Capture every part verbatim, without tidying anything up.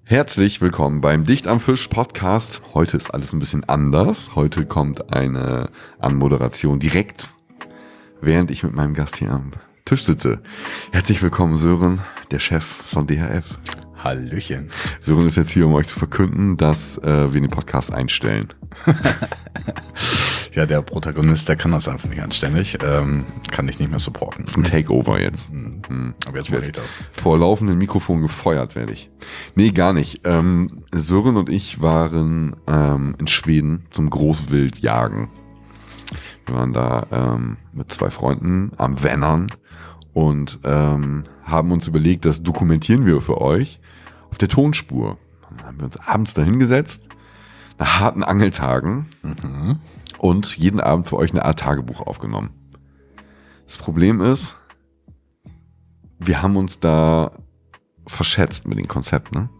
Herzlich willkommen beim Dicht am Fisch Podcast. Heute ist alles ein bisschen anders. Heute kommt eine Anmoderation direkt, während ich mit meinem Gast hier am Tisch sitze. Herzlich willkommen, Sören, der Chef von D H F. Hallöchen. Sören ist jetzt hier, um euch zu verkünden, dass äh, wir den Podcast einstellen. Ja, der Protagonist, der kann das einfach nicht anständig. Ähm, kann ich nicht mehr supporten. Das ist ein Takeover jetzt. Mhm. Mhm. Aber jetzt mache ich das. Vor laufendem Mikrofon gefeuert werde ich. Nee, gar nicht. Ähm, Sören und ich waren ähm, in Schweden zum Großwildjagen. Wir waren da ähm, mit zwei Freunden am Vänern und ähm, haben uns überlegt, das dokumentieren wir für euch auf der Tonspur. Dann haben wir uns abends da hingesetzt, nach harten Angeltagen, Mhm. und jeden Abend für euch eine Art Tagebuch aufgenommen. Das Problem ist, wir haben uns da verschätzt mit dem Konzept, ne?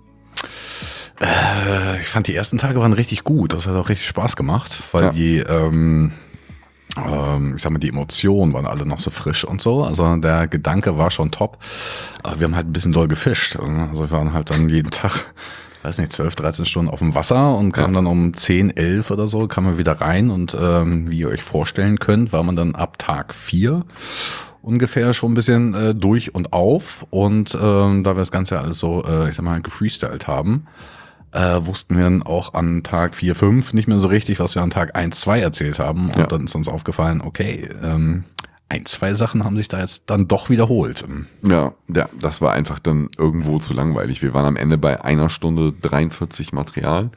Äh, ich fand, die ersten Tage waren richtig gut. Das hat auch richtig Spaß gemacht, weil Ja. die, ähm, ähm, ich sag mal, die Emotionen waren alle noch so frisch und so. Also der Gedanke war schon top. Aber wir haben halt ein bisschen doll gefischt. Also wir waren halt dann jeden Tag, weiß nicht, zwölf, dreizehn Stunden auf dem Wasser und kamen Ja. dann um zehn, elf oder so, kamen wir wieder rein. Und ähm, wie ihr euch vorstellen könnt, war man dann ab Tag vier ungefähr schon ein bisschen äh, durch und auf. Und ähm, da wir das Ganze alles so, äh, ich sag mal, gefreestylt haben, äh, wussten wir dann auch an Tag vier, fünf nicht mehr so richtig, was wir an Tag eins, zwei erzählt haben. Und Ja. dann ist uns aufgefallen, okay, ähm, ein, zwei Sachen haben sich da jetzt dann doch wiederholt. Ja, ja, das war einfach dann irgendwo zu langweilig. Wir waren am Ende bei einer Stunde dreiundvierzig Material.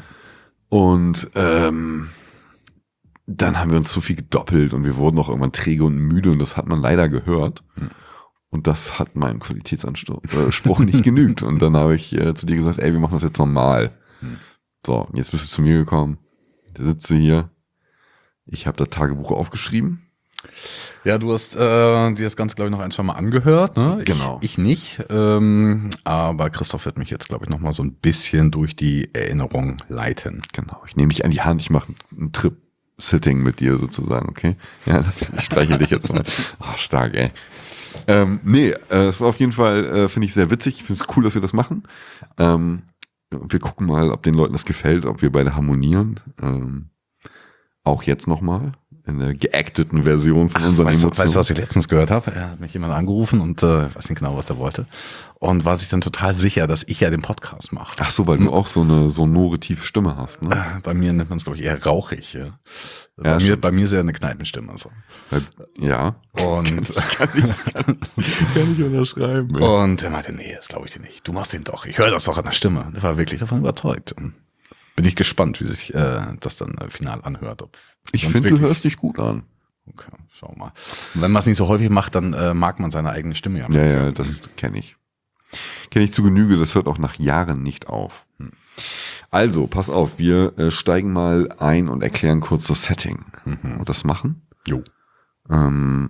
Und ähm, dann haben wir uns zu viel gedoppelt und wir wurden auch irgendwann träge und müde und das hat man leider gehört. Und das hat meinem Qualitätsanspruch nicht genügt. Und dann habe ich äh, zu dir gesagt, ey, wir machen das jetzt normal. So, und jetzt bist du zu mir gekommen. Da sitzt du hier. Ich habe das Tagebuch aufgeschrieben. Ja, du hast äh, dir das Ganze, glaube ich, noch ein, zwei Mal angehört. Ne? Genau. Ich, ich nicht. Ähm, aber Christoph wird mich jetzt, glaube ich, noch mal so ein bisschen durch die Erinnerung leiten. Genau, ich nehme dich an die Hand, ich mache einen Trip-Sitting mit dir sozusagen, okay? Ja, das, ich streiche dich jetzt mal. Ah, stark, ey. Ähm, nee, äh, ist auf jeden Fall, äh, finde ich sehr witzig. Ich finde es cool, dass wir das machen. Ähm, wir gucken mal, ob den Leuten das gefällt, ob wir beide harmonieren. Ähm, auch jetzt nochmal in der geacteten Version von unseren Weißt du, Emotionen. weißt du, was ich letztens gehört habe? Er hat mich jemand angerufen und äh, ich weiß nicht genau, was er wollte. Und war sich dann total sicher, dass ich ja den Podcast mache. Ach so, weil du auch so eine sonore, tiefe Stimme hast, ne? Äh, Bei mir nennt man es, glaube ich, eher rauchig. Ja. Bei, Ja, mir, stimmt. bei mir ist ja eine Kneipenstimme. So. Ja. Und, Kann ich, kann, kann ich unterschreiben. Ja. und er meinte, nee, das glaube ich dir nicht. Du machst den doch. Ich höre das doch an der Stimme. Der war wirklich davon überzeugt. Und bin ich gespannt, wie sich äh, das dann äh, final anhört. Ob Ich sonst finde, du wirklich- hörst dich gut an. Okay, schau mal. Und wenn man es nicht so häufig macht, dann äh, mag man seine eigene Stimme ja. Ja, ja, das kenne ich. Kenne ich zu Genüge, das hört auch nach Jahren nicht auf. Also, pass auf, wir äh, steigen mal ein und erklären kurz das Setting. Mhm. Und das machen. Jo. Ähm,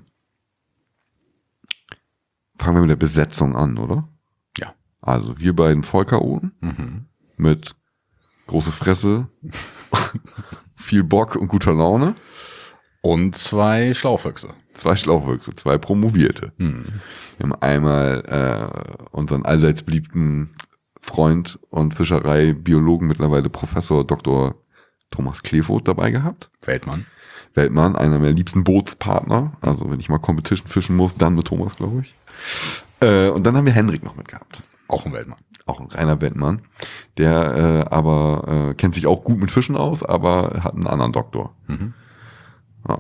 fangen wir mit der Besetzung an, oder? Ja. Also, wir beiden Vollchaoten Mhm. mit große Fresse, viel Bock und guter Laune. Und zwei Schlaufüchse. Zwei Schlauchwüchse, zwei Promovierte. Mhm. Wir haben einmal äh, unseren allseits beliebten Freund und Fischerei-Biologen, mittlerweile Professor Doktor Thomas Klevoth dabei gehabt. Weltmann. Weltmann, einer meiner liebsten Bootspartner. Also wenn ich mal Competition fischen muss, dann mit Thomas, glaube ich. Äh, und dann haben wir Henrik noch mit gehabt. Auch ein Weltmann. Auch ein reiner Weltmann. Der äh, aber äh, kennt sich auch gut mit Fischen aus, aber hat einen anderen Doktor. Mhm. Ja.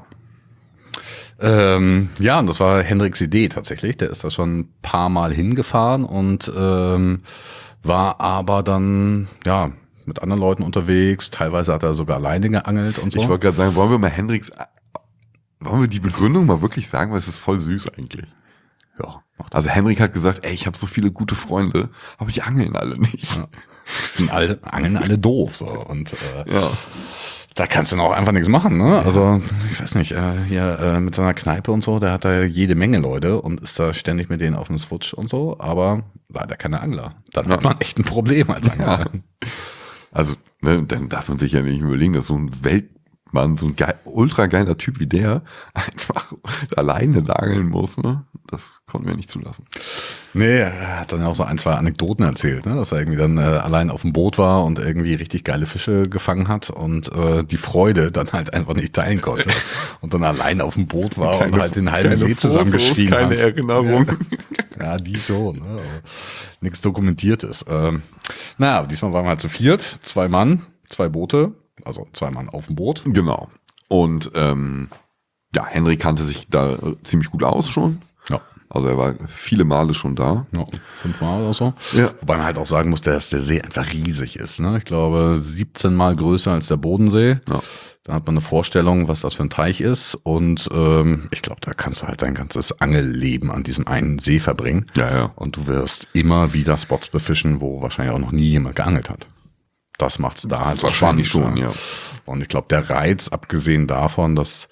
Ähm, ja, und das war Hendriks Idee tatsächlich. Der ist da schon ein paar Mal hingefahren und ähm, war aber dann, ja, mit anderen Leuten unterwegs. Teilweise hat er sogar alleine geangelt und so. Ich wollte gerade sagen, wollen wir mal Hendriks, wollen wir die Begründung mal wirklich sagen, weil es ist voll süß eigentlich. ja, macht Also Henrik hat gesagt, ey, ich habe so viele gute Freunde, aber die angeln alle nicht. Ja. Finden alle, angeln alle doof. So. Und äh, Ja. da kannst du dann auch einfach nichts machen. Ne? Also ich weiß nicht, äh, hier äh, mit seiner Kneipe und so, der hat da jede Menge Leute und ist da ständig mit denen auf dem Switch und so, aber leider keine Angler. Dann hat man echt ein Problem als Angler. Ja. Also, ne, dann darf man sich ja nicht überlegen, dass so ein Welt, man so ein geil, ultra geiler Typ wie der einfach alleine lageln muss, ne? Das konnten wir nicht zulassen. Nee, er hat dann auch so ein, zwei Anekdoten erzählt, ne? Dass er irgendwie dann äh, allein auf dem Boot war und irgendwie richtig geile Fische gefangen hat und äh, die Freude dann halt einfach nicht teilen konnte und dann allein auf dem Boot war keine, und halt den halben See zusammengeschrien hat. Keine Erinnerung. Ja, ja, die schon. Ne? Nichts Dokumentiertes. Ähm, naja, aber diesmal waren wir halt zu viert, zwei Mann, zwei Boote, also zwei Mann auf dem Boot. Genau. Und ähm, ja, Henry kannte sich da äh, ziemlich gut aus schon. Ja. Also er war viele Male schon da. Ja, fünfmal oder so. Ja. Wobei man halt auch sagen muss, dass der See einfach riesig ist. Ne? Ich glaube, siebzehn Mal größer als der Bodensee. Ja. Da hat man eine Vorstellung, was das für ein Teich ist. Und ähm, ich glaube, da kannst du halt dein ganzes Angelleben an diesem einen See verbringen. Ja, ja. Und du wirst immer wieder Spots befischen, wo wahrscheinlich auch noch nie jemand geangelt hat. Das macht's da halt so wahrscheinlich spannend, schon, ne? ja. Und ich glaube, der Reiz, abgesehen davon, dass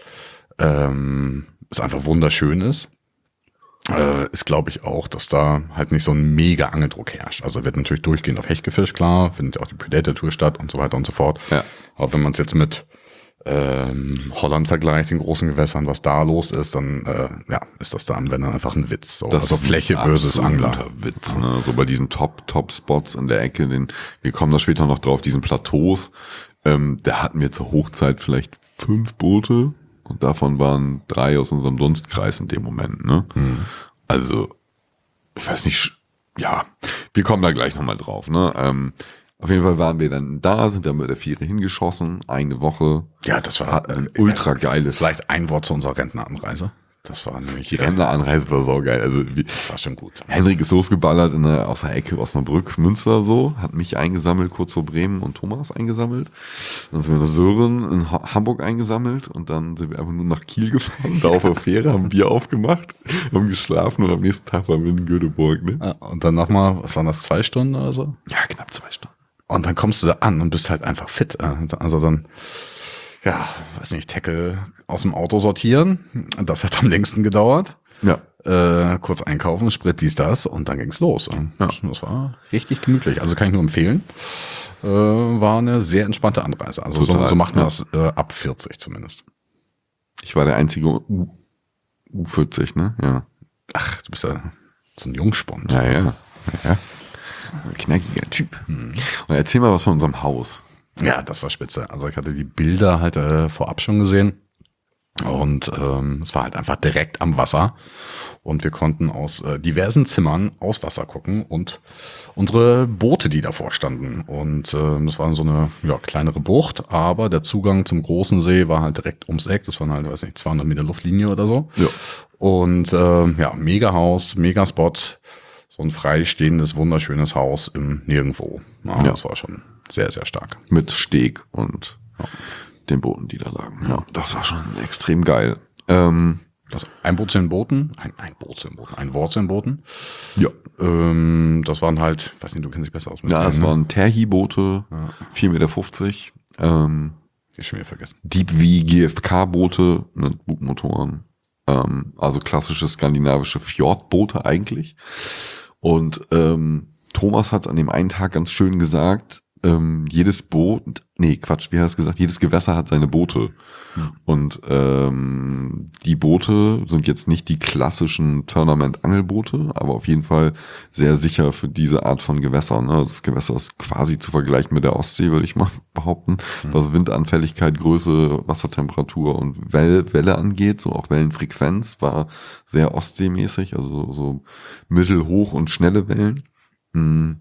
ähm, es einfach wunderschön ist, äh, ist, glaube ich, auch, dass da halt nicht so ein mega Angeldruck herrscht. Also wird natürlich durchgehend auf Hecht gefischt, klar, findet ja auch die Predator-Tour statt und so weiter und so fort. Ja. Aber wenn man es jetzt mit ähm, Holland vergleicht, den großen Gewässern, was da los ist, dann äh, ja, ist das dann, wenn dann einfach ein Witz. So. Das also Fläche versus Angler. Witz, ne? So bei diesen Top, Top-Spots in der Ecke, den, wir kommen da später noch drauf, diesen Plateaus, ähm, da hatten wir zur Hochzeit vielleicht fünf Boote und davon waren drei aus unserem Dunstkreis in dem Moment, ne? Mhm. Also, ich weiß nicht, ja, wir kommen da gleich nochmal drauf, ne? Ähm, Auf jeden Fall waren wir dann da, sind dann mit der Viere hingeschossen, eine Woche. Ja, das war ein äh, ultra geiles. Vielleicht ein Wort zu unserer Rentneranreise. Das war nämlich die Rentneranreise war saugeil. Also das war schon gut. Henrik ist losgeballert in der, aus der Ecke Osnabrück, Münster so, hat mich eingesammelt, kurz vor Bremen und Thomas eingesammelt. Dann sind wir nach Sören in ha- Hamburg eingesammelt und dann sind wir einfach nur nach Kiel gefahren, da auf der Fähre, haben Bier aufgemacht, haben geschlafen und am nächsten Tag waren wir in Göteborg. Ne? Ja, und dann nochmal, was waren das, zwei Stunden oder so? Ja, knapp zwei Stunden. Und dann kommst du da an und bist halt einfach fit. Also dann, ja, weiß nicht, Tackle aus dem Auto sortieren. Das hat am längsten gedauert. Ja. Äh, kurz einkaufen, Sprit, dies, das und dann ging's los. Ja. Das war richtig gemütlich. Also kann ich nur empfehlen. Äh, war eine sehr entspannte Anreise. Also so, so macht man ja. das äh, ab vierzig zumindest. Ich war der einzige U vierzig, ne? Ja. Ach, du bist ja so ein Jungspund. Ja, ja. ja. Ein knackiger Typ. Hm. Und erzähl mal was von unserem Haus. Ja, das war spitze. Also ich hatte die Bilder halt äh, vorab schon gesehen. Und ähm, es war halt einfach direkt am Wasser. Und wir konnten aus äh, diversen Zimmern aus Wasser gucken und unsere Boote, die davor standen. Und äh, das war so eine ja, kleinere Bucht, aber der Zugang zum großen See war halt direkt ums Eck. Das waren halt, weiß nicht, zweihundert Meter Luftlinie oder so. Ja. Und äh, ja, mega Haus, mega Spot. So ein freistehendes, wunderschönes Haus im Nirgendwo. Ja, ja. Das war schon sehr, sehr stark. Mit Steg und ja, den Booten, die da lagen. Ja, das war schon extrem geil. Ähm, also ein Boot zu den Booten, ein, ein Boot zu den Booten, ein Wort zu den Booten. Ja. Ähm, das waren halt, weiß nicht, du kennst dich besser aus. Mit ja, es ne? waren Terhi-Boote, ja. vier Meter fünfzig. Ähm, ich schon wieder vergessen. Deep V G F K-Boote mit Bugmotoren. Ähm, also klassische skandinavische Fjordboote eigentlich. Und ähm, Thomas hat es an dem einen Tag ganz schön gesagt, ähm, jedes Boot, nee, Quatsch, wie hat er es gesagt, jedes Gewässer hat seine Boote. Hm. Und ähm, die Boote sind jetzt nicht die klassischen Tournament-Angelboote, aber auf jeden Fall sehr sicher für diese Art von Gewässern. Also das Gewässer ist quasi zu vergleichen mit der Ostsee, würde ich mal behaupten, hm. was Windanfälligkeit, Größe, Wassertemperatur und Welle, Welle angeht. So auch Wellenfrequenz war sehr ostseemäßig, also so mittelhoch und schnelle Wellen. Hm.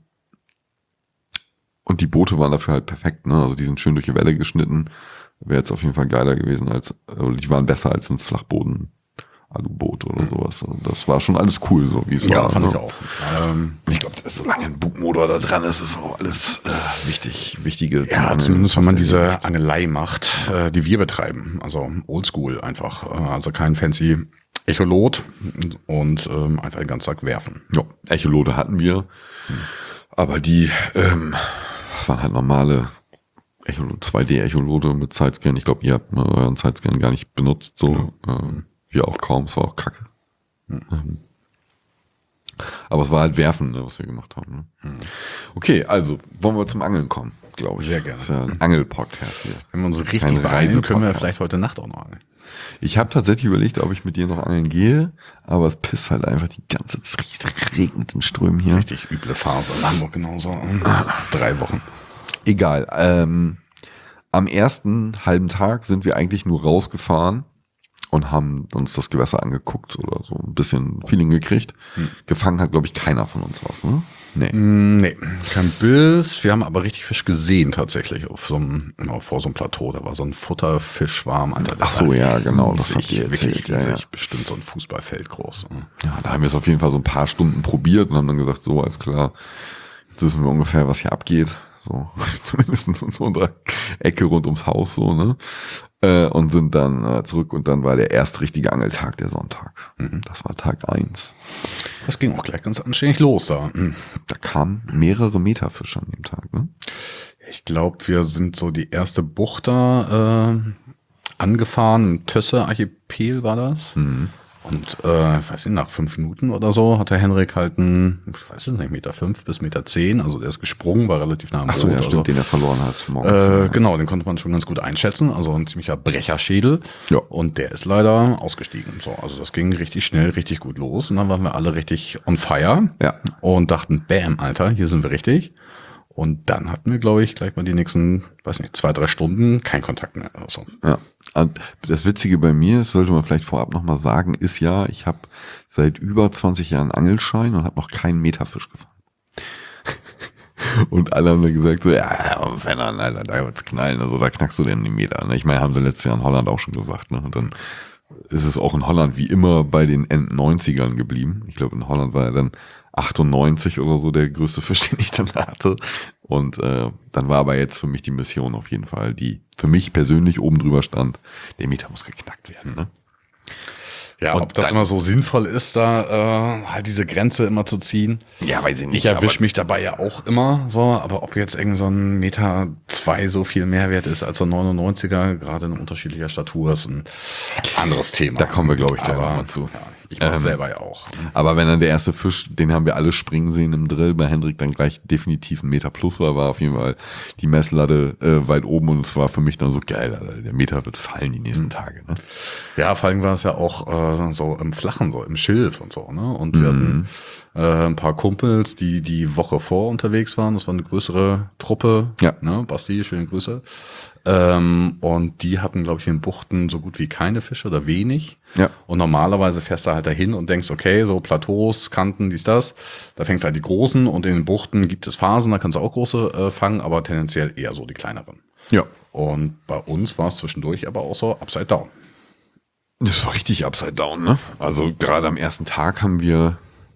Und die Boote waren dafür halt perfekt, ne? Also die sind schön durch die Welle geschnitten. Wäre jetzt auf jeden Fall geiler gewesen als, also die waren besser als ein Flachboden-Aluboot oder sowas. Also das war schon alles cool, so wie es ja, war. Fand ne? ich auch. Ähm, ich glaube, solange ein Bugmotor da dran ist, ist auch alles äh, wichtig, wichtige. Ja, zum zumindest wenn man diese Angelei macht, äh, die wir betreiben. Also oldschool einfach. Äh, also kein fancy Echolot und ähm, einfach den ganzen Tag werfen. Ja, Echolote hatten wir. Hm. Aber die, ähm, das waren halt normale Echolot, zwei D-Echolote mit Sidescan. Ich glaube, ihr habt mal euren Sidescan gar nicht benutzt, so. Ja. Ähm, wir auch kaum, es war auch kacke. Ja. Ähm, Aber es war halt Werfen, ne, was wir gemacht haben. Ne? Hm. Okay, also wollen wir zum Angeln kommen, glaube ich. Sehr gerne. Das ist ja ein Angel-Podcast hier. Wenn wir uns richtig Kein bereisen, können wir Reise-Podcast. vielleicht heute Nacht auch noch angeln. Ich habe tatsächlich überlegt, ob ich mit dir noch angeln gehe, aber es pisst halt einfach die ganze Zeit, es regnet in Strömen hier. Richtig üble Phase in Hamburg genauso. Drei Wochen. Egal. Ähm, am ersten halben Tag sind wir eigentlich nur rausgefahren und haben uns das Gewässer angeguckt oder so ein bisschen Feeling gekriegt. Hm. Gefangen hat, glaube ich, keiner von uns was, ne? Nee. Nee, kein Biss. Wir haben aber richtig Fisch gesehen tatsächlich auf so einem, genau, vor so einem Plateau. Da war so ein Futterfischschwarm. Alter, Ach so, ja, genau, das habt ihr erzählt. Wirklich, Ja, ja. bestimmt so ein Fußballfeld groß. Ne? Ja, da haben wir es auf jeden Fall so ein paar Stunden probiert und haben dann gesagt, so, alles klar, jetzt wissen wir ungefähr, was hier abgeht. So, zumindest in so unserer Ecke rund ums Haus, so, ne? Äh, und sind dann äh, zurück und dann war der erste richtige Angeltag, der Sonntag. Mhm. Das war Tag eins. Das ging auch gleich ganz anständig los da. Mhm. Da kamen mehrere Meterfische an dem Tag, ne? Ich glaube, wir sind so die erste Bucht da äh, angefahren. Tösse-Archipel war das. Mhm. Und äh, ich weiß nicht, nach fünf Minuten oder so hat der Henrik halt einen, ich weiß nicht, Meter fünf bis Meter zehn, also der ist gesprungen, war relativ nah am Boot. Ach so, ja, stimmt, also, den er verloren hat morgens. Äh, ja. Genau, den konnte man schon ganz gut einschätzen, also ein ziemlicher Brecherschädel. Ja. Und der ist leider ausgestiegen. So, also das ging richtig schnell, richtig gut los und dann waren wir alle richtig on fire. Ja. Und dachten, bam, Alter, hier sind wir richtig. Und dann hatten wir, glaube ich, gleich mal die nächsten, weiß nicht, zwei, drei Stunden kein Kontakt mehr. Also. Ja. Und das Witzige bei mir, das sollte man vielleicht vorab nochmal sagen, ist ja, ich habe seit über zwanzig Jahren Angelschein und habe noch keinen Meterfisch gefangen. Und alle haben dann gesagt, so, ja, wenn dann, Alter, da wird's knallen, also da knackst du den Meter. Ne? Ich meine, haben sie letztes Jahr in Holland auch schon gesagt. Ne? Und dann ist es auch in Holland wie immer bei den End-neunzigern geblieben. Ich glaube, in Holland war ja dann achtundneunzig oder so der größte Fisch, den ich dann hatte. Und äh, dann war aber jetzt für mich die Mission auf jeden Fall, die für mich persönlich oben drüber stand, der Meter muss geknackt werden. Ne? Ja, Und ob das dann, immer so sinnvoll ist, da äh, halt diese Grenze immer zu ziehen. Ja, weiß ich nicht. Ich erwische mich dabei ja auch immer so, aber ob jetzt irgend so ein Meter zwei so viel Mehrwert ist als so ein neunundneunziger, gerade in unterschiedlicher Statur, ist ein anderes Thema. Da kommen wir, glaube ich, gleich aber, nochmal zu. Ja, ich mache Ähm, selber ja auch. Aber wenn dann der erste Fisch, den haben wir alle springen sehen im Drill, bei Hendrik dann gleich definitiv ein Meter plus war, war auf jeden Fall die Messlatte äh, weit oben und es war für mich dann so geil, Alter, der Meter wird fallen die nächsten Tage. Ne? Ja, vor allem war es ja auch äh, so im Flachen, so im Schilf und so, ne? Und wir hatten äh, ein paar Kumpels, die die Woche vor unterwegs waren. Das war eine größere Truppe. Ja. Ne? Basti, schöne Grüße. Ähm, und die hatten, glaube ich, in Buchten so gut wie keine Fische oder wenig. Ja. Und normalerweise fährst du halt dahin und denkst, okay, so Plateaus, Kanten, dies, das. Da fängst du halt die großen und in den Buchten gibt es Phasen, da kannst du auch große äh, fangen, aber tendenziell eher so die kleineren. Ja. Und bei uns war es zwischendurch aber auch so upside down. Das war richtig upside down, ne? Also gerade am ersten Tag haben wir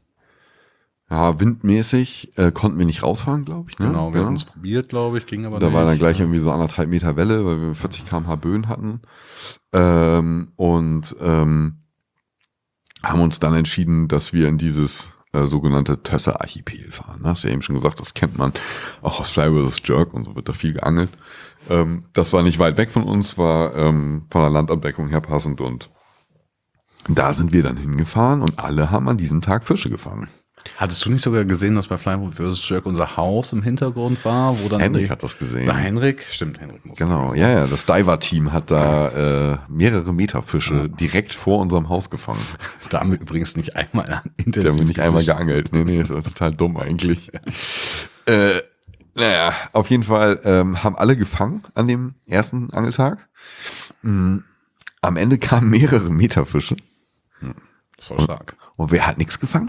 ja windmäßig äh, konnten wir nicht rausfahren, glaube ich. Ne? Genau, wir ja. hatten es probiert, glaube ich, ging aber Da nicht. war dann gleich irgendwie so anderthalb Meter Welle, weil wir vierzig Kilometer pro Stunde Böen hatten. Ähm, und ähm, haben uns dann entschieden, dass wir in dieses äh, sogenannte Tösse-Archipel fahren. Ne? Hast du ja eben schon gesagt, das kennt man auch aus Fly versus. Jerk und so wird da viel geangelt. Ähm, das war nicht weit weg von uns, war ähm, von der Landabdeckung her passend und da sind wir dann hingefahren und alle haben an diesem Tag Fische gefangen. Hattest du nicht sogar gesehen, dass bei Fly versus. Jerk unser Haus im Hintergrund war, wo dann Henrik die, hat das gesehen. Na, Henrik, stimmt, Henrik muss. Genau, ja, ja, das Diver-Team hat da äh, mehrere Meterfische ja. direkt vor unserem Haus gefangen. Da haben wir übrigens nicht einmal intensiv Da haben wir nicht einmal gefischt. geangelt. Nee, nee, das war total dumm eigentlich. äh, naja, auf jeden Fall ähm, haben alle gefangen an dem ersten Angeltag. Mhm. Am Ende kamen mehrere Meterfische. Das war stark. Und wer hat nichts gefangen?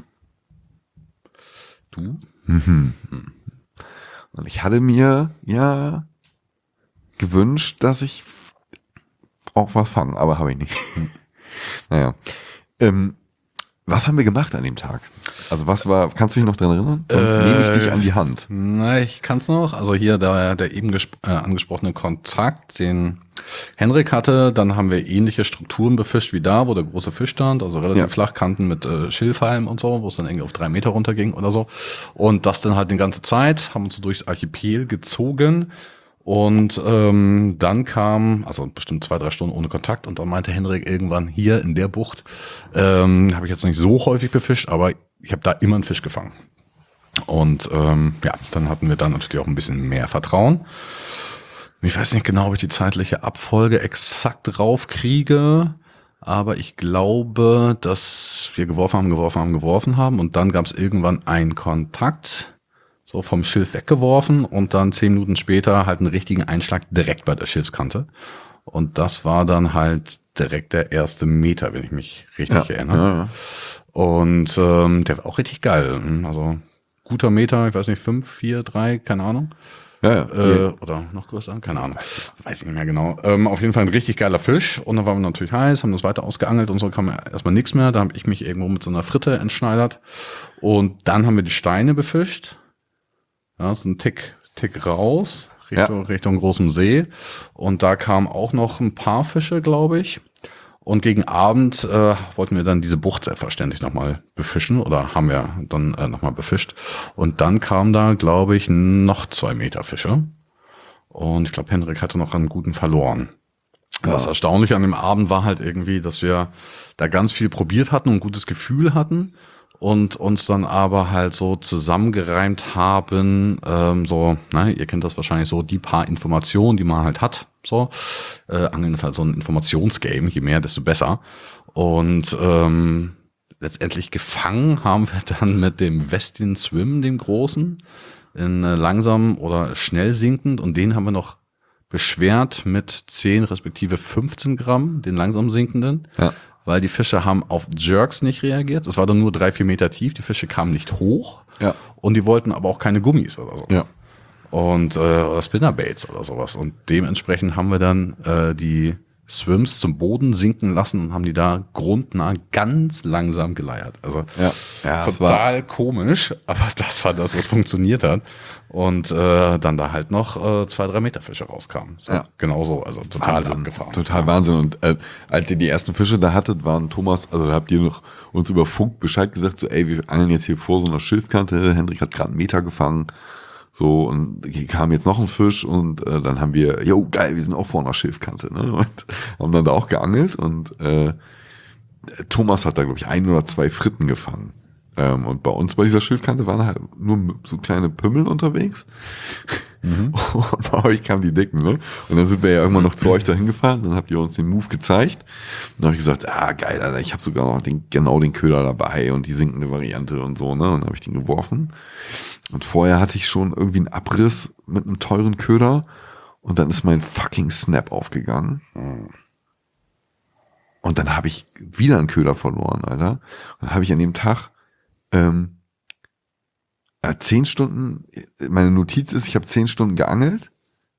Du? Mhm. Und ich hatte mir ja gewünscht, dass ich auch was fange, aber habe ich nicht. Naja. Ähm, was haben wir gemacht an dem Tag? Also was war, kannst du dich noch dran erinnern? Sonst Äh, nehme ich dich an die Hand. Na, ich kann's noch. Also hier der, der eben gesp- äh, angesprochene Kontakt, den Henrik hatte, dann haben wir ähnliche Strukturen befischt wie da, wo der große Fisch stand, also relativ Ja. Flachkanten mit äh, Schilfhalm und so, wo es dann irgendwie auf drei Meter runterging oder so. Und das dann halt die ganze Zeit, haben uns so durchs Archipel gezogen. Und ähm, dann kam, also bestimmt zwei, drei Stunden ohne Kontakt und dann meinte Henrik irgendwann hier in der Bucht, ähm, habe ich jetzt nicht so häufig befischt, aber ich habe da immer einen Fisch gefangen. Und ähm, ja, dann hatten wir da natürlich auch ein bisschen mehr Vertrauen. Ich weiß nicht genau, ob ich die zeitliche Abfolge exakt raufkriege, aber ich glaube, dass wir geworfen haben, geworfen haben, geworfen haben und dann gab es irgendwann einen Kontakt, so vom Schilf weggeworfen und dann zehn Minuten später halt einen richtigen Einschlag direkt bei der Schilfskante. Und das war dann halt direkt der erste Meter, wenn ich mich richtig Ja, erinnere. ja, ja. Und ähm, der war auch richtig geil. Also guter Meter, ich weiß nicht, fünf, vier, drei, keine Ahnung. Ja, ja. Äh, oder noch größer, keine Ahnung. Weiß ich nicht mehr genau. Ähm, auf jeden Fall ein richtig geiler Fisch. Und dann waren wir natürlich heiß, haben das weiter ausgeangelt und so kam erstmal nichts mehr. Da habe ich mich irgendwo mit so einer Fritte entschneidert. Und dann haben wir die Steine befischt. Ja, so ein Tick, Tick raus, Richtung, ja. Richtung großem See. Und da kamen auch noch ein paar Fische, glaube ich. Und gegen Abend äh, wollten wir dann diese Bucht selbstverständlich nochmal befischen oder haben wir dann äh, nochmal befischt. Und dann kamen da, glaube ich, noch zwei Meter Fische. Und ich glaube, Henrik hatte noch einen guten verloren. Ja. Das Erstaunliche an dem Abend war halt irgendwie, dass wir da ganz viel probiert hatten und ein gutes Gefühl hatten. Und uns dann aber halt so zusammengereimt haben, ähm, so, ne, ihr kennt das wahrscheinlich so, die paar Informationen, die man halt hat, so. Äh, Angeln ist halt so ein Informationsgame, je mehr, desto besser. Und ähm, letztendlich gefangen haben wir dann mit dem Westin Swim, dem großen, in äh, langsam oder schnell sinkend. Und den haben wir noch beschwert mit zehn respektive fünfzehn Gramm, den langsam sinkenden. Ja. Weil die Fische haben auf Jerks nicht reagiert. Es war dann nur drei, vier Meter tief. Die Fische kamen nicht hoch. Ja. Und die wollten aber auch keine Gummis oder so. Ja. Und äh, oder Spinnerbaits oder sowas. Und dementsprechend haben wir dann äh, die Swims zum Boden sinken lassen und haben die da grundnah ganz langsam geleiert. Also ja. Ja, total komisch, aber das war das, was funktioniert hat. Und äh, dann da halt noch äh, zwei, drei Meter Fische rauskamen. So, ja. Genau so, also total Wahnsinn. abgefahren. Total Wahnsinn. Und äh, als ihr die ersten Fische da hattet, waren Thomas, also da habt ihr noch uns über Funk Bescheid gesagt, so ey, wir angeln jetzt hier vor so einer Schilfkante, Hendrik hat gerade einen Meter gefangen. So, und hier kam jetzt noch ein Fisch und äh, dann haben wir, jo, geil, wir sind auch vor einer Schilfkante, ne? Und haben dann da auch geangelt und äh, Thomas hat da, glaube ich, ein oder zwei Fritten gefangen. Ähm, und bei uns bei dieser Schilfkante waren halt nur so kleine Pümmel unterwegs. Mhm. Und bei euch kamen die dicken, ne? Und dann sind wir ja irgendwann noch zu euch dahin gefahren, dann habt ihr uns den Move gezeigt. Und dann habe ich gesagt, ah, geil, Alter, ich habe sogar noch den, genau den Köder dabei und die sinkende Variante und so, ne? Und dann habe ich den geworfen. Und vorher hatte ich schon irgendwie einen Abriss mit einem teuren Köder und dann ist mein fucking Snap aufgegangen. Und dann habe ich wieder einen Köder verloren, Alter. Und dann habe ich an dem Tag ähm, äh, zehn Stunden, meine Notiz ist, ich habe zehn Stunden geangelt.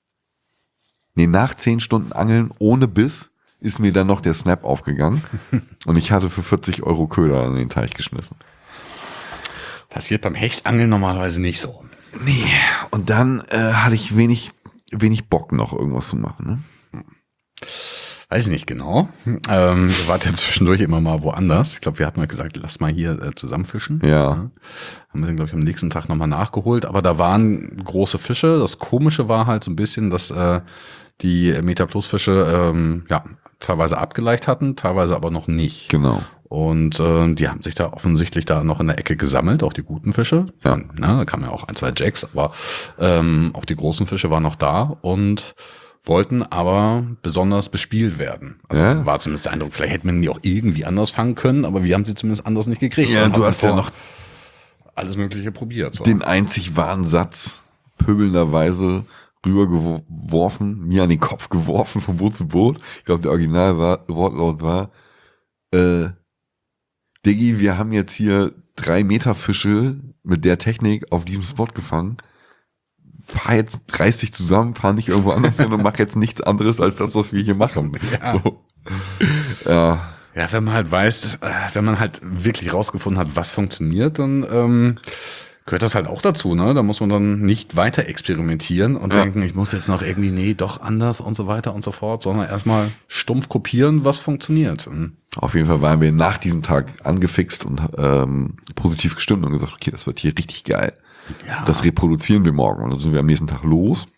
Nee, nach zehn Stunden Angeln ohne Biss ist mir dann noch der Snap aufgegangen. Und ich hatte für vierzig Euro Köder in den Teich geschmissen. Passiert beim Hechtangeln normalerweise nicht so. Nee, und dann äh, hatte ich wenig, wenig Bock noch irgendwas zu machen. Ne? Weiß ich nicht genau. Ähm, wir waren ja zwischendurch immer mal woanders. Ich glaube, wir hatten mal gesagt, lass mal hier äh, zusammen fischen. Ja. ja. Haben wir dann, glaube ich, am nächsten Tag nochmal nachgeholt. Aber da waren große Fische. Das Komische war halt so ein bisschen, dass äh, die Meta-Plus-Fische ähm, ja, teilweise abgeleicht hatten, teilweise aber noch nicht. Genau. Und äh, die haben sich da offensichtlich da noch in der Ecke gesammelt, auch die guten Fische. Ja. Ne, da kamen ja auch ein, zwei Jacks, aber ähm, auch die großen Fische waren noch da und wollten aber besonders bespielt werden. Also ja. War zumindest der Eindruck, vielleicht hätte man die auch irgendwie anders fangen können, aber wir haben sie zumindest anders nicht gekriegt. Ja, du hast ja noch alles Mögliche probiert. So. Den einzig wahren Satz pöbelnderweise rübergeworfen, mir an den Kopf geworfen von Boot zu Boot. Ich glaube, der Original-Wortlaut war, äh, Diggi, wir haben jetzt hier drei Meter Fische mit der Technik auf diesem Spot gefangen. Fahr jetzt, reiß dich zusammen, fahr nicht irgendwo anders hin und mach jetzt nichts anderes als das, was wir hier machen. Ja. So. Ja. Ja, wenn man halt weiß, wenn man halt wirklich rausgefunden hat, was funktioniert, dann ähm, gehört das halt auch dazu, ne? Da muss man dann nicht weiter experimentieren und ja. denken, ich muss jetzt noch irgendwie, nee, doch anders und so weiter und so fort, sondern erstmal stumpf kopieren, was funktioniert. Auf jeden Fall waren wir nach diesem Tag angefixt und ähm, positiv gestimmt und gesagt, okay, das wird hier richtig geil. Ja. Das reproduzieren wir morgen. Und dann sind wir am nächsten Tag los.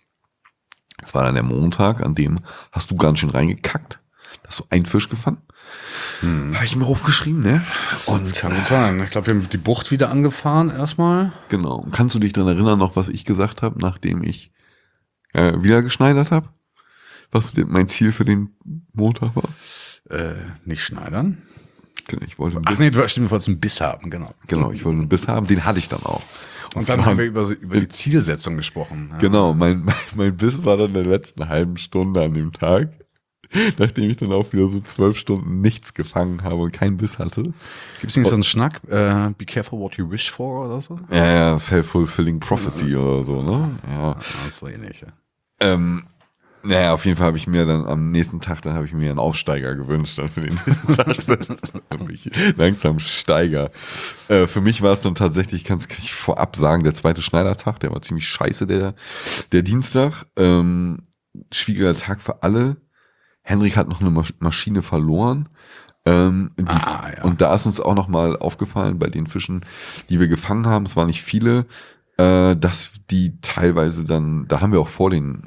Das war dann der Montag, an dem hast du ganz schön reingekackt. Da hast du einen Fisch gefangen. Hm. Habe ich mir aufgeschrieben, ne? Und kann gut sein. Ich glaube, wir haben die Bucht wieder angefahren erstmal. Genau. Und kannst du dich daran erinnern noch, was ich gesagt habe, nachdem ich äh, wieder geschneidert habe? Was mein Ziel für den Montag war? Äh, nicht schneidern. Genau, ich wollte einen Ach Biss, nee, du stimmt, du wolltest einen Biss haben, genau. genau, ich wollte einen Biss haben, den hatte ich dann auch. Und, Und dann haben wir über, über die Zielsetzung gesprochen. Ja. Genau, mein, mein, mein Biss war dann in der letzten halben Stunde an dem Tag, nachdem ich dann auch wieder so zwölf Stunden nichts gefangen habe und keinen Biss hatte. Gibt es nicht so einen Schnack, äh, be careful what you wish for oder so? Ja, ja, self-fulfilling prophecy ja. oder so, ne? Ja. Das ist so ähnlich, ja. Ähm, naja, auf jeden Fall habe ich mir dann am nächsten Tag, dann habe ich mir einen Aufsteiger gewünscht, dann für den nächsten Tag, dann ich langsam Steiger. Äh, für mich war es dann tatsächlich, kann ich vorab sagen, der zweite Schneidertag, der war ziemlich scheiße, der, der Dienstag. Ähm, schwieriger Tag für alle. Henrik hat noch eine Masch- Maschine verloren. Ähm, die, ah, ja. Und da ist uns auch nochmal aufgefallen, bei den Fischen, die wir gefangen haben, es waren nicht viele, äh, dass die teilweise dann, da haben wir auch vor den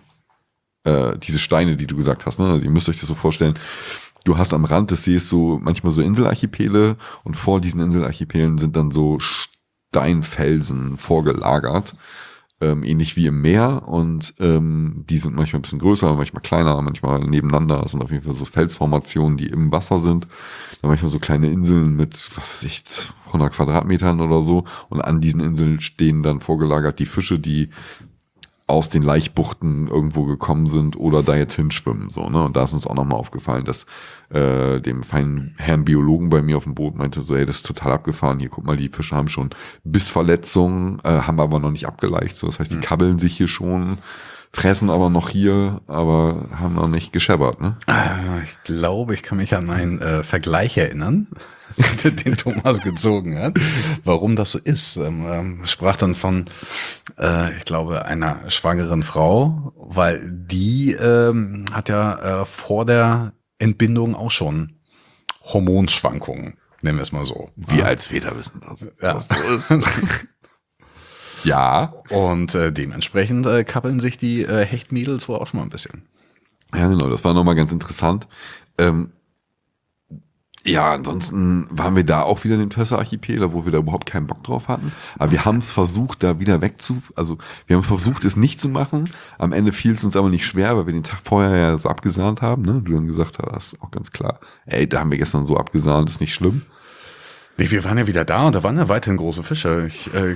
Äh, diese Steine, die du gesagt hast, ne? Also ihr müsst euch das so vorstellen, du hast am Rand des Sees so manchmal so Inselarchipele und vor diesen Inselarchipelen sind dann so Steinfelsen vorgelagert, ähm, ähnlich wie im Meer und ähm, die sind manchmal ein bisschen größer, manchmal kleiner, manchmal nebeneinander. Das sind auf jeden Fall so Felsformationen, die im Wasser sind. Dann manchmal so kleine Inseln mit, was weiß ich, hundert Quadratmetern oder so und an diesen Inseln stehen dann vorgelagert die Fische, die aus den Laichbuchten irgendwo gekommen sind oder da jetzt hinschwimmen. So, ne? Und da ist uns auch nochmal aufgefallen, dass äh, dem feinen Herrn Biologen bei mir auf dem Boot meinte, so, ey, das ist total abgefahren. Hier, guck mal, die Fische haben schon Bissverletzungen, äh, haben aber noch nicht abgeleicht. So, das heißt, die kabbeln sich hier schon, fressen aber noch hier, aber haben noch nicht gescheppert. Ne? Ich glaube, ich kann mich an einen äh, Vergleich erinnern, den Thomas gezogen hat, warum das so ist. Ähm, ähm, sprach dann von, äh, ich glaube, einer schwangeren Frau, weil die ähm, hat ja äh, vor der Entbindung auch schon Hormonschwankungen, nennen wir es mal so. Wie ja. als Väter wissen das. Ja. Das so ist. Ja. Und äh, dementsprechend äh, kappeln sich die äh, Hechtmädels wohl auch schon mal ein bisschen. Ja, genau, das war nochmal ganz interessant. Ähm, ja, ansonsten waren wir da auch wieder in dem Tösser-Archipel, wo wir da überhaupt keinen Bock drauf hatten. Aber wir haben es versucht, da wieder wegzu... Also wir haben versucht, es nicht zu machen. Am Ende fiel es uns aber nicht schwer, weil wir den Tag vorher ja so abgesahnt haben. Ne? Du dann gesagt hast, auch ganz klar, ey, da haben wir gestern so abgesahnt, ist nicht schlimm. Nee, wir waren ja wieder da und da waren ja weiterhin große Fische. Ich äh,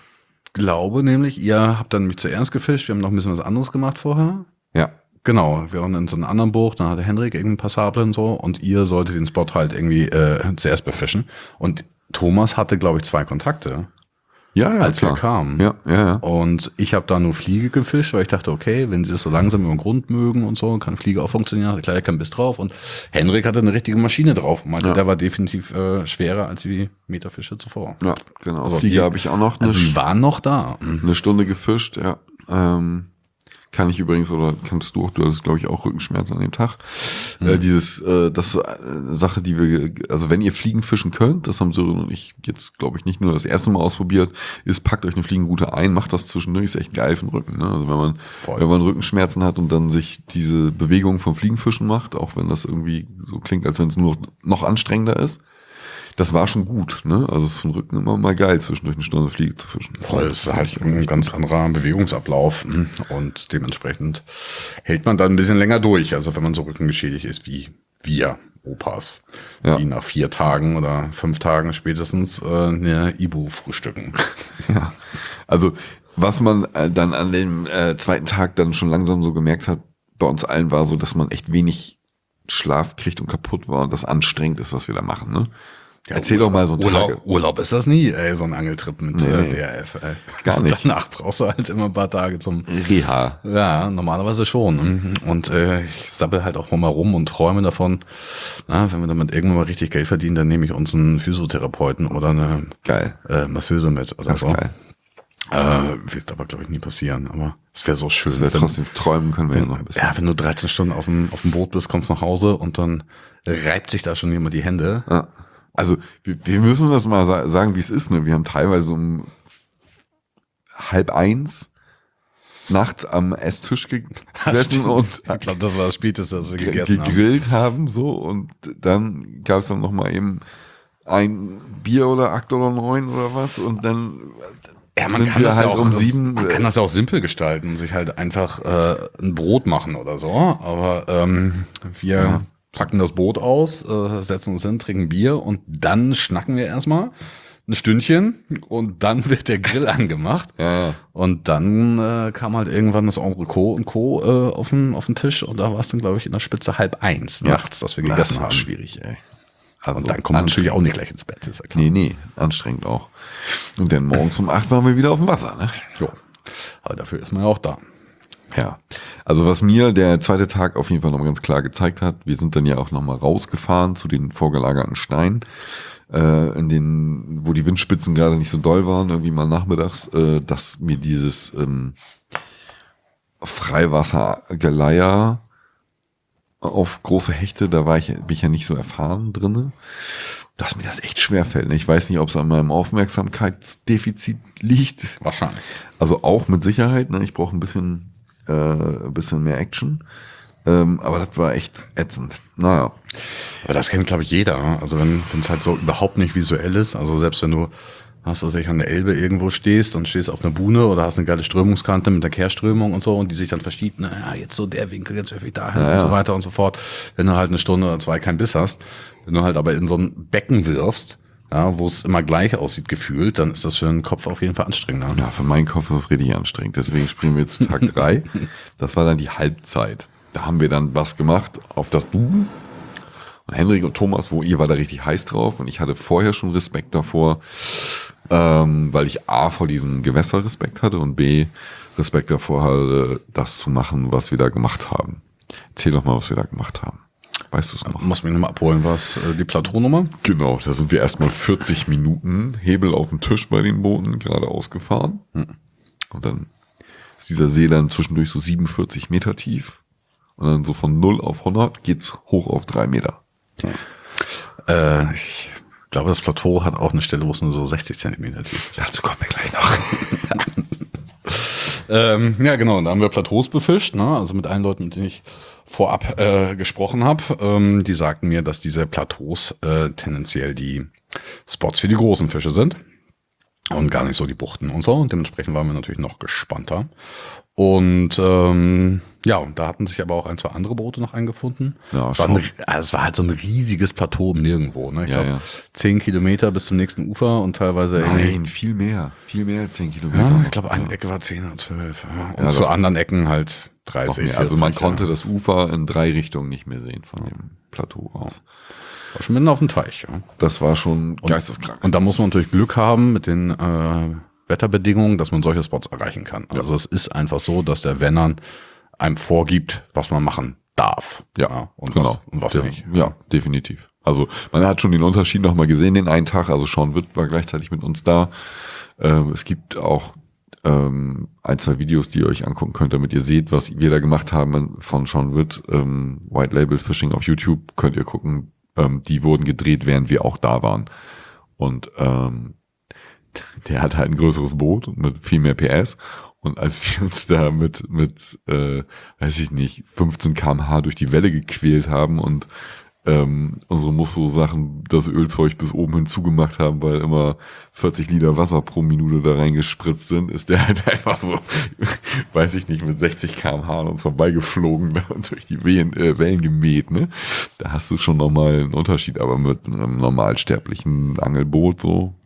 glaube nämlich, ihr habt dann nämlich zuerst gefischt, wir haben noch ein bisschen was anderes gemacht vorher. Ja. Genau, wir waren in so einer anderen Bucht, dann hatte Henrik irgendeinen Passabel und so und ihr solltet den Spot halt irgendwie äh, zuerst befischen. Und Thomas hatte, glaube ich, zwei Kontakte, Ja, ja, als klar. wir kamen. Ja, ja, ja. Und ich habe da nur Fliege gefischt, weil ich dachte, okay, wenn sie es so langsam über den Grund mögen und so, kann Fliege auch funktionieren, klar, kein Biss drauf. Und Henrik hatte eine richtige Maschine drauf und meinte, Ja. der war definitiv äh, schwerer als die Meterfische zuvor. Ja, genau. Also Fliege die- habe ich auch noch eine, Also sie waren noch da. Mhm. eine Stunde gefischt, ja. Ähm, kann ich übrigens, oder kannst du auch, du hattest, glaube ich, auch Rückenschmerzen an dem Tag. Mhm. Äh, dieses, äh, das ist eine Sache, die wir, also wenn ihr Fliegen fischen könnt, das haben Sören und ich jetzt, glaube ich, nicht nur das erste Mal ausprobiert, ist, packt euch eine Fliegenroute ein, macht das zwischendurch, ist echt geil für den Rücken. Ne? Also wenn man, Voll. wenn man Rückenschmerzen hat und dann sich diese Bewegung vom Fliegenfischen macht, auch wenn das irgendwie so klingt, als wenn es nur noch anstrengender ist, das war schon gut, ne? Also es ist für den Rücken immer mal geil, zwischendurch eine Stunde Fliege zu fischen. Voll, das ist halt ein ganz anderer Bewegungsablauf und dementsprechend hält man dann ein bisschen länger durch. Also wenn man so rückengeschädigt ist wie wir Opas, Ja. die nach vier Tagen oder fünf Tagen spätestens äh, eine Ibu frühstücken. Ja, also was man äh, dann an dem äh, zweiten Tag dann schon langsam so gemerkt hat, bei uns allen war so, dass man echt wenig Schlaf kriegt und kaputt war und das anstrengend ist, was wir da machen, ne? Ja, Erzähl doch mal so einen Urlaub, Tag. Urlaub ist das nie, ey, so ein Angeltrip mit Nee, äh, nee. D R F. Ey. Gar nicht. Danach brauchst du halt immer ein paar Tage zum... Reha. Ja, normalerweise schon. Und äh, ich sabbel halt auch mal rum und träume davon, na, wenn wir damit irgendwann mal richtig Geld verdienen, dann nehme ich uns einen Physiotherapeuten oder eine Geil. äh, Masseuse mit oder Das ist so. geil. Äh, wird aber, glaube ich, nie passieren. Aber es wäre so schön. Das wäre wenn- trotzdem träumen können wir ja wenn, noch ein bisschen. ja, wenn du dreizehn Stunden auf dem, auf dem Boot bist, kommst nach Hause und dann reibt sich da schon jemand die Hände. Ja. Also wir, wir müssen das mal sa- sagen, wie es ist. Ne? Wir haben teilweise um halb eins nachts am Esstisch gesessen und ich glaube, das war das Späteste, was wir ge- gegessen haben. gegrillt haben. so und dann gab es dann noch mal eben ein Bier oder acht oder neun oder was und dann Ja, man sind kann wir das halt ja auch, um das, sieben. man kann das ja auch simpel gestalten, sich halt einfach äh, ein Brot machen oder so. Aber ähm, wir Ja. packen das Brot aus, äh, setzen uns hin, trinken Bier und dann schnacken wir erstmal ein Stündchen und dann wird der Grill angemacht. Ja, ja. Und dann äh, kam halt irgendwann das Entrecot und Co. Äh, auf, den, auf den Tisch und da war es dann, glaube ich, in der Spitze halb eins Ja. nachts, dass wir gegessen das war haben. schwierig, ey. Also Und dann kommt man natürlich auch nicht gleich ins Bett, ist ja klar. Nee, nee, anstrengend auch. Und dann morgens um acht waren wir wieder auf dem Wasser, ne? Jo. Aber dafür ist man ja auch da. Ja. Also was mir der zweite Tag auf jeden Fall noch ganz klar gezeigt hat, wir sind dann ja auch nochmal rausgefahren zu den vorgelagerten Steinen, äh, in den, wo die Windspitzen gerade nicht so doll waren, irgendwie mal nachmittags, äh, dass mir dieses ähm, Freiwassergeleier auf große Hechte, da war ich, bin ich ja nicht so erfahren drinne, dass mir das echt schwer fällt. Ich weiß nicht, ob es an meinem Aufmerksamkeitsdefizit liegt. Wahrscheinlich. Also auch mit Sicherheit. Ne? Ich brauche ein bisschen, äh, ein bisschen mehr Action. Ähm, aber das war echt ätzend. Naja. Aber das kennt, glaube ich, jeder. Also wenn es halt so überhaupt nicht visuell ist, also selbst wenn du hast du sich an der Elbe irgendwo stehst und stehst auf einer Buhne oder hast eine geile Strömungskante mit der Kehrströmung und so und die sich dann verschiebt, naja, jetzt so der Winkel, jetzt öffne ich dahin Ja, und so ja. weiter und so fort. Wenn du halt eine Stunde oder zwei keinen Biss hast, wenn du halt aber in so ein Becken wirfst, ja, wo es immer gleich aussieht gefühlt, dann ist das für den Kopf auf jeden Fall anstrengender. Ja, für meinen Kopf ist das richtig anstrengend. Deswegen springen wir zu Tag drei. Das war dann die Halbzeit. Da haben wir dann was gemacht auf das Du. Und Henrik und Thomas, wo ihr war da richtig heiß drauf. Und ich hatte vorher schon Respekt davor, ähm, weil ich A, vor diesem Gewässer Respekt hatte und B, Respekt davor hatte, das zu machen, was wir da gemacht haben. Erzähl doch mal, was wir da gemacht haben. Weißt du es noch? Muss mich nochmal abholen, was äh, die Plateaunummer? Genau, da sind wir erstmal vierzig Minuten Hebel auf dem Tisch bei den Booten geradeaus gefahren. Und dann ist dieser See dann zwischendurch so siebenundvierzig Meter tief. Und dann so von null auf hundert geht's hoch auf drei Meter. Äh, ich glaube, das Plateau hat auch eine Stelle, wo es nur so sechzig Zentimeter tief ist. Dazu kommen wir gleich noch. Ähm, ja, genau. Und da haben wir Plateaus befischt, ne? Also mit allen Leuten, mit denen ich vorab äh, gesprochen habe. Ähm, die sagten mir, dass diese Plateaus äh, tendenziell die Spots für die großen Fische sind und gar nicht so die Buchten und so. Und dementsprechend waren wir natürlich noch gespannter. Und ähm, ja, und da hatten sich aber auch ein, zwei andere Boote noch eingefunden. Ja, es, war schon. ein, also es war halt so ein riesiges Plateau im Nirgendwo. Ne? Ich Ja, glaube, ja. zehn Kilometer bis zum nächsten Ufer und teilweise irgendwie. Nein, viel mehr. Viel mehr als zehn Kilometer. Ja, noch. ich glaube, eine Ecke war zehn oder zwölf. Ja. Und Ja, zu das- anderen Ecken halt Noch dreißig, mehr. Also man vierzig, konnte ja. das Ufer in drei Richtungen nicht mehr sehen von dem Plateau aus. War schon mitten auf dem Teich. Ja. Das war schon geisteskrank. Und da muss man natürlich Glück haben mit den äh, Wetterbedingungen, dass man solche Spots erreichen kann. Also es ist einfach so, dass der Wennern einem vorgibt, was man machen darf. Ja, und genau. was, und was ja, nicht. Ja, definitiv. Also man hat schon den Unterschied nochmal gesehen den einen Tag. Also Sean Witt war gleichzeitig mit uns da. Ähm, es gibt auch ähm, ein, zwei Videos, die ihr euch angucken könnt, damit ihr seht, was wir da gemacht haben von Sean Witt. Ähm, White Label Fishing auf YouTube könnt ihr gucken. Ähm, die wurden gedreht, während wir auch da waren. Und ähm, der hat halt ein größeres Boot mit viel mehr P S. Und als wir uns da mit, mit äh, weiß ich nicht, fünfzehn Kilometer pro Stunde durch die Welle gequält haben und ähm, unsere Musso-Sachen das Ölzeug bis oben hin zugemacht haben, weil immer vierzig Liter Wasser pro Minute da reingespritzt sind, ist der halt einfach so, weiß ich nicht, mit sechzig Kilometer pro Stunde an uns vorbeigeflogen und durch die Wehen, äh, Wellen gemäht. Ne? Da hast du schon nochmal einen Unterschied, aber mit einem normalsterblichen Angelboot so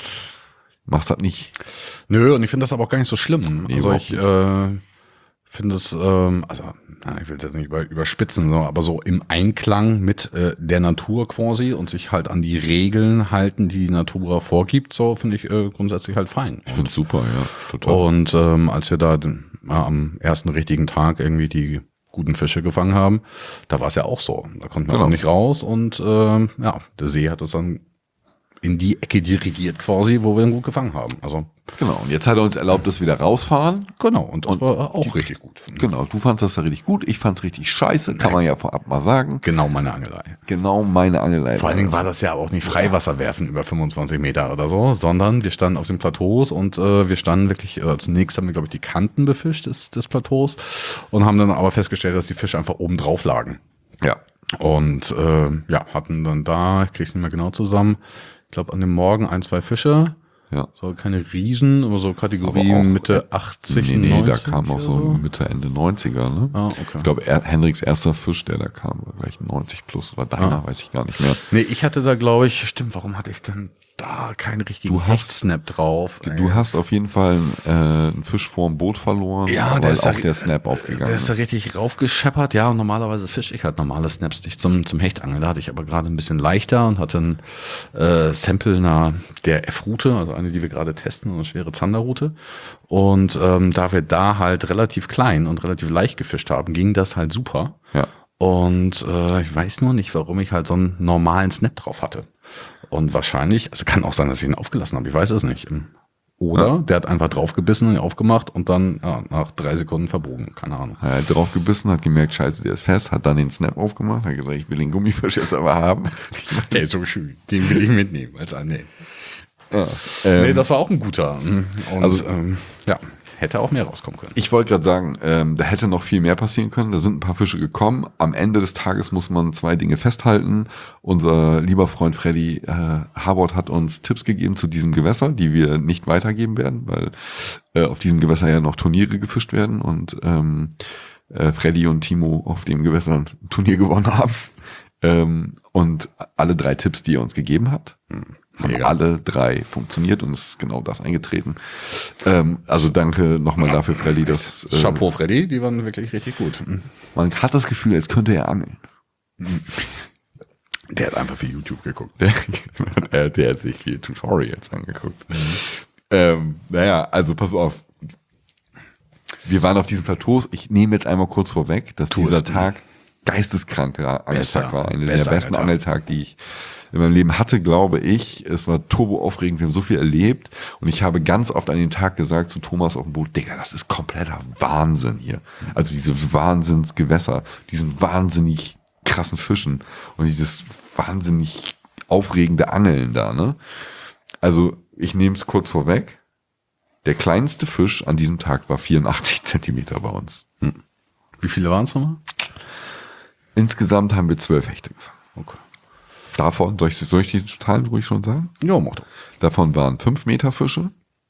machst das nicht. Nö, und ich finde das aber auch gar nicht so schlimm. Nee, also überhaupt ich äh, finde es, ähm, also na, ich will es jetzt nicht über, überspitzen, so, aber so im Einklang mit äh, der Natur quasi und sich halt an die Regeln halten, die die Natur vorgibt, so finde ich äh, grundsätzlich halt fein. Ich finde es super, ja, total. Und ähm, als wir da den, ja, am ersten richtigen Tag irgendwie die guten Fische gefangen haben, da war es ja auch so. Da konnten wir Genau. auch nicht raus und ähm, ja, der See hat uns dann in die Ecke dirigiert quasi, wo wir ihn gut gefangen haben. Also Genau, und jetzt hat er uns erlaubt, dass wir da rausfahren. Genau, und das Und war auch richtig gut. Genau, du fandst das da richtig gut, ich fand's richtig scheiße, kann man ja vorab mal sagen. Genau meine Angelei. Genau meine Angelei. Vor allen Dingen war das ja auch nicht Freiwasserwerfen über fünfundzwanzig Meter oder so, sondern wir standen auf den Plateaus und äh, wir standen wirklich, äh, zunächst haben wir, glaube ich, die Kanten befischt des, des Plateaus und haben dann aber festgestellt, dass die Fische einfach oben drauf lagen. Ja. Und äh, ja, hatten dann da, ich krieg's nicht mehr genau zusammen, ich glaube an dem Morgen ein, zwei Fische. Ja. So keine Riesen, aber so Kategorie Aber auch, Mitte achtzig, Nee, nee, neunzig da kam auch so oder Mitte, Ende neunziger, ne? Ah, okay. Ich glaube, er, Hendriks erster Fisch, der da kam, war gleich neunzig plus, oder deiner, Ah. weiß ich gar nicht mehr. Nee, ich hatte da, glaube ich, stimmt, warum hatte ich denn da keinen richtigen Du hast- Hechtsnap drauf? Du hast auf jeden Fall äh, einen Fisch vor dem Boot verloren, Ja, weil der ist auch da, der Snap aufgegangen Der ist da ist. richtig raufgescheppert, ja, und normalerweise fisch ich halt normale Snaps nicht zum, zum Hechtangeln. Da hatte ich aber gerade ein bisschen leichter und hatte ein äh, Sample einer der F-Route, also eine, die wir gerade testen, eine schwere Zanderroute. Und ähm, da wir da halt relativ klein und relativ leicht gefischt haben, ging das halt super. Ja. Und äh, ich weiß nur nicht, warum ich halt so einen normalen Snap drauf hatte. Und wahrscheinlich, also kann auch sein, dass ich ihn aufgelassen habe, ich weiß es nicht. Oder Ja. der hat einfach draufgebissen und ihn aufgemacht und dann ja, nach drei Sekunden verbogen, keine Ahnung. Er hat drauf gebissen, hat gemerkt, scheiße, der ist fest, hat dann den Snap aufgemacht, hat gesagt, ich will den Gummifisch jetzt aber haben. Der ist so schön, den will ich mitnehmen als nee. Ja. Nee, Ähm, das war auch ein guter. Und, Also- ähm, ja, hätte auch mehr rauskommen können. Ich wollte gerade sagen, ähm, da hätte noch viel mehr passieren können. Da sind ein paar Fische gekommen. Am Ende des Tages muss man zwei Dinge festhalten. Unser lieber Freund Freddy äh, Harbord hat uns Tipps gegeben zu diesem Gewässer, die wir nicht weitergeben werden, weil äh, auf diesem Gewässer ja noch Turniere gefischt werden und ähm, äh, Freddy und Timo auf dem Gewässer ein Turnier gewonnen haben. Ähm, und alle drei Tipps, die er uns gegeben hat, haben Mega. alle drei funktioniert und es ist genau das eingetreten. Ähm, also danke nochmal dafür, Freddy. Dass, äh, Chapeau, Freddy, die waren wirklich richtig gut. Man hat das Gefühl, als könnte er angeln. Der hat einfach für YouTube geguckt. Der, der, der hat sich viele Tutorials angeguckt. Ähm, naja, also pass auf. Wir waren auf diesen Plateaus. Ich nehme jetzt einmal kurz vorweg, dass Tu dieser es. Tag geisteskranker Bester, Angeltag war. Einer der bester besten Angeltag. Angeltag, die ich in meinem Leben hatte, glaube ich. Es war turbo aufregend. Wir haben so viel erlebt. Und ich habe ganz oft an dem Tag gesagt zu Thomas auf dem Boot, Digga, das ist kompletter Wahnsinn hier. Also diese Wahnsinnsgewässer, diesen wahnsinnig krassen Fischen und dieses wahnsinnig aufregende Angeln da, ne? Also ich nehme es kurz vorweg. Der kleinste Fisch an diesem Tag war vierundachtzig Zentimeter bei uns. Wie viele waren es nochmal? Insgesamt haben wir zwölf Hechte gefangen. Okay. Davon, soll ich, soll ich die Zahlen ruhig schon sagen? Ja, mach doch. Davon waren fünf Meter Fische.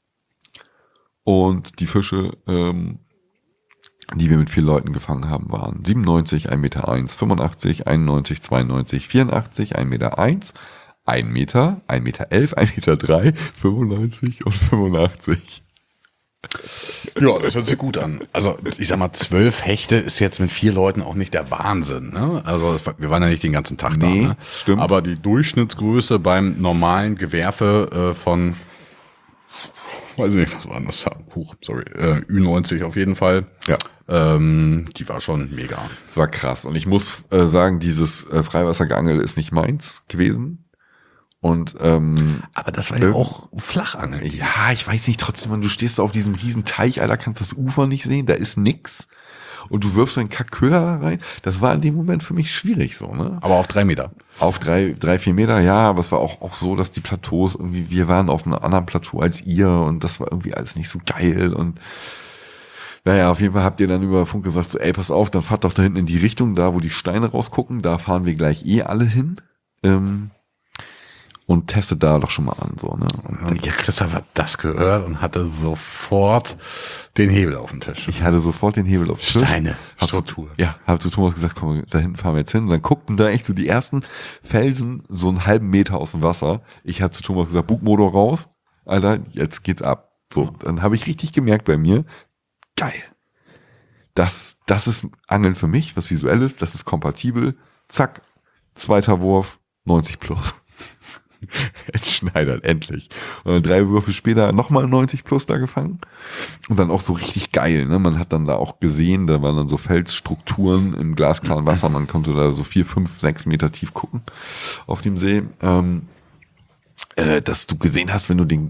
Und die Fische, ähm, die wir mit vier Leuten gefangen haben, waren siebenundneunzig, ein Meter eins, fünfundachtzig, einundneunzig, zweiundneunzig, vierundachtzig, ein Meter eins, ein Meter, ein Meter elf, ein Meter drei, fünfundneunzig und fünfundachtzig. Ja, das hört sich gut an. Also, ich sag mal, zwölf Hechte ist jetzt mit vier Leuten auch nicht der Wahnsinn. Ne? Also, es war, wir waren ja nicht den ganzen Tag Nee, da. Ne? stimmt. Aber die Durchschnittsgröße beim normalen Gewerfe äh, von, weiß ich nicht, was war denn das? Huch, sorry, äh, Ü neunzig auf jeden Fall. Ja. Ähm, die war schon mega. Das war krass. Und ich muss äh, sagen, dieses äh, Freiwassergeangel ist nicht meins gewesen. Und ähm, Aber das war ja Irgend- auch Flachangeln. ja, ich weiß nicht, trotzdem, man, du stehst da auf diesem riesen Teich, Alter, kannst das Ufer nicht sehen, da ist nix. Und du wirfst einen Kackköder da rein. Das war in dem Moment für mich schwierig so, ne? Aber auf drei Meter. Auf drei, drei, vier Meter, ja, aber es war auch, auch so, dass die Plateaus irgendwie, wir waren auf einem anderen Plateau als ihr und das war irgendwie alles nicht so geil und naja, auf jeden Fall habt ihr dann über Funk gesagt, so, ey, pass auf, dann fahrt doch da hinten in die Richtung, da wo die Steine rausgucken, da fahren wir gleich eh alle hin. Ähm, und testet da doch schon mal an, so, ne? Und Und jetzt Christoph hat das gehört und hatte sofort den Hebel auf dem Tisch. ich hatte sofort den Hebel auf den Tisch. Steine, Hab Struktur. Zu, ja, habe zu Thomas gesagt, komm, da hinten fahren wir jetzt hin. Und dann guckten da echt so die ersten Felsen so einen halben Meter aus dem Wasser. Ich habe zu Thomas gesagt, Bugmotor raus. Alter, jetzt geht's ab. So, dann habe ich richtig gemerkt bei mir, geil. Das, das ist Angeln für mich, was visuell ist, das ist kompatibel. Zack, zweiter Wurf, neunzig plus. Jetzt schneidert, endlich. Und dann drei Würfe später nochmal neunzig plus da gefangen. Und dann auch so richtig geil, ne? Man hat dann da auch gesehen, da waren dann so Felsstrukturen im glasklaren Wasser. Man konnte da so vier, fünf, sechs Meter tief gucken auf dem See. Ähm, äh, dass du gesehen hast, wenn du den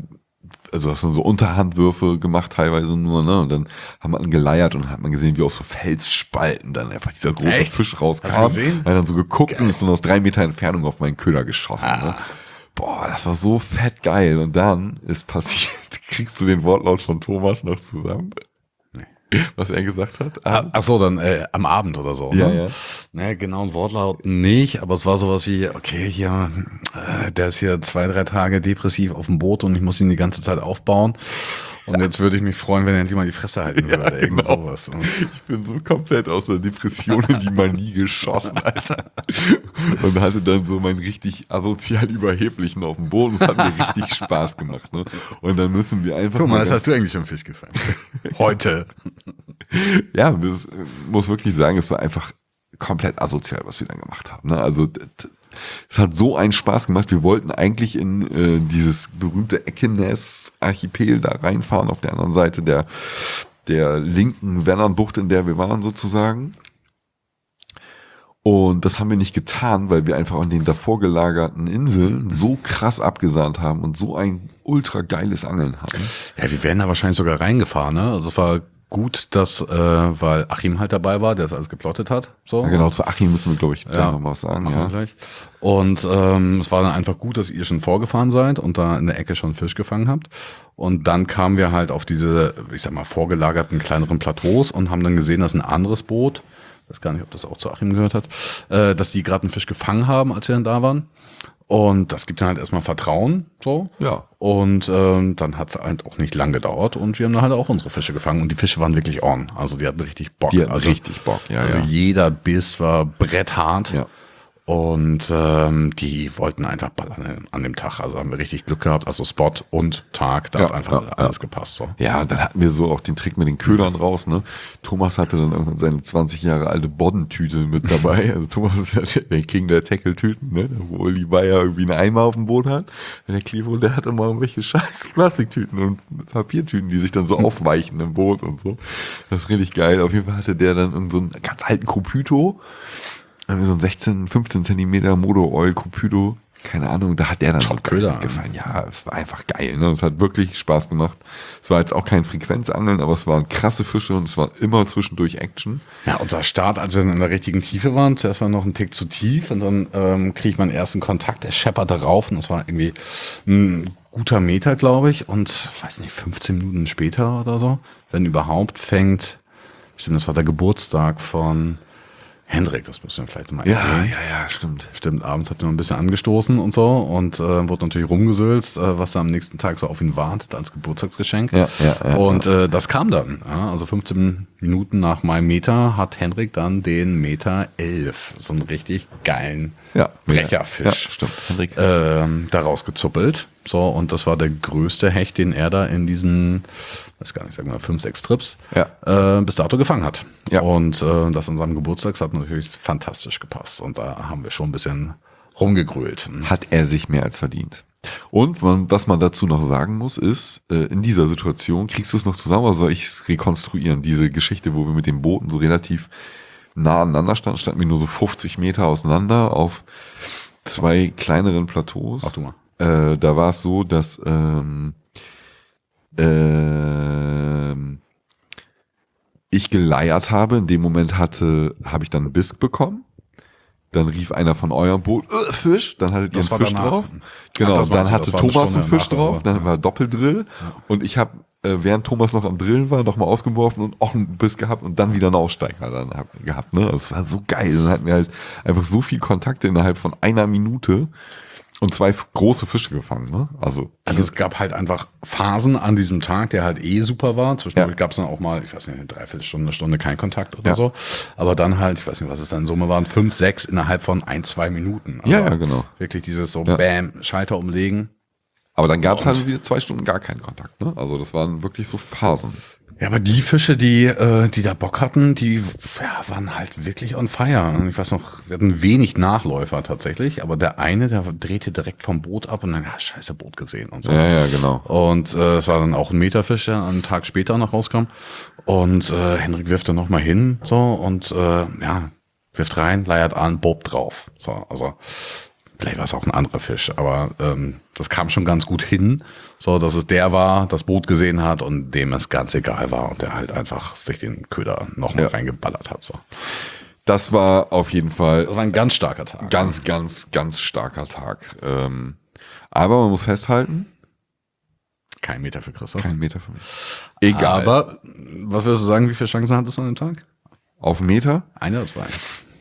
also hast du so Unterhandwürfe gemacht teilweise nur, ne? Und dann haben wir geleiert und hat man gesehen, wie aus so Felsspalten dann einfach dieser große Echt? Fisch rauskam. Hast du gesehen? Er hat dann so geguckt geil. Und ist dann aus drei Meter Entfernung auf meinen Köder geschossen. Ah. Ne? Boah, das war so fett geil. Und dann ist passiert, kriegst du den Wortlaut von Thomas noch zusammen? Was er gesagt hat? Ah, ach so, dann äh, am Abend oder so. Ja, ne? ja. Ne, genau, ein Wortlaut nicht, aber es war sowas wie, okay, hier, äh, der ist hier zwei, drei Tage depressiv auf dem Boot und ich muss ihn die ganze Zeit aufbauen. Und jetzt würde ich mich freuen, wenn er endlich mal die Fresse halten würde. Ja, irgend genau. sowas. Ich bin so komplett aus der Depression in die Manie geschossen, Alter. Und hatte dann so meinen richtig asozial Überheblichen auf dem Boden. Das hat mir richtig Spaß gemacht. Ne? Und dann müssen wir einfach... Thomas, hast du eigentlich schon Fisch gefangen? Heute. Ja, ich muss wirklich sagen, es war einfach komplett asozial, was wir dann gemacht haben. Ne? Also es hat so einen Spaß gemacht. Wir wollten eigentlich in äh, dieses berühmte Ekenes-Archipel da reinfahren, auf der anderen Seite der, der linken Wennernbucht, in der wir waren sozusagen. Und das haben wir nicht getan, weil wir einfach an den davor gelagerten Inseln so krass abgesahnt haben und so ein ultra geiles Angeln hatten. Ja, wir wären da wahrscheinlich sogar reingefahren, ne? Also es war gut, dass, äh, weil Achim halt dabei war, der das alles geplottet hat. So. Ja, genau, zu Achim müssen wir, glaube ich, ja, noch mal was sagen. Ja. Ja. Gleich. Und ähm, es war dann einfach gut, dass ihr schon vorgefahren seid und da in der Ecke schon Fisch gefangen habt. Und dann kamen wir halt auf diese, ich sag mal, vorgelagerten kleineren Plateaus und haben dann gesehen, dass ein anderes Boot, ich weiß gar nicht, ob das auch zu Achim gehört hat, äh, dass die gerade einen Fisch gefangen haben, als wir dann da waren. Und das gibt dann halt erstmal Vertrauen, so. Ja. Und ähm, dann hat es halt auch nicht lang gedauert und wir haben dann halt auch unsere Fische gefangen und die Fische waren wirklich on. Also die hatten richtig Bock. Die hatten also, richtig Bock, ja. Also ja. jeder Biss war bretthart. Ja. Und ähm, die wollten einfach ballern an dem Tag. Also haben wir richtig Glück gehabt. Also Spot und Tag, da Ja, hat einfach ja, alles ja. gepasst. So. Ja, dann hatten wir so auch den Trick mit den Ködern raus, ne? Thomas hatte dann irgendwann seine zwanzig Jahre alte Boddentüte mit dabei. Also Thomas ist ja der, der King der Tackle-Tüten, ne? Wo Uli Bayer irgendwie einen Eimer auf dem Boot hat. Der Clivo, der hat immer irgendwelche scheiß Plastiktüten und Papiertüten, die sich dann so aufweichen im Boot und so. Das ist richtig geil. Auf jeden Fall hatte der dann irgend so einen ganz alten Kopyto. So ein sechzehn, fünfzehn Zentimeter Motor Oil Cupido, keine Ahnung, da hat der dann so Köder gefallen. Ja, es war einfach geil, ne? Es hat wirklich Spaß gemacht. Es war jetzt auch kein Frequenzangeln, aber es waren krasse Fische und es war immer zwischendurch Action. Ja, unser Start, als wir in der richtigen Tiefe waren, zuerst war noch ein Tick zu tief und dann ähm, kriege ich meinen ersten Kontakt, der schepperte rauf und das war irgendwie ein guter Meter, glaube ich, und weiß nicht, fünfzehn Minuten später oder so, wenn überhaupt, fängt, stimmt, das war der Geburtstag von Hendrik, das müssen wir vielleicht mal Ja, erwähnen. ja, ja, stimmt. Stimmt, abends hat man ein bisschen angestoßen und so und äh, wurde natürlich rumgesülzt, äh, was da am nächsten Tag so auf ihn wartet als Geburtstagsgeschenk. Ja, ja, ja, und äh, das kam dann. Ja, also fünfzehn Minuten nach meinem Meter hat Hendrik dann den Meter elf, so einen richtig geilen Ja, Brecherfisch, ja, stimmt. Hendrik. ähm, daraus gezuppelt. So, und das war der größte Hecht, den er da in diesen, weiß gar nicht, sagen wir mal, fünf, sechs Trips Ja. äh, bis dato gefangen hat. Ja. Und äh, das an seinem Geburtstag das hat natürlich fantastisch gepasst. Und da haben wir schon ein bisschen rumgegrölt. Hat er sich mehr als verdient. Und man, was man dazu noch sagen muss, ist, äh, in dieser Situation, kriegst du es noch zusammen oder soll ich es rekonstruieren? Diese Geschichte, wo wir mit den Booten so relativ nah aneinander standen, standen wir nur so fünfzig Meter auseinander auf zwei kleineren Plateaus. Mach du mal. Äh, da war es so, dass ähm, ähm, ich geleiert habe. In dem Moment hatte, habe ich dann einen Bisk bekommen. Dann rief einer von eurem Boot, äh, Fisch, dann hattet ihr Das einen war Fisch danach. drauf. Ach, Genau, das dann meinst du, hatte das war eine Thomas einen Stunde Fisch danach oder drauf, so. dann Ja. war Doppeldrill und ich habe, äh, während Thomas noch am Drillen war, nochmal ausgeworfen und auch einen Biss gehabt und dann wieder einen Aussteiger dann hab, gehabt. Ne? Das war so geil. Dann hatten wir halt einfach so viel Kontakte innerhalb von einer Minute und zwei f- große Fische gefangen. Ne? Also, Also es gab halt einfach Phasen an diesem Tag, der halt eh super war. Zwischendurch Ja. gab es dann auch mal, ich weiß nicht, eine Dreiviertelstunde, eine Stunde kein Kontakt oder Ja. so. Aber dann halt, ich weiß nicht, was es dann in Summe waren, fünf, sechs innerhalb von ein, zwei Minuten. Also Ja, ja, genau. Wirklich dieses so Ja. Bam, Schalter umlegen. aber dann gab es Und- halt wieder zwei Stunden gar keinen Kontakt. Ne? Also das waren wirklich so Phasen. Ja, aber die Fische, die, äh, die da Bock hatten, die ja, waren halt wirklich on fire. Und ich weiß noch, wir hatten wenig Nachläufer tatsächlich, aber der eine, der drehte direkt vom Boot ab und dann, ja, scheiße, Boot gesehen und so. Ja, ja, genau. Und äh, es war dann auch ein Meterfisch, der einen Tag später noch rauskam. Und äh, Hendrik wirft dann nochmal hin, so, und äh, ja, wirft rein, leiert an, bob drauf. So, also vielleicht war es auch ein anderer Fisch, aber ähm, das kam schon ganz gut hin, so dass es der war, das Boot gesehen hat und dem es ganz egal war und der halt einfach sich den Köder nochmal Ja. reingeballert hat. So. Das war auf jeden Fall Das war ein ganz starker Tag. ganz, ganz, ganz starker Tag. Ähm, aber man muss festhalten, Kein Meter für Christoph. kein Meter für mich. Egal. Aber was würdest du sagen, wie viele Chancen hattest du an dem Tag? Auf einen Meter? Eine oder zwei?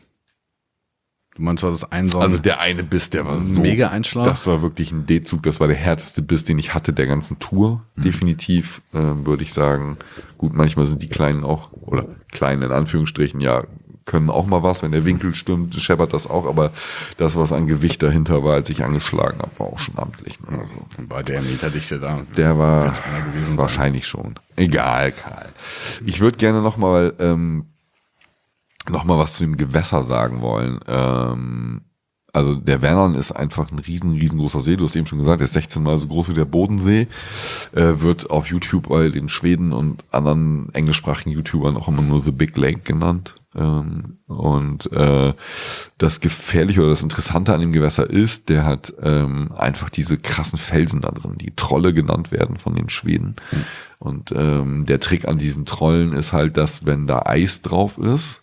Du meinst, war das ein so ein Also der eine Biss, der war so. mega Einschlag? Das war wirklich ein D-Zug. Das war der härteste Biss, den ich hatte der ganzen Tour. Mhm. Definitiv, ähm, würde ich sagen. Gut, manchmal sind die Kleinen auch, oder Kleinen in Anführungsstrichen, ja, können auch mal was. Wenn der Winkel stimmt, scheppert das auch. Aber das, was an Gewicht dahinter war, als ich angeschlagen habe, war auch schon amtlich. Ne? Also, Bei der Meterdichte da. der war wird's einer gewesen sein. wahrscheinlich schon. Egal, Karl. Ich würde gerne nochmal ähm, noch mal was zu dem Gewässer sagen wollen. Ähm, also der Vänern ist einfach ein riesen, riesengroßer See. Du hast eben schon gesagt, der ist sechzehn Mal so groß wie der Bodensee. Äh, wird auf YouTube bei den Schweden und anderen englischsprachigen YouTubern auch immer nur The Big Lake genannt. Ähm, und äh, das Gefährliche oder das Interessante an dem Gewässer ist, der hat ähm, einfach diese krassen Felsen da drin, die Trolle genannt werden von den Schweden. Mhm. Und ähm, der Trick an diesen Trollen ist halt, dass wenn da Eis drauf ist,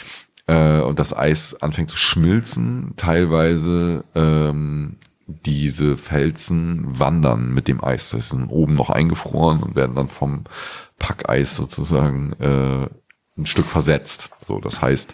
und das Eis anfängt zu schmilzen, teilweise ähm, diese Felsen wandern mit dem Eis. Das sind oben noch eingefroren und werden dann vom Packeis sozusagen äh, ein Stück versetzt. So, das heißt,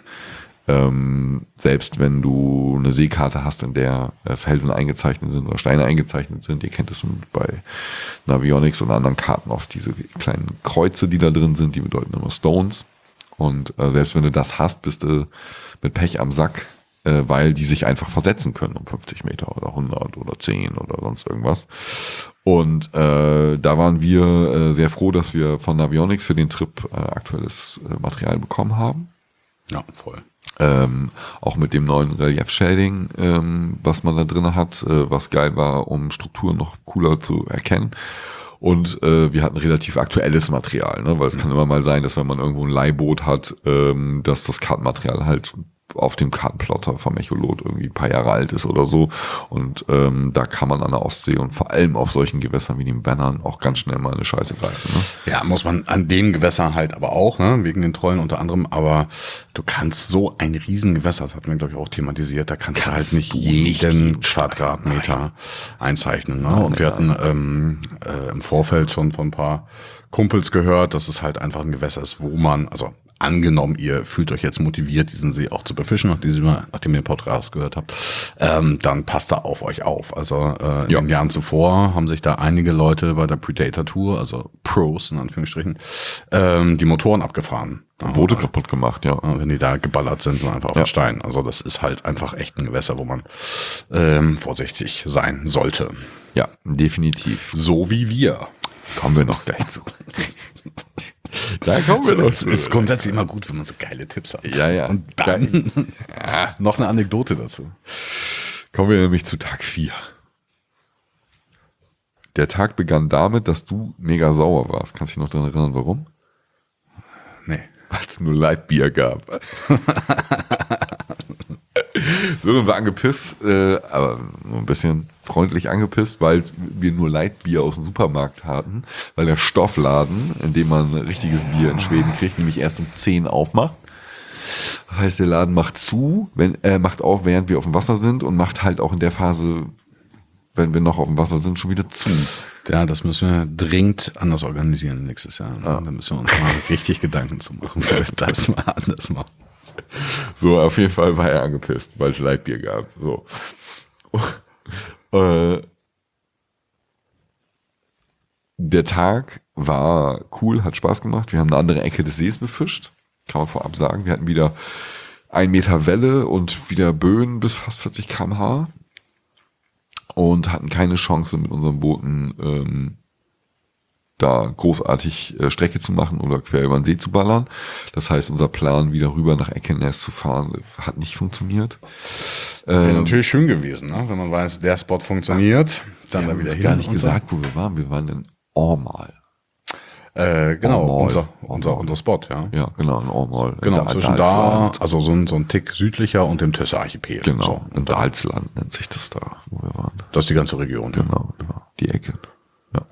ähm, selbst wenn du eine Seekarte hast, in der äh, Felsen eingezeichnet sind oder Steine eingezeichnet sind, ihr kennt es bei Navionics oder anderen Karten oft, diese kleinen Kreuze, die da drin sind, die bedeuten immer Stones. Und äh, selbst wenn du das hast, bist du mit Pech am Sack, äh, weil die sich einfach versetzen können um fünfzig Meter oder hundert oder zehn oder sonst irgendwas. Und äh, da waren wir äh, sehr froh, dass wir von Navionics für den Trip äh, aktuelles äh, Material bekommen haben. Ja, voll. Ähm, auch mit dem neuen Relief-Shading, ähm, was man da drin hat, äh, was geil war, um Strukturen noch cooler zu erkennen. Und äh, wir hatten relativ aktuelles Material, ne? Weil es kann immer mal sein, dass wenn man irgendwo ein Leihboot hat, ähm, dass das Kartenmaterial halt auf dem Kartenplotter vom Echolot irgendwie ein paar Jahre alt ist oder so. Und ähm, da kann man an der Ostsee und vor allem auf solchen Gewässern wie dem Vänern auch ganz schnell mal eine Scheiße greifen. Ne? Ja, muss man an dem Gewässer halt aber auch, ne? Wegen den Trollen unter anderem. Aber du kannst so ein Riesengewässer, das hatten wir, glaube ich, auch thematisiert, da kannst, kannst du halt nicht jeden nicht Quadratmeter einzeichnen. Ne? Und wir hatten ähm, äh, im Vorfeld schon von ein paar Kumpels gehört, dass es halt einfach ein Gewässer ist, wo man, also angenommen, ihr fühlt euch jetzt motiviert, diesen See auch zu befischen, nachdem ihr, nachdem ihr den Podcast gehört habt, ähm, dann passt da auf euch auf. Also äh, in ja. den Jahren zuvor haben sich da einige Leute bei der Predator Tour, also Pros in Anführungsstrichen, ähm, die Motoren abgefahren. Boote kaputt gemacht, ja. Wenn die da geballert sind und einfach auf ja. den Stein. Also das ist halt einfach echt ein Gewässer, wo man ähm, vorsichtig sein sollte. Ja, definitiv. So wie wir. Kommen wir noch gleich zu. Da kommen wir noch zu. Es ist grundsätzlich immer gut, wenn man so geile Tipps hat. Ja, ja. Und dann ja. noch eine Anekdote dazu. Kommen wir nämlich zu Tag vier. Der Tag begann damit, dass du mega sauer warst. Kannst du dich noch daran erinnern, warum? Nee. Weil es nur Leitbier gab. So, wir waren angepisst, äh, aber nur ein bisschen freundlich angepisst, weil wir nur Leitbier aus dem Supermarkt hatten, weil der Stoffladen, in dem man richtiges Bier in Schweden kriegt, nämlich erst um zehn aufmacht. Das heißt, der Laden macht zu, wenn er äh, macht auf, während wir auf dem Wasser sind und macht halt auch in der Phase, wenn wir noch auf dem Wasser sind, schon wieder zu. Ja, das müssen wir dringend anders organisieren nächstes Jahr. Ja. Da müssen wir uns mal richtig Gedanken zu machen, wie wir das mal anders machen. So, auf jeden Fall war er angepisst, weil es Leitbier gab. So. äh, der Tag war cool, hat Spaß gemacht. Wir haben eine andere Ecke des Sees befischt. Kann man vorab sagen. Wir hatten wieder ein Meter Welle und wieder Böen bis fast vierzig Kilometer pro Stunde. Und hatten keine Chance mit unseren Booten ähm, da großartig äh, Strecke zu machen oder quer über den See zu ballern. Das heißt, unser Plan, wieder rüber nach Ekenes zu fahren, hat nicht funktioniert. Wäre ähm, natürlich schön gewesen, ne? Wenn man weiß, der Spot funktioniert, dann da wieder hin. Ich habe gar nicht gesagt, wo wir waren. Wir waren in Ormal. Äh, genau, En Mall. unser, unser, unser Spot, ja. Ja, genau, ein En Mall. Genau, in zwischen da, Dalsland. also so ein, so ein Tick südlicher und dem Tösse-Archipel. Genau, So, in und da, Dalsland nennt sich das da, wo wir waren. das ist die ganze Region. Ja. Genau, genau, die Ecke. Ja.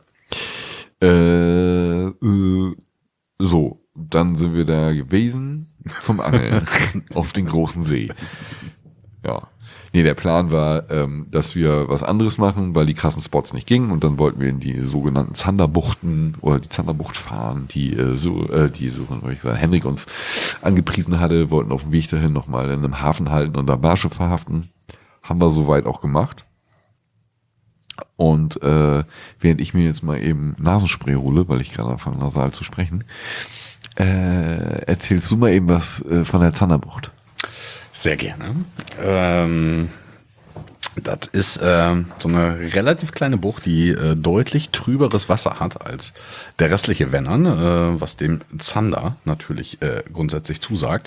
Äh, äh, so, dann sind wir da gewesen zum Angeln auf den großen See. Ja. Nee, der Plan war, ähm, dass wir was anderes machen, weil die krassen Spots nicht gingen und dann wollten wir in die sogenannten Zanderbuchten oder die Zanderbucht fahren, die äh, so, äh, die so, wie ich sagen, Henrik uns angepriesen hatte, wollten auf dem Weg dahin nochmal in einem Hafen halten und da Barsche verhaften. Haben wir soweit auch gemacht. Und äh, während ich mir jetzt mal eben Nasenspray hole, weil ich gerade anfange nasal zu sprechen, äh, erzählst du mal eben was äh, von der Zanderbucht. Sehr gerne. Ähm, das ist ähm, so eine relativ kleine Bucht, die äh, deutlich trüberes Wasser hat als der restliche Wennern, äh, was dem Zander natürlich äh, grundsätzlich zusagt.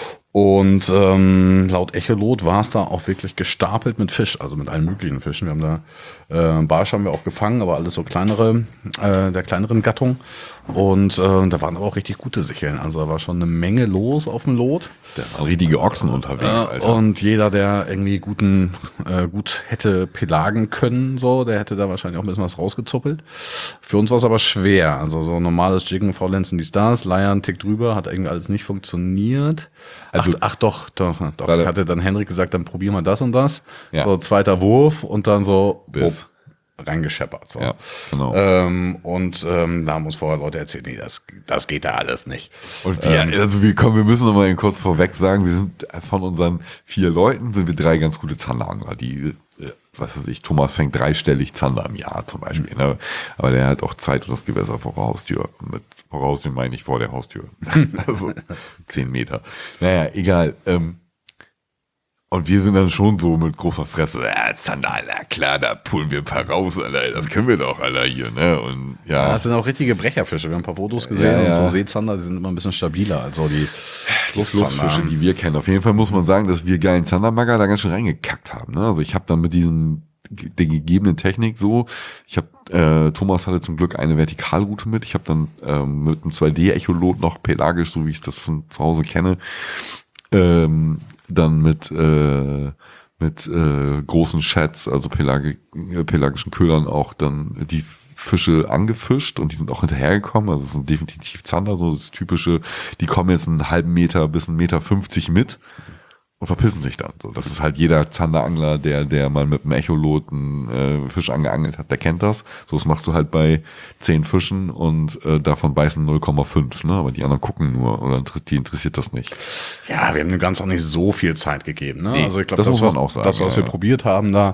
Und ähm, laut Echolot war es da auch wirklich gestapelt mit Fisch, also mit allen möglichen Fischen. Wir haben da äh, Barsch haben wir auch gefangen, aber alles so kleinere, äh, der kleineren Gattung. Und äh, da waren aber auch richtig gute Sicheln. Also da war schon eine Menge los auf dem Lot. Da waren richtige Ochsen unterwegs, Äh, Alter. und jeder, der irgendwie guten, äh, gut hätte pelagen können, so, der hätte da wahrscheinlich auch ein bisschen was rausgezuppelt. Für uns war es aber schwer. Also so normales Jiggen, V-Lenzen, die Stars, Leiern, Tick drüber, hat irgendwie alles nicht funktioniert. Also- ach, ach doch, doch, doch. Warte. Hatte dann Henrik gesagt, dann probier mal das und das. Ja. So, zweiter Wurf und dann so Bis. wupp, reingescheppert. So. Ja, genau. Ähm, und ähm, da haben uns vorher Leute erzählt, nee, das, das geht da alles nicht. Und wir, also wir kommen, wir müssen noch mal eben kurz vorweg sagen, wir sind von unseren vier Leuten sind wir drei ganz gute Zanderangler, die, äh, was weiß ich, Thomas fängt dreistellig Zander im Jahr zum Beispiel, ne? Aber der hat auch Zeit und das Gewässer vor der Haustür. Und mit vor der Haustür meine ich vor der Haustür. Also zehn Meter. Naja, egal. Ähm, und wir sind dann schon so mit großer Fresse, ja, Zander, Alter, klar, da pullen wir ein paar raus, Alter, das können wir doch, Alter, hier, ne? Und ja. Ja, das sind auch richtige Brecherfische. Wir haben ein paar Fotos gesehen Ja, ja. und so Seezander, die sind immer ein bisschen stabiler als so die Die Flussfische, die wir kennen. Auf jeden Fall muss man sagen, dass wir geilen Zandermagger da ganz schön reingekackt haben. Ne? Also ich habe dann mit diesem der gegebenen Technik so, ich habe äh, Thomas hatte zum Glück eine Vertikalroute mit. Ich habe dann ähm, mit einem zwei D-Echolot noch pelagisch, so wie ich das von zu Hause kenne, ähm, dann mit äh, mit äh, großen Shats, also pelagi äh, pelagischen Ködern auch dann die Fische angefischt und die sind auch hinterhergekommen, also so definitiv Zander, so das typische, die kommen jetzt einen halben Meter bis einen Meter fünfzig mit und verpissen sich dann. So, das ist halt jeder Zanderangler, der der mal mit einem Echolot einen äh, Fisch angeangelt hat, der kennt das. So, das machst du halt bei zehn Fischen und äh, davon beißen null Komma fünf, ne? Aber die anderen gucken nur oder die interessiert das nicht. Ja, wir haben dem Ganzen auch nicht so viel Zeit gegeben. Ne? Nee, also ich glaube, das das, muss man was, auch sagen, das, was ja, wir ja. probiert haben da,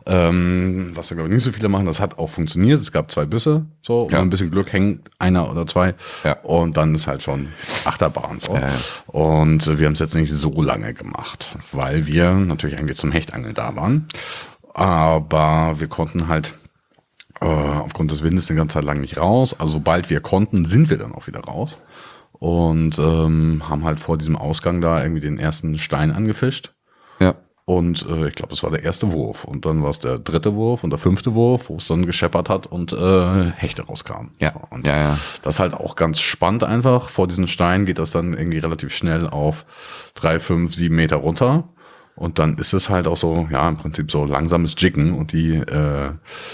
ähm, was da glaube ich nicht so viele machen, das hat auch funktioniert. Es gab zwei Bisse, so, und Ja. ein bisschen Glück hängt einer oder zwei. Ja. Und dann ist halt schon Achterbahn. So. Ja, ja. Und äh, wir haben es jetzt nicht so lange gemacht, weil wir natürlich eigentlich zum Hechtangeln da waren. Aber wir konnten halt äh, aufgrund des Windes eine ganze Zeit lang nicht raus. Also sobald wir konnten, sind wir dann auch wieder raus. Und ähm, haben halt vor diesem Ausgang da irgendwie den ersten Stein angefischt. Ja. Und äh, ich glaube, das war der erste Wurf. Und dann war es der dritte Wurf und der fünfte Wurf, wo es dann gescheppert hat und äh, Hechte rauskamen. Ja. Und Ja, ja. das ist halt auch ganz spannend einfach. Vor diesen Stein geht das dann irgendwie relativ schnell auf drei, fünf, sieben Meter runter. Und dann ist es halt auch so, ja, im Prinzip so langsames Jiggen. Und die äh,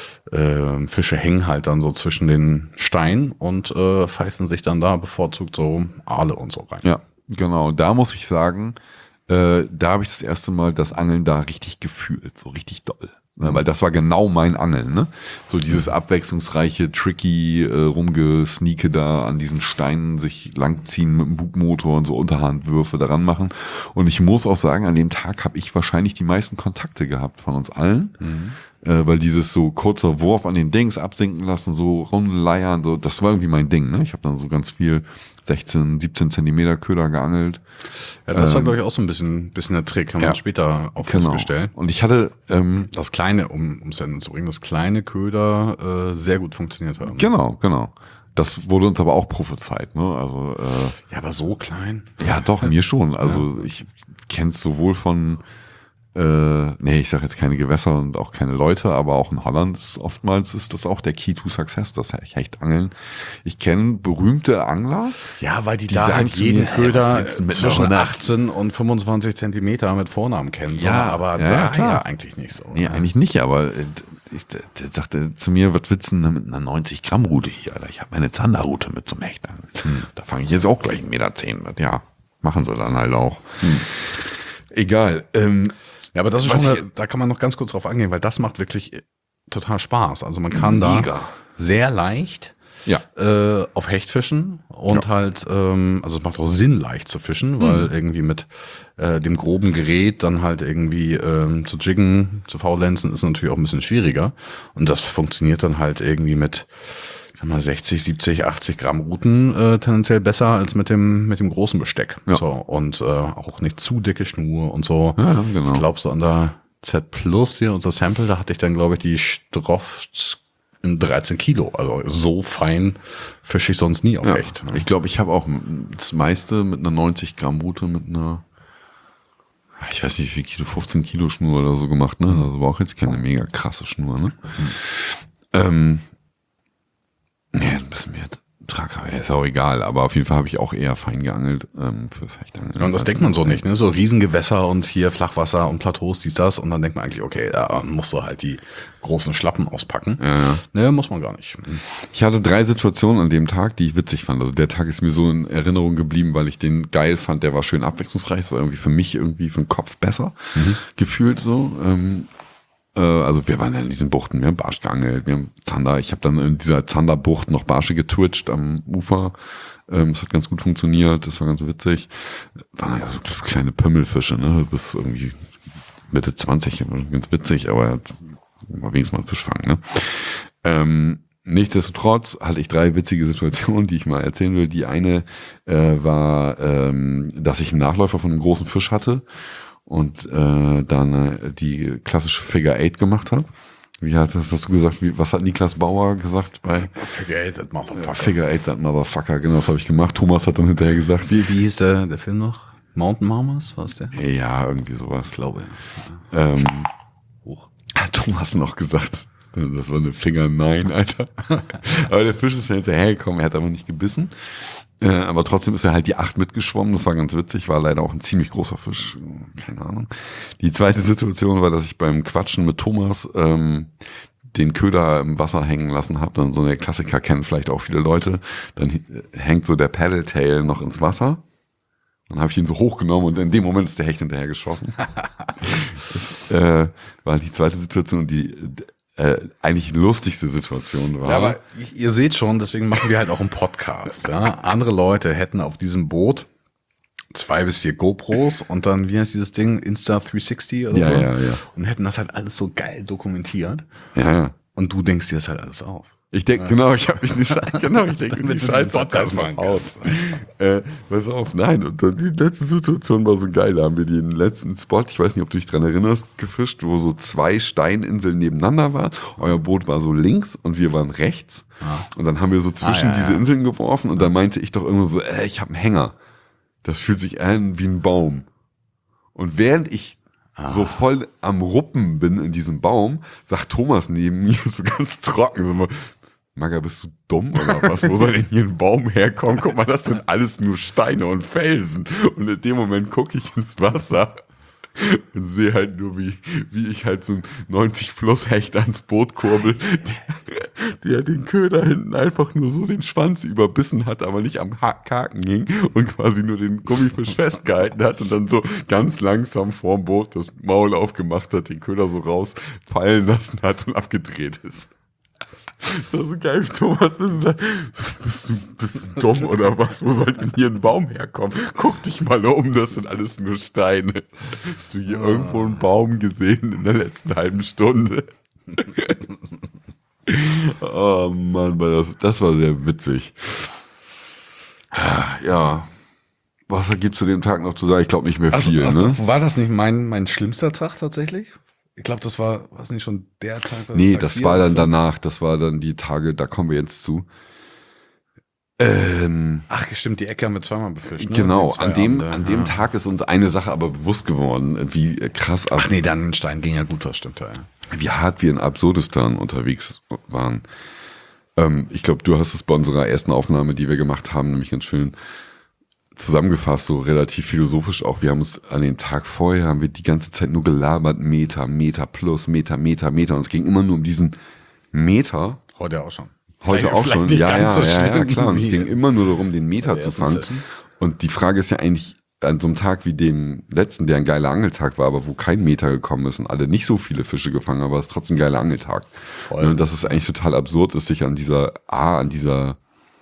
äh, Fische hängen halt dann so zwischen den Steinen und äh, pfeifen sich dann da bevorzugt so Aale und so rein. Ja, genau. Da muss ich sagen, äh, da habe ich das erste Mal das Angeln da richtig gefühlt, so richtig doll. Ne, weil das war genau mein Angeln, ne? So dieses abwechslungsreiche, tricky äh, Rumgesneake da an diesen Steinen sich langziehen mit dem Bugmotor und so Unterhandwürfe daran machen. Und ich muss auch sagen, an dem Tag habe ich wahrscheinlich die meisten Kontakte gehabt von uns allen. Mhm. Äh, weil dieses so kurzer Wurf an den Dings absinken lassen, so rumleiern, so, das war irgendwie mein Ding, ne? Ich habe dann so ganz viel sechzehn, siebzehn Zentimeter Köder geangelt. Ja, das war, Ähm, glaube ich, auch so ein bisschen, bisschen der Trick, haben wir ja. dann später auch Genau. festgestellt. Und ich hatte, ähm, Das kleine, um ums Ende zu bringen, das kleine Köder äh, sehr gut funktioniert haben. genau, genau. Das wurde uns aber auch prophezeit, ne? Also, äh, Ja, aber so klein. ja, doch, mir schon. Also ich kenne es sowohl von äh, nee, ich sage jetzt keine Gewässer und auch keine Leute, aber auch in Holland ist oftmals ist das auch der Key to Success, das Hechtangeln. Ich kenne berühmte Angler. Ja, weil die, Die da sagen halt zu jeden mir, hey, Köder was willst du mit zwischen einer- achtzehn und fünfundzwanzig Zentimeter mit Vornamen kennen. So, Ja, aber ja, da klar. ja eigentlich nicht so. Nee, ne? eigentlich nicht, aber äh, ich, der, der sagte zu mir, was willst du denn mit einer neunzig Gramm Rute hier, Alter? Ich habe meine Zanderrute mit zum Hechtangeln. Hm. Da fange ich jetzt auch gleich einen Meter zehn mit. Ja, machen sie dann halt auch. Egal. Ähm, Ja, aber das ist Was schon, ich- eine, da kann man noch ganz kurz drauf angehen, weil das macht wirklich total Spaß. Also man kann Mega. da sehr leicht ja. äh, auf Hecht fischen und Ja. halt, ähm, also es macht auch Sinn, leicht zu fischen, weil irgendwie mit äh, dem groben Gerät dann halt irgendwie ähm, zu jiggen, zu faulenzen, ist natürlich auch ein bisschen schwieriger. Und das funktioniert dann halt irgendwie mit, ich sag mal, sechzig, siebzig, achtzig Gramm Ruten äh, tendenziell besser als mit dem mit dem großen Besteck. Ja. So, und äh, auch nicht zu dicke Schnur und so. Ja, ja, genau. Ich glaube, so an der Z Plus hier, unser Sample, da hatte ich dann, glaube ich, die Stroft in dreizehn Kilo. Also so fein fische ich sonst nie auf Ja. Hecht. Ne? Ich glaube, ich habe auch das meiste mit einer neunzig Gramm Rute, mit einer, ich weiß nicht wie viel Kilo, fünfzehn Kilo Schnur oder so gemacht, ne? Also war auch jetzt keine mega krasse Schnur, ne? Ähm, ja, ein bisschen mehr Trag, ist auch egal, aber auf jeden Fall habe ich auch eher fein geangelt ähm, fürs Hechtangeln. Ja, und das denkt man so nicht, ne? So Riesengewässer und hier Flachwasser und Plateaus, dies, das. Und dann denkt man eigentlich, okay, da musst du halt die großen Schlappen auspacken. Ja, ja. Ne, muss man gar nicht. Ich hatte drei Situationen an dem Tag, die ich witzig fand. Also der Tag ist mir so in Erinnerung geblieben, weil ich den geil fand. Der war schön abwechslungsreich. Es war irgendwie für mich irgendwie für den Kopf besser gefühlt so. Ähm, äh, also wir waren ja in diesen Buchten, wir haben Barsch geangelt, wir haben Zander. Ich habe dann in dieser Zanderbucht noch Barsche getwitcht am Ufer. Ähm, das hat ganz gut funktioniert. Das war ganz witzig. Waren ja so kleine Pümmelfische, ne? Bis irgendwie Mitte zwanzig, ganz witzig, aber war wenigstens mal ein Fischfang, ne? Ähm, nichtsdestotrotz hatte ich drei witzige Situationen, die ich mal erzählen will. Die eine äh, war, ähm, dass ich einen Nachläufer von einem großen Fisch hatte und äh, dann äh, die klassische Figure Eight gemacht habe. Wie hast, hast du gesagt, wie, was hat Niklas Bauer gesagt bei Figure Eight, that motherfucker. Figure Eight, that Motherfucker? Genau, das habe ich gemacht. Thomas hat dann hinterher gesagt, Wie, wie hieß der, der Film noch? Mountain Mamas, war es der? ja, irgendwie sowas. Ich glaube, ja. Ähm, Hoch. Hat Thomas noch gesagt, das war eine Finger Nein, Alter. Aber der Fisch ist ja hinterhergekommen, er hat aber nicht gebissen. Äh, aber trotzdem ist er halt die acht mitgeschwommen, das war ganz witzig, war leider auch ein ziemlich großer Fisch, keine Ahnung. Die zweite Situation war, dass ich beim Quatschen mit Thomas ähm, den Köder im Wasser hängen lassen habe. Dann so eine Klassiker kennen vielleicht auch viele Leute. Dann hängt so der Paddletail noch ins Wasser. Dann habe ich ihn so hochgenommen und in dem Moment ist der Hecht hinterher geschossen. Das äh, war die zweite Situation und die äh, eigentlich lustigste Situation war. Ja, aber ich, ihr seht schon, deswegen machen wir halt auch einen Podcast. Ja? Andere Leute hätten auf diesem Boot zwei bis vier GoPros und dann, wie heißt dieses Ding, Insta dreihundertsechzig oder Ja, so. ja, ja. Und hätten das halt alles so geil dokumentiert. ja, ja. Und du denkst dir das halt alles aus. Ich denke, genau, ich habe mich nicht, genau, ich denke mir Damit die du Scheiße diesen Podcast mal machen aus. Äh, pass auf, nein, und dann die letzte Situation war so geil, da haben wir den letzten Spot, ich weiß nicht, ob du dich dran erinnerst, gefischt, wo so zwei Steininseln nebeneinander waren. Euer Boot war so links und wir waren rechts. Und dann haben wir so zwischen Ah, ja, diese ja. Inseln geworfen und da meinte ich doch irgendwo so, äh, ich habe einen Hänger. Das fühlt sich an wie ein Baum. Und während ich so voll am Ruppen bin in diesem Baum, sagt Thomas neben mir so ganz trocken, so mal, Maga, bist du dumm oder was? Wo soll denn hier ein Baum herkommen? Guck mal, das sind alles nur Steine und Felsen. Und in dem Moment gucke ich ins Wasser und sehe halt nur, wie, wie ich halt so ein neunzig Plus Hecht ans Boot kurbel, der, der den Köder hinten einfach nur so den Schwanz überbissen hat, aber nicht am ha Haken hing und quasi nur den Gummifisch festgehalten hat und dann so ganz langsam vorm Boot das Maul aufgemacht hat, den Köder so rausfallen lassen hat und abgedreht ist. Das ist so geil, wie Thomas. Das ist da, bist, du, bist du dumm oder was? Wo soll denn hier ein Baum herkommen? Guck dich mal um, das sind alles nur Steine. Hast du hier irgendwo einen Baum gesehen in der letzten halben Stunde? Oh Mann, war das, das war sehr witzig. Ja, was gibt es zu dem Tag noch zu sagen? Ich glaube nicht mehr Also, viel, ach, ne? War das nicht mein, mein schlimmster Tag tatsächlich? Ich glaube, das war, war es nicht schon der Tag? was Nee, Tag das vier war oder dann fünf? danach, das war dann die Tage, da kommen wir jetzt zu. Ähm, Ach, stimmt, die Ecke haben wir zweimal befischt. Ne? genau, Die zwei an dem, Abende, an dem ja. Tag ist uns eine Sache aber bewusst geworden, wie krass, Ach nee, dann Stein ging ja gut, das stimmt ja. wie hart wir in Absurdistan unterwegs waren. Ähm, ich glaube, du hast es bei unserer ersten Aufnahme, die wir gemacht haben, nämlich ganz schön zusammengefasst, so relativ philosophisch auch. Wir haben uns an dem Tag vorher, haben wir die ganze Zeit nur gelabert, Meter, Meter plus, Meter, Meter, Meter. Und es ging immer nur um diesen Meter. Heute auch schon. Heute Vielleicht- auch vielleicht schon, nicht ja, ganz ja, so ja, ja, schlimm klar. Und es wie ging immer nur darum, den Meter bei der zu ersten fangen. Session. Und die Frage ist ja eigentlich, an so einem Tag wie dem letzten, der ein geiler Angeltag war, aber wo kein Meter gekommen ist und alle nicht so viele Fische gefangen haben, war es trotzdem ein geiler Angeltag. Voll. Und dass es eigentlich total absurd ist, sich an dieser, A, an dieser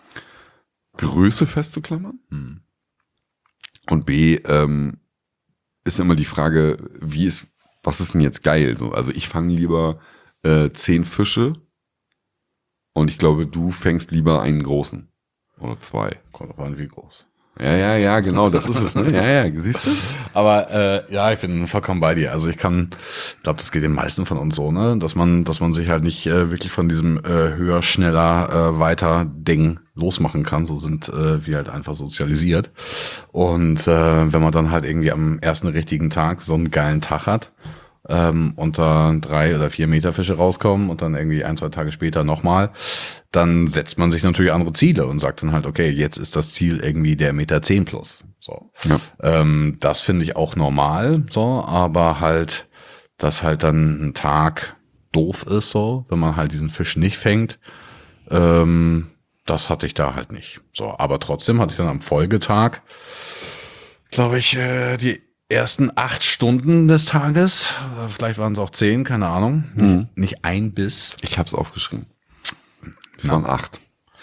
Größe festzuklammern. Hm. Und B, ähm, ist immer die Frage, wie ist, was ist denn jetzt geil? So, also ich fange lieber äh, zehn Fische und ich glaube, du fängst lieber einen großen. Oder zwei. Kommt rein wie groß. Ja, ja, ja, genau, das ist es, ne? Ja, ja, siehst du? Aber äh, ja, ich bin vollkommen bei dir. Also ich kann, ich glaube, das geht den meisten von uns so, ne, dass man, dass man sich halt nicht äh, wirklich von diesem äh, höher, schneller, äh, weiter Ding losmachen kann. So sind äh, wir halt einfach sozialisiert. Und äh, wenn man dann halt irgendwie am ersten richtigen Tag so einen geilen Tag hat, ähm, unter drei oder vier Meter Fische rauskommen und dann irgendwie ein, zwei Tage später nochmal, dann setzt man sich natürlich andere Ziele und sagt dann halt, okay, jetzt ist das Ziel irgendwie der Meter zehn plus. So. Ja. Ähm, das finde ich auch normal, so, aber halt, dass halt dann ein Tag doof ist, so, wenn man halt diesen Fisch nicht fängt, ähm, das hatte ich da halt nicht. So, aber trotzdem hatte ich dann am Folgetag, glaube ich, äh, die ersten acht Stunden des Tages, oder vielleicht waren es auch zehn, keine Ahnung, nicht, Mhm. nicht ein Biss. Ich hab's aufgeschrieben. Es Na. waren acht.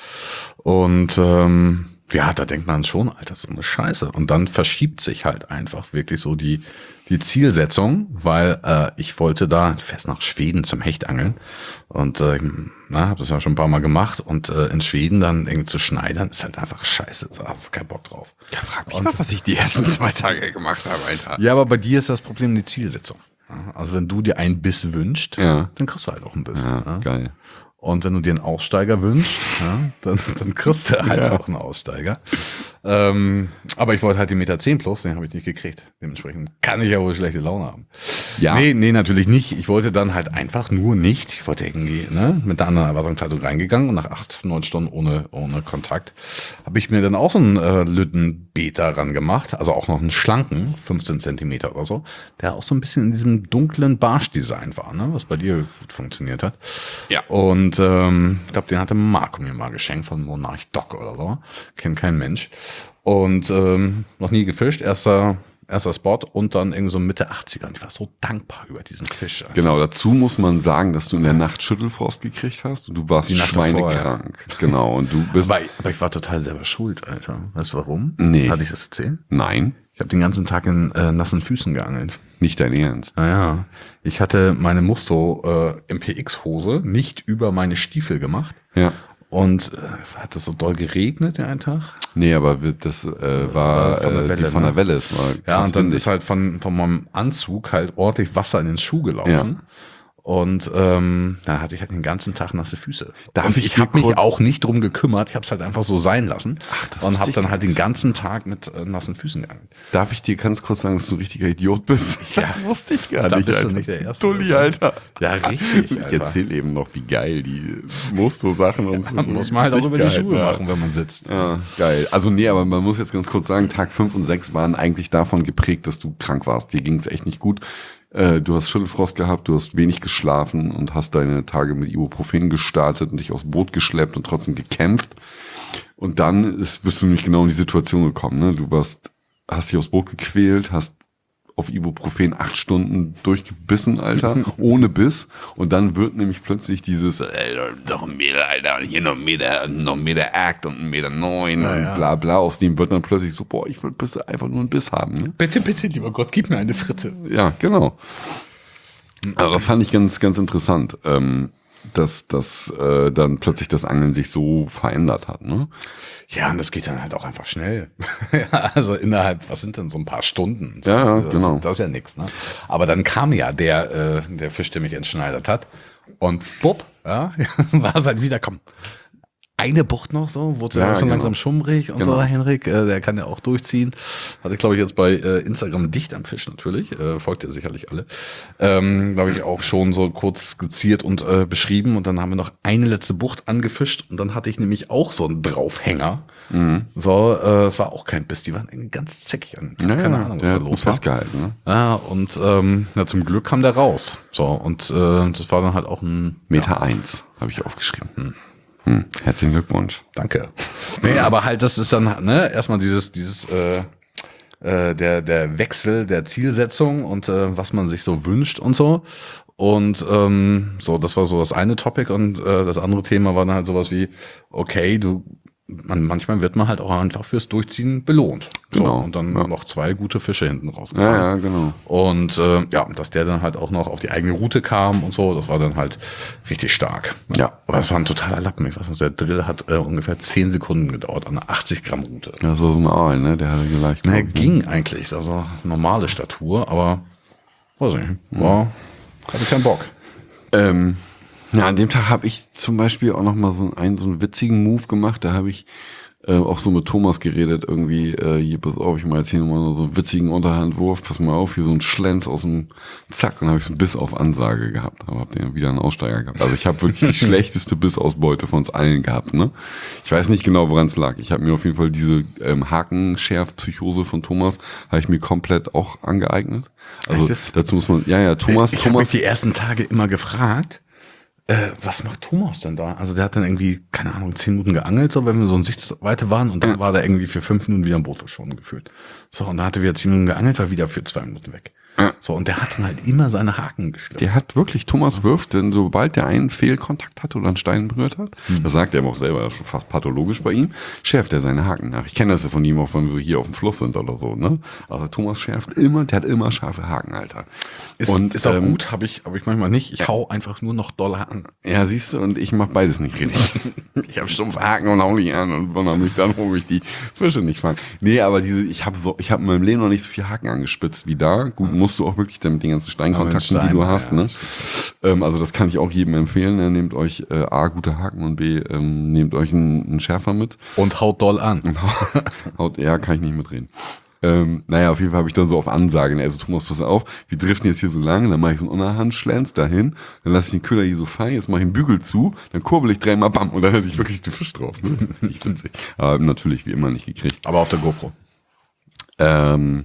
Und ähm, ja, da denkt man schon, Alter, so eine Scheiße. Und dann verschiebt sich halt einfach wirklich so die die Zielsetzung, weil äh, ich wollte da fest nach Schweden zum Hechtangeln und äh, na, habe das ja schon ein paar Mal gemacht und äh, in Schweden dann irgendwie zu schneidern ist halt einfach scheiße, da hast du keinen Bock drauf. Ja, frag mich mal, was ich die ersten zwei Tage gemacht habe, Alter. Ja, aber bei dir ist das Problem die Zielsetzung. Ja, also wenn du dir einen Biss wünschst, Ja. dann kriegst du halt auch einen Biss. Ja, Ja. geil. Und wenn du dir einen Aussteiger wünschst, ja, dann, dann kriegst du halt Ja. auch einen Aussteiger. Ähm, aber ich wollte halt den Meter zehn plus, den habe ich nicht gekriegt. Dementsprechend kann ich ja wohl schlechte Laune haben. Ja. Nee, nee, natürlich nicht. Ich wollte dann halt einfach nur nicht. Ich wollte irgendwie, ne, mit der anderen Erwartungshaltung reingegangen und nach acht, neun Stunden ohne, ohne Kontakt habe ich mir dann auch so einen äh, Lütten-Beta ran gemacht. Also auch noch einen schlanken, fünfzehn Zentimeter oder so, der auch so ein bisschen in diesem dunklen Barsch-Design war, ne, was bei dir gut funktioniert hat. Ja. Und ähm, ich glaube, den hatte Marco mir mal geschenkt von Monarch Doc oder so. Kennt kein Mensch. Und ähm, noch nie gefischt, erster, erster Spot und dann irgendwie so Mitte achtziger. Und ich war so dankbar über diesen Fisch. Alter. Genau, dazu muss man sagen, dass du in der Nacht Schüttelfrost gekriegt hast und du warst Die Nacht davor, schweinekrank. Genau, und du bist... Aber, aber ich war total selber schuld, Alter. Weißt du warum? Nee. Hatte ich das erzählt? Nein, Ich habe den ganzen Tag in äh, nassen Füßen geangelt. nicht dein Ernst. Naja, ich hatte meine Musto äh, M P X-Hose nicht über meine Stiefel gemacht. Ja. Und äh, hat es so doll geregnet den einen Tag? Nee, aber wir- das äh, war Von der äh, Welle, die von ne? der Welle. Es war Ja, krass und dann windig. ist halt von, von meinem Anzug halt ordentlich Wasser in den Schuh gelaufen. Und ähm, da hatte ich halt den ganzen Tag nasse Füße. Darf und ich ich dir habe mich kurz- auch nicht drum gekümmert. Ich habe es halt einfach so sein lassen. Ach, das und wusste habe ich dann gar halt den nicht. ganzen Tag mit äh, nassen Füßen geangelt. Darf ich dir ganz kurz sagen, dass du ein richtiger Idiot bist? Das wusste ich gar Da nicht, bist du Alter. nicht der Erste. Dulli, Alter. Ja, richtig. Ich Alter. erzähle eben noch, wie geil die Musto-Sachen und so. Man muss man halt auch über die Dichtgehalten Schuhe haben. machen, wenn man sitzt. Ja, geil. Also nee, aber man muss jetzt ganz kurz sagen, Tag fünf und sechs waren eigentlich davon geprägt, dass du krank warst. Dir ging es echt nicht gut. Äh, Du hast Schüttelfrost gehabt, du hast wenig geschlafen und hast deine Tage mit Ibuprofen gestartet und dich aufs Boot geschleppt und trotzdem gekämpft. Und dann ist, bist du nämlich genau in die Situation gekommen. Ne? Du warst, hast dich aufs Boot gequält, hast auf Ibuprofen acht Stunden durchgebissen, Alter, ohne Biss. Und dann wird nämlich plötzlich dieses, ey, noch ein Meter, Alter, hier noch ein Meter, noch ein Meter acht und ein Meter neun Ja, und ja. bla bla. Aus dem wird dann plötzlich so, boah, ich will bitte einfach nur einen Biss haben. Ne? Bitte, bitte, lieber Gott, gib mir eine Fritte. Ja, genau. Also das fand ich ganz, ganz interessant, ähm, dass, dass äh, dann plötzlich das Angeln sich so verändert hat. Ne? Ja, und das geht dann halt auch einfach schnell. Ja, also innerhalb, was sind denn so ein paar Stunden? So, Ja, ja, das, genau. Das ist ja nichts. Ne? Aber dann kam ja der, äh, der Fisch, der mich entschneidert hat. Und bupp, ja, war es halt wieder, komm, eine Bucht noch so, wurde ja, schon genau. langsam schummrig und genau. so, Henrik, äh, der kann ja auch durchziehen. Hatte ich, glaube ich, jetzt bei äh, Instagram dicht am Fisch natürlich, äh, folgt ihr sicherlich alle. Ähm, glaube ich auch schon so kurz skizziert und äh, beschrieben und dann haben wir noch eine letzte Bucht angefischt und dann hatte ich nämlich auch so einen Draufhänger. Mhm. So, äh, es war auch kein Biss, die waren irgendwie ganz zickig an. Ja, keine ja, Ahnung, was da los war. Festgehalten, ne? Ja, und ähm, ja, zum Glück kam der raus. So, und äh, das war dann halt auch ein Meter ja. eins, habe ich aufgeschrieben. Hm. Hm. Herzlichen Glückwunsch. Danke. Nee, aber halt, das ist dann, ne, erstmal dieses, dieses, äh, äh, der, der Wechsel der Zielsetzung und äh, was man sich so wünscht und so. Und ähm, so, das war so das eine Topic und äh, das andere Thema war dann halt sowas wie, okay, du Man, manchmal wird man halt auch einfach fürs Durchziehen belohnt. So, genau. Und dann ja. noch zwei gute Fische hinten rausgefahren. Ja, ja, genau. Und äh, ja, dass der dann halt auch noch auf die eigene Route kam und so, das war dann halt richtig stark. Ja. Aber das war ein totaler Lappen. Ich weiß nicht, der Drill hat äh, ungefähr zehn Sekunden gedauert an einer achtzig Gramm Route. Ja, so ein Aal, ne? Der hatte gleich. Na, ging eigentlich. Also normale Statur, aber weiß nicht, war, hatte ich keinen Bock. Ähm. Ja, an dem Tag habe ich zum Beispiel auch noch mal so einen, so einen witzigen Move gemacht. Da habe ich äh, auch so mit Thomas geredet irgendwie. Äh, hier, pass auf, ich mal jetzt hier nochmal so einen witzigen Unterhandwurf. Pass mal auf, hier so ein Schlenz aus dem Zack. Und habe ich so einen Biss auf Ansage gehabt. Aber habe den wieder einen Aussteiger gehabt. Also ich habe wirklich die schlechteste Bissausbeute von uns allen gehabt. Ne? Ich weiß nicht genau, woran es lag. Ich habe mir auf jeden Fall diese ähm, Hakenschärf-Psychose von Thomas habe ich mir komplett auch angeeignet. Also dazu muss man, ja, ja, Thomas, ich Thomas. habe mich die ersten Tage immer gefragt, Äh, was macht Thomas denn da? Also der hat dann irgendwie, keine Ahnung, zehn Minuten geangelt, so wenn wir so in Sichtweite waren und dann war der irgendwie für fünf Minuten wieder im Boot verschwunden gefühlt. So, und dann hatte wieder zehn Minuten geangelt, war wieder für zwei Minuten weg. Ja. So, und der hat dann halt immer seine Haken geschleppt. Der hat wirklich, Thomas wirft, denn sobald der einen Fehlkontakt hat oder einen Stein berührt hat, mhm. das sagt er aber auch selber, das ist schon fast pathologisch bei ihm, schärft er seine Haken nach. Ich kenne das ja von ihm auch, wenn wir hier auf dem Fluss sind oder so, ne? Also Thomas schärft immer, der hat immer scharfe Haken, Alter. Ist, und, ist auch ähm, gut, habe ich, hab ich manchmal nicht. Ich ja. hau einfach nur noch doll an. Ja, siehst du, und ich mache beides nicht richtig. Ich habe stumpfe Haken und hau nicht an und wundere mich dann, wo ich die Fische nicht fange. Nee, aber diese, ich habe so, ich habe in meinem Leben noch nicht so viel Haken angespitzt wie da. Gut, musst du auch wirklich dann mit den ganzen Steinkontakten, Stein, die du hast, ja, ne? Ähm, also das kann ich auch jedem empfehlen. Ne? Nehmt euch äh, A, gute Haken und B, ähm, nehmt euch einen, einen Schärfer mit. Und haut doll an. haut, ja, kann ich nicht mitreden. Ähm, naja, auf jeden Fall habe ich dann so auf Ansage, ne? Also Thomas, pass auf, wir driften jetzt hier so lang, dann mache ich so einen Unterhandschlenz dahin, dann lasse ich den Köder hier so fallen, jetzt mache ich einen Bügel zu, dann kurbel ich dreimal, bam, und dann hätte ich wirklich den Fisch drauf. Ne? Nicht witzig. Aber natürlich wie immer nicht gekriegt. Aber auf der GoPro. Ähm,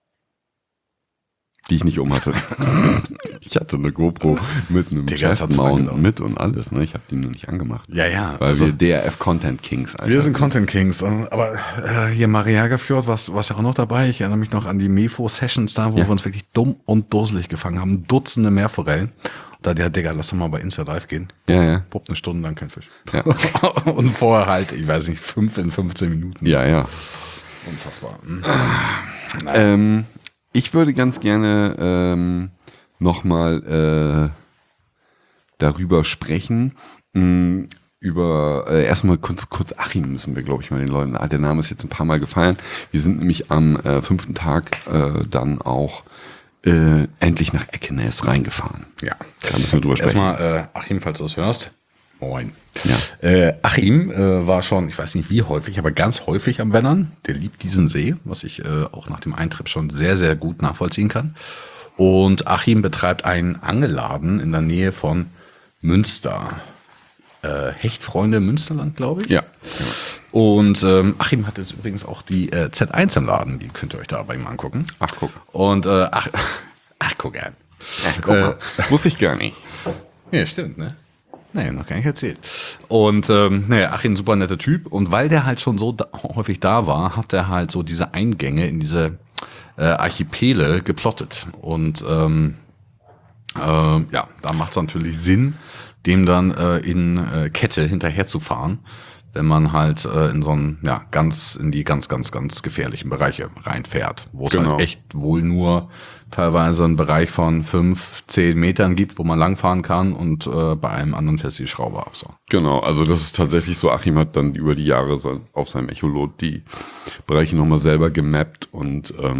die ich nicht um hatte. Ich hatte eine GoPro mit einem Chest-Mount mit und alles, ne? Ich habe die nur nicht angemacht. Ja, ja. Weil also wir D R F-Content Kings, Alter. Wir sind Content Kings. Aber äh, hier Mariaga Fjord war ja auch noch dabei. Ich erinnere mich noch an die Mefo-Sessions da, wo ja. wir uns wirklich dumm und dusselig gefangen haben. Dutzende Meerforellen. Da der, Digga, lass doch mal bei Insta Live gehen. Ja, ja. Puppt eine Stunde, dann kein Fisch. Ja. Und vorher halt, ich weiß nicht, fünf in fünfzehn Minuten. Ja, ja. Unfassbar. Hm. Ähm, ich würde ganz gerne ähm, nochmal äh, darüber sprechen. Mh, über äh, erstmal kurz, kurz Achim müssen wir, glaube ich, mal den Leuten. Der Name ist jetzt ein paar Mal gefallen. Wir sind nämlich am äh, fünften Tag äh, dann auch äh, endlich nach Eckenes reingefahren. Ja. Da müssen wir drüber sprechen. Erstmal, äh, Achim, falls du das hörst. Moin. Ja. Äh, Achim äh, war schon, ich weiß nicht wie häufig, aber ganz häufig am Wennern. Der liebt diesen See, was ich äh, auch nach dem Eintritt schon sehr, sehr gut nachvollziehen kann. Und Achim betreibt einen Angelladen in der Nähe von Münster. Äh, Hechtfreunde Münsterland, glaube ich. Ja. Und ähm, Achim hat jetzt übrigens auch die äh, Z eins im Laden, die könnt ihr euch da bei ihm angucken. Ach, guck. Und äh, ach, ach, guck an. Ach, guck mal. Äh, Wusste ich gar nicht. Ja, stimmt, ne? Nee, noch gar nicht erzählt. Und ähm, naja, Achim, super netter Typ. Und weil der halt schon so da, häufig da war, hat er halt so diese Eingänge in diese äh, Archipele geplottet. Und ähm, äh, ja, da macht es natürlich Sinn, dem dann äh, in äh, Kette hinterher zu fahren, wenn man halt äh, in so einen, ja, ganz, in die ganz, ganz, ganz gefährlichen Bereiche reinfährt, wo es Genau. halt echt wohl nur teilweise einen Bereich von fünf, zehn Metern gibt, wo man langfahren kann und äh, bei einem anderen fährt die Schraube ab. So. Genau, also das ist tatsächlich so, Achim hat dann über die Jahre auf seinem Echolot die Bereiche nochmal selber gemappt und ähm,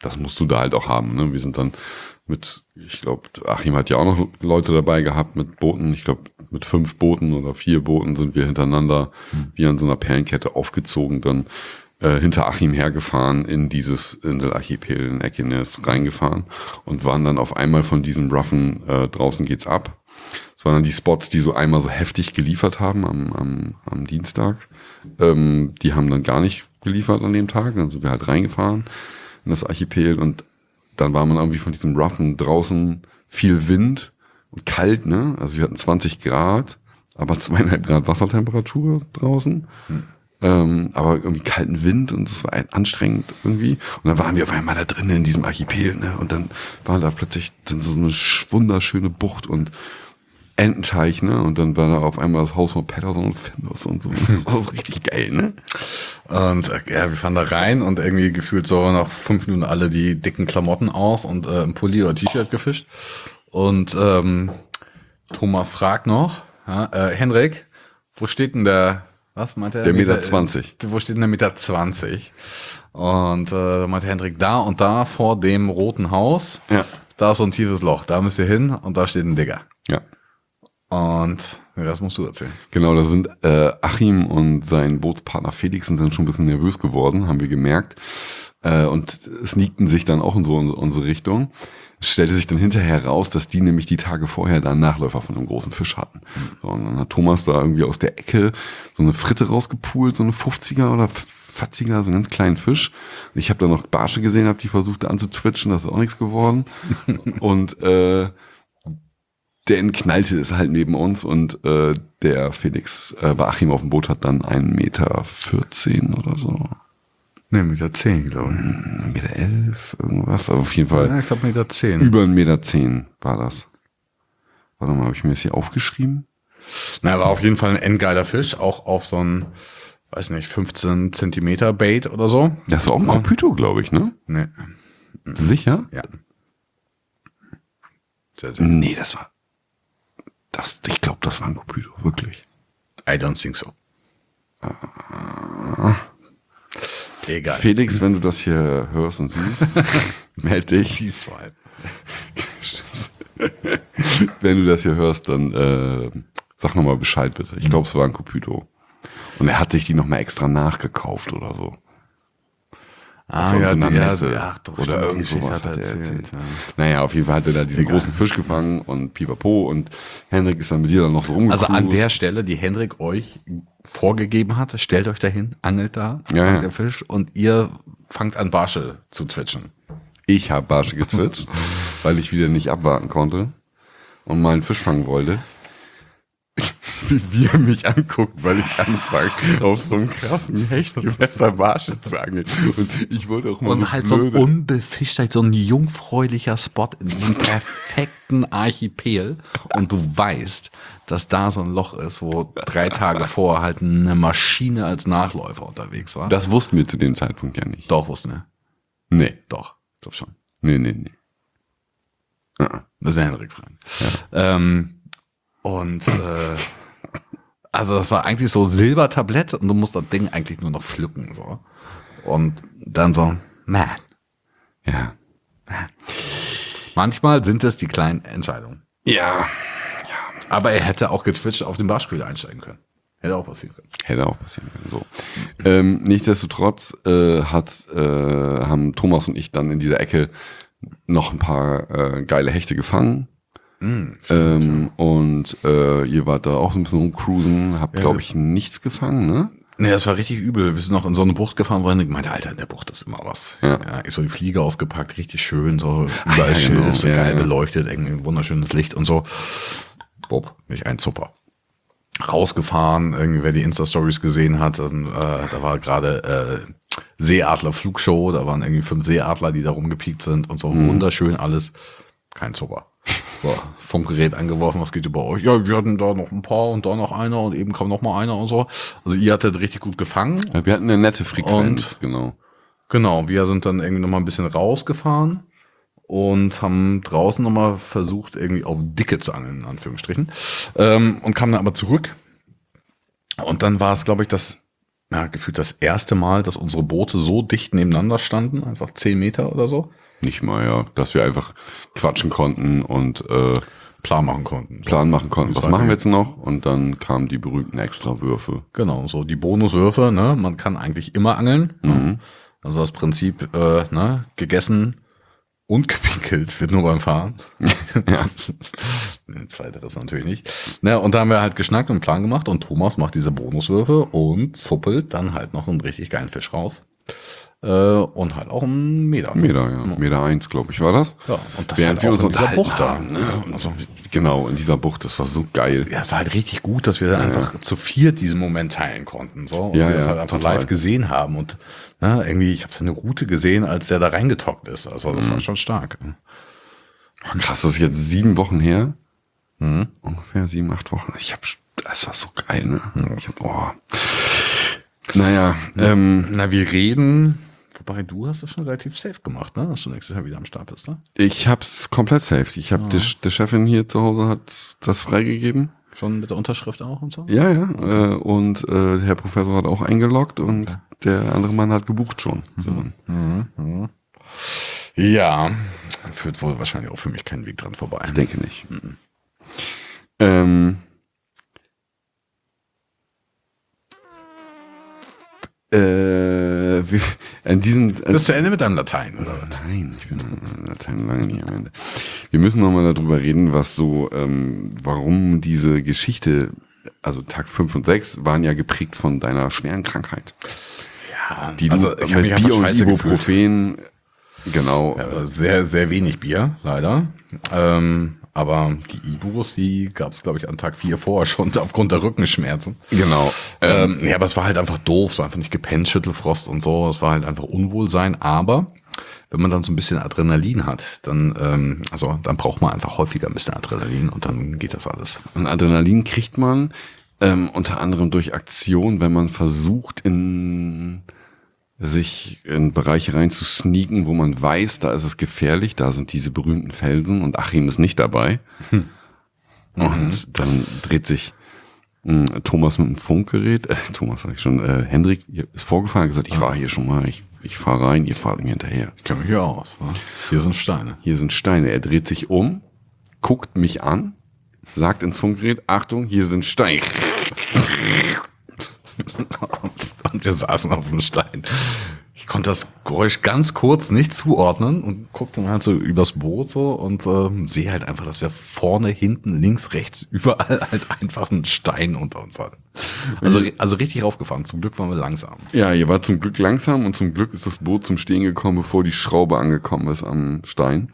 das musst du da halt auch haben. Ne? Wir sind dann mit, ich glaube, Achim hat ja auch noch Leute dabei gehabt mit Booten. Ich glaube, mit fünf Booten oder vier Booten sind wir hintereinander mhm. wie an so einer Perlenkette aufgezogen, dann äh, hinter Achim hergefahren in dieses Inselarchipel in Ekenes reingefahren und waren dann auf einmal von diesem roughen äh, draußen geht's ab. Das waren dann die Spots, die so einmal so heftig geliefert haben am, am, am Dienstag. Ähm, die haben dann gar nicht geliefert an dem Tag. Dann sind wir halt reingefahren in das Archipel und dann war man irgendwie von diesem roughen draußen viel Wind und kalt, ne? Also wir hatten zwanzig Grad, aber zweieinhalb Grad Wassertemperatur draußen. Hm. Ähm, aber irgendwie kalten Wind und es war anstrengend irgendwie. Und dann waren wir auf einmal da drinnen in diesem Archipel, ne? Und dann war da plötzlich dann so eine wunderschöne Bucht und Ententeich, ne? Und dann war da auf einmal das Haus von Patterson und Findus und so. Das war so richtig geil, ne? Und ja, wir fahren da rein und irgendwie gefühlt so nach fünf Minuten alle die dicken Klamotten aus und äh, im Pulli oder T-Shirt gefischt. Und ähm, Thomas fragt noch, ja, äh, Henrik, wo steht denn der, was meint er? Der Meter zwanzig. Wo steht denn der Meter zwanzig? Und äh, da meinte Henrik, da und da vor dem roten Haus, ja. Da ist so ein tiefes Loch, da müsst ihr hin und da steht ein Digger. Ja. Und das musst du erzählen. Genau, da sind äh, Achim und sein Bootspartner Felix sind dann schon ein bisschen nervös geworden, haben wir gemerkt. Äh, und sneakten sich dann auch in so in unsere Richtung. Es stellte sich dann hinterher raus, dass die nämlich die Tage vorher da einen Nachläufer von einem großen Fisch hatten. Mhm. So, und dann hat Thomas da irgendwie aus der Ecke so eine Fritte rausgepult, so eine fünfziger oder Fatziger, so einen ganz kleinen Fisch. Ich habe da noch Barsche gesehen, habe die versucht anzutwitschen, das ist auch nichts geworden. Und äh, der knallte es halt neben uns und äh, der Felix äh, bei Achim auf dem Boot hat dann einen Meter vierzehn oder so. Ne, Meter zehn, glaube ich. Ein Meter elf, irgendwas. Aber auf jeden Fall. Ja, ich glaube Meter zehn. Über einen Meter zehn war das. Warte mal, habe ich mir das hier aufgeschrieben? Na, war auf jeden Fall ein endgeiler Fisch, auch auf so ein, weiß nicht, fünfzehn Zentimeter Bait oder so. Das war auch ein Kopyto, glaube ich, ne? Ne. Sicher? Ja. Sehr, sehr. Nee, das war, das, ich glaube, das war ein Kopyto, wirklich. I don't think so. Ah. Egal. Felix, wenn du das hier hörst und siehst, melde dich. Siehst vor allem. Wenn du das hier hörst, dann äh, sag nochmal Bescheid bitte. Ich glaube, es war ein Kopyto. Und er hat sich die nochmal extra nachgekauft oder so. Ah, auf ja, so einer die, Messe ja, doch, oder stimmt, irgend die Geschichte sowas hat hat er er erzählt. erzählt, ja. Naja, auf jeden Fall hat er da diesen Egal. großen Fisch gefangen und pipapo und Henrik ist dann mit dir dann noch so rumgecruised. Also an der Stelle, die Hendrik euch vorgegeben hat, stellt euch dahin, angelt da, Ja, fangt ja. der Fisch und ihr fangt an Barsche zu zwitschern. Ich habe Barsche gezwitscht, weil ich wieder nicht abwarten konnte und mal einen Fisch fangen wollte. Wie er mich anguckt, weil ich anfange, auf so einem krassen Hechtgewässer Barsche zu angeln. Und ich wollte auch mal Und so halt so ein blöde- unbefischter, so ein jungfräulicher Spot in diesem perfekten Archipel. Und du weißt, dass da so ein Loch ist, wo drei Tage vorher halt eine Maschine als Nachläufer unterwegs war. Das wussten wir zu dem Zeitpunkt ja nicht. Doch, wusste ne? Nee. Doch, ich glaube schon. Nee, nee, nee. Ah. Das ist ja Henrik fragen. Ja. Ähm, und äh, also das war eigentlich so Silbertablett und du musst das Ding eigentlich nur noch pflücken. So. Und dann so, man. Ja. Manchmal sind es die kleinen Entscheidungen. Ja. Aber er hätte auch getwitcht auf den Barschköder einsteigen können. Hätte auch passieren können. Hätte auch passieren können. So. ähm, nichtsdestotrotz äh, hat, äh, haben Thomas und ich dann in dieser Ecke noch ein paar äh, geile Hechte gefangen. Mm, ähm, und äh, ihr wart da auch so ein bisschen rumcruisen, habt, Ja, glaube ich, nichts gefangen, ne? Nee, das war richtig übel. Wir sind noch in so eine Bucht gefahren, wo ich meinte, Alter, in der Bucht ist immer was. Ja. Ja, ich so die Fliege ausgepackt, richtig schön, so überall ja, Schilf, genau. so Ja, geil ja. beleuchtet, irgendwie ein wunderschönes Licht und so. Bob, nicht ein Zupper. Rausgefahren, irgendwie, wer die Insta-Stories gesehen hat, dann, äh, da war gerade äh, Seeadler-Flugshow, da waren irgendwie fünf Seeadler, die da rumgepiekt sind und so, Mhm. wunderschön alles. Kein Zupper. So, Funkgerät angeworfen, was geht über euch? Ja, wir hatten da noch ein paar und da noch einer und eben kam noch mal einer und so. Also ihr hattet richtig gut gefangen. Ja, wir hatten eine nette Frequenz, Und- genau. Genau, wir sind dann irgendwie noch mal ein bisschen rausgefahren und haben draußen noch mal versucht, irgendwie auf Dicke zu angeln, in Anführungsstrichen. Ähm, und kamen dann aber zurück. Und dann war es, glaube ich, das ja, gefühlt das erste Mal, dass unsere Boote so dicht nebeneinander standen, einfach zehn Meter oder so. Nicht mal, ja. Dass wir einfach quatschen konnten und äh, Plan machen konnten. Plan machen konnten. Das Was war machen wir die- jetzt noch? Und dann kamen die berühmten Extrawürfe. Genau, so die Bonuswürfe, ne? Man kann eigentlich immer angeln. Mhm. Also das Prinzip, äh, ne, gegessen und gepinkelt wird nur beim Fahren. Ja. Nee, zweiteres natürlich nicht. Na, und da haben wir halt geschnackt und einen Plan gemacht und Thomas macht diese Bonuswürfe und zuppelt dann halt noch einen richtig geilen Fisch raus. Äh, und halt auch einen Meter. Meter, ja. Meter eins, glaube ich, war das. Ja, und das Während halt wir auch uns in dieser unterhalten Bucht da. haben, ne? Also, genau, in dieser Bucht, das war so geil. Ja, es war halt richtig gut, dass wir dann einfach zu viert diesen Moment teilen konnten. So, und Ja, wir das ja, halt einfach total. live gesehen haben. Und ne, irgendwie, ich habe seine Route gesehen, als der da reingetockt ist. Also das war schon stark. Oh, krass, das ist jetzt sieben Wochen her. Mhm. Ungefähr sieben, acht Wochen. Ich hab, das war so geil, ne? Ich hab, oh. Naja, ähm, Na, wir reden, wobei du hast das schon relativ safe gemacht, ne? Dass du nächstes Jahr wieder am Start bist, ne? ich hab's komplett safe. Ich hab, die, die Chefin hier zu Hause hat das freigegeben. Schon mit der Unterschrift auch und so? Ja, ja. Äh, und äh, der Herr Professor hat auch eingeloggt und der andere Mann hat gebucht schon. So. Ja, führt wohl wahrscheinlich auch für mich keinen Weg dran vorbei. Ich denke nicht. Mhm. Ähm, äh, wie, an diesen, an, Bist du zu Ende mit deinem Latein, oder was? Nein, ich bin in Latein lange nicht am Ende. Wir müssen nochmal darüber reden, was so, ähm, warum diese Geschichte, also Tag fünf und sechs waren ja geprägt von deiner schweren Krankheit. Ja, Die also du ich habe mich mit einfach Bier und scheiße gefühlt. Ibuprofen, genau, Ja, sehr, sehr wenig Bier, leider. Ähm, aber die Ibus, die gab es, glaube ich, an Tag vier vorher schon, aufgrund der Rückenschmerzen. genau. Ähm, ja, aber es war halt einfach doof, es war einfach nicht gepennt, Schüttelfrost und so, es war halt einfach Unwohlsein, aber wenn man dann so ein bisschen Adrenalin hat, dann, ähm, also dann braucht man einfach häufiger ein bisschen Adrenalin und dann geht das alles. Und Adrenalin kriegt man ähm, unter anderem durch Aktion, wenn man versucht, in sich in Bereiche rein zu sneaken, wo man weiß, da ist es gefährlich, da sind diese berühmten Felsen und Achim ist nicht dabei. Hm. Und mhm. dann dreht sich mh, Thomas mit dem Funkgerät, äh, Thomas sag ich schon, äh, Hendrik ist vorgefahren, gesagt, ich war hier schon mal, ich, ich fahre rein, ihr fahrt mir hinterher. Ich kenne mich hier aus. Ne? Hier sind Steine. Hier sind Steine. Er dreht sich um, guckt mich an, sagt ins Funkgerät, Achtung, hier sind Steine. Und wir saßen auf dem Stein. Ich konnte das Geräusch ganz kurz nicht zuordnen und guckte dann halt so übers Boot so und ähm, sehe halt einfach, dass wir vorne, hinten, links, rechts, überall halt einfach einen Stein unter uns hatten. Also, also richtig raufgefahren. Zum Glück waren wir langsam. Ja, ihr wart zum Glück langsam und zum Glück ist das Boot zum Stehen gekommen, bevor die Schraube angekommen ist am Stein.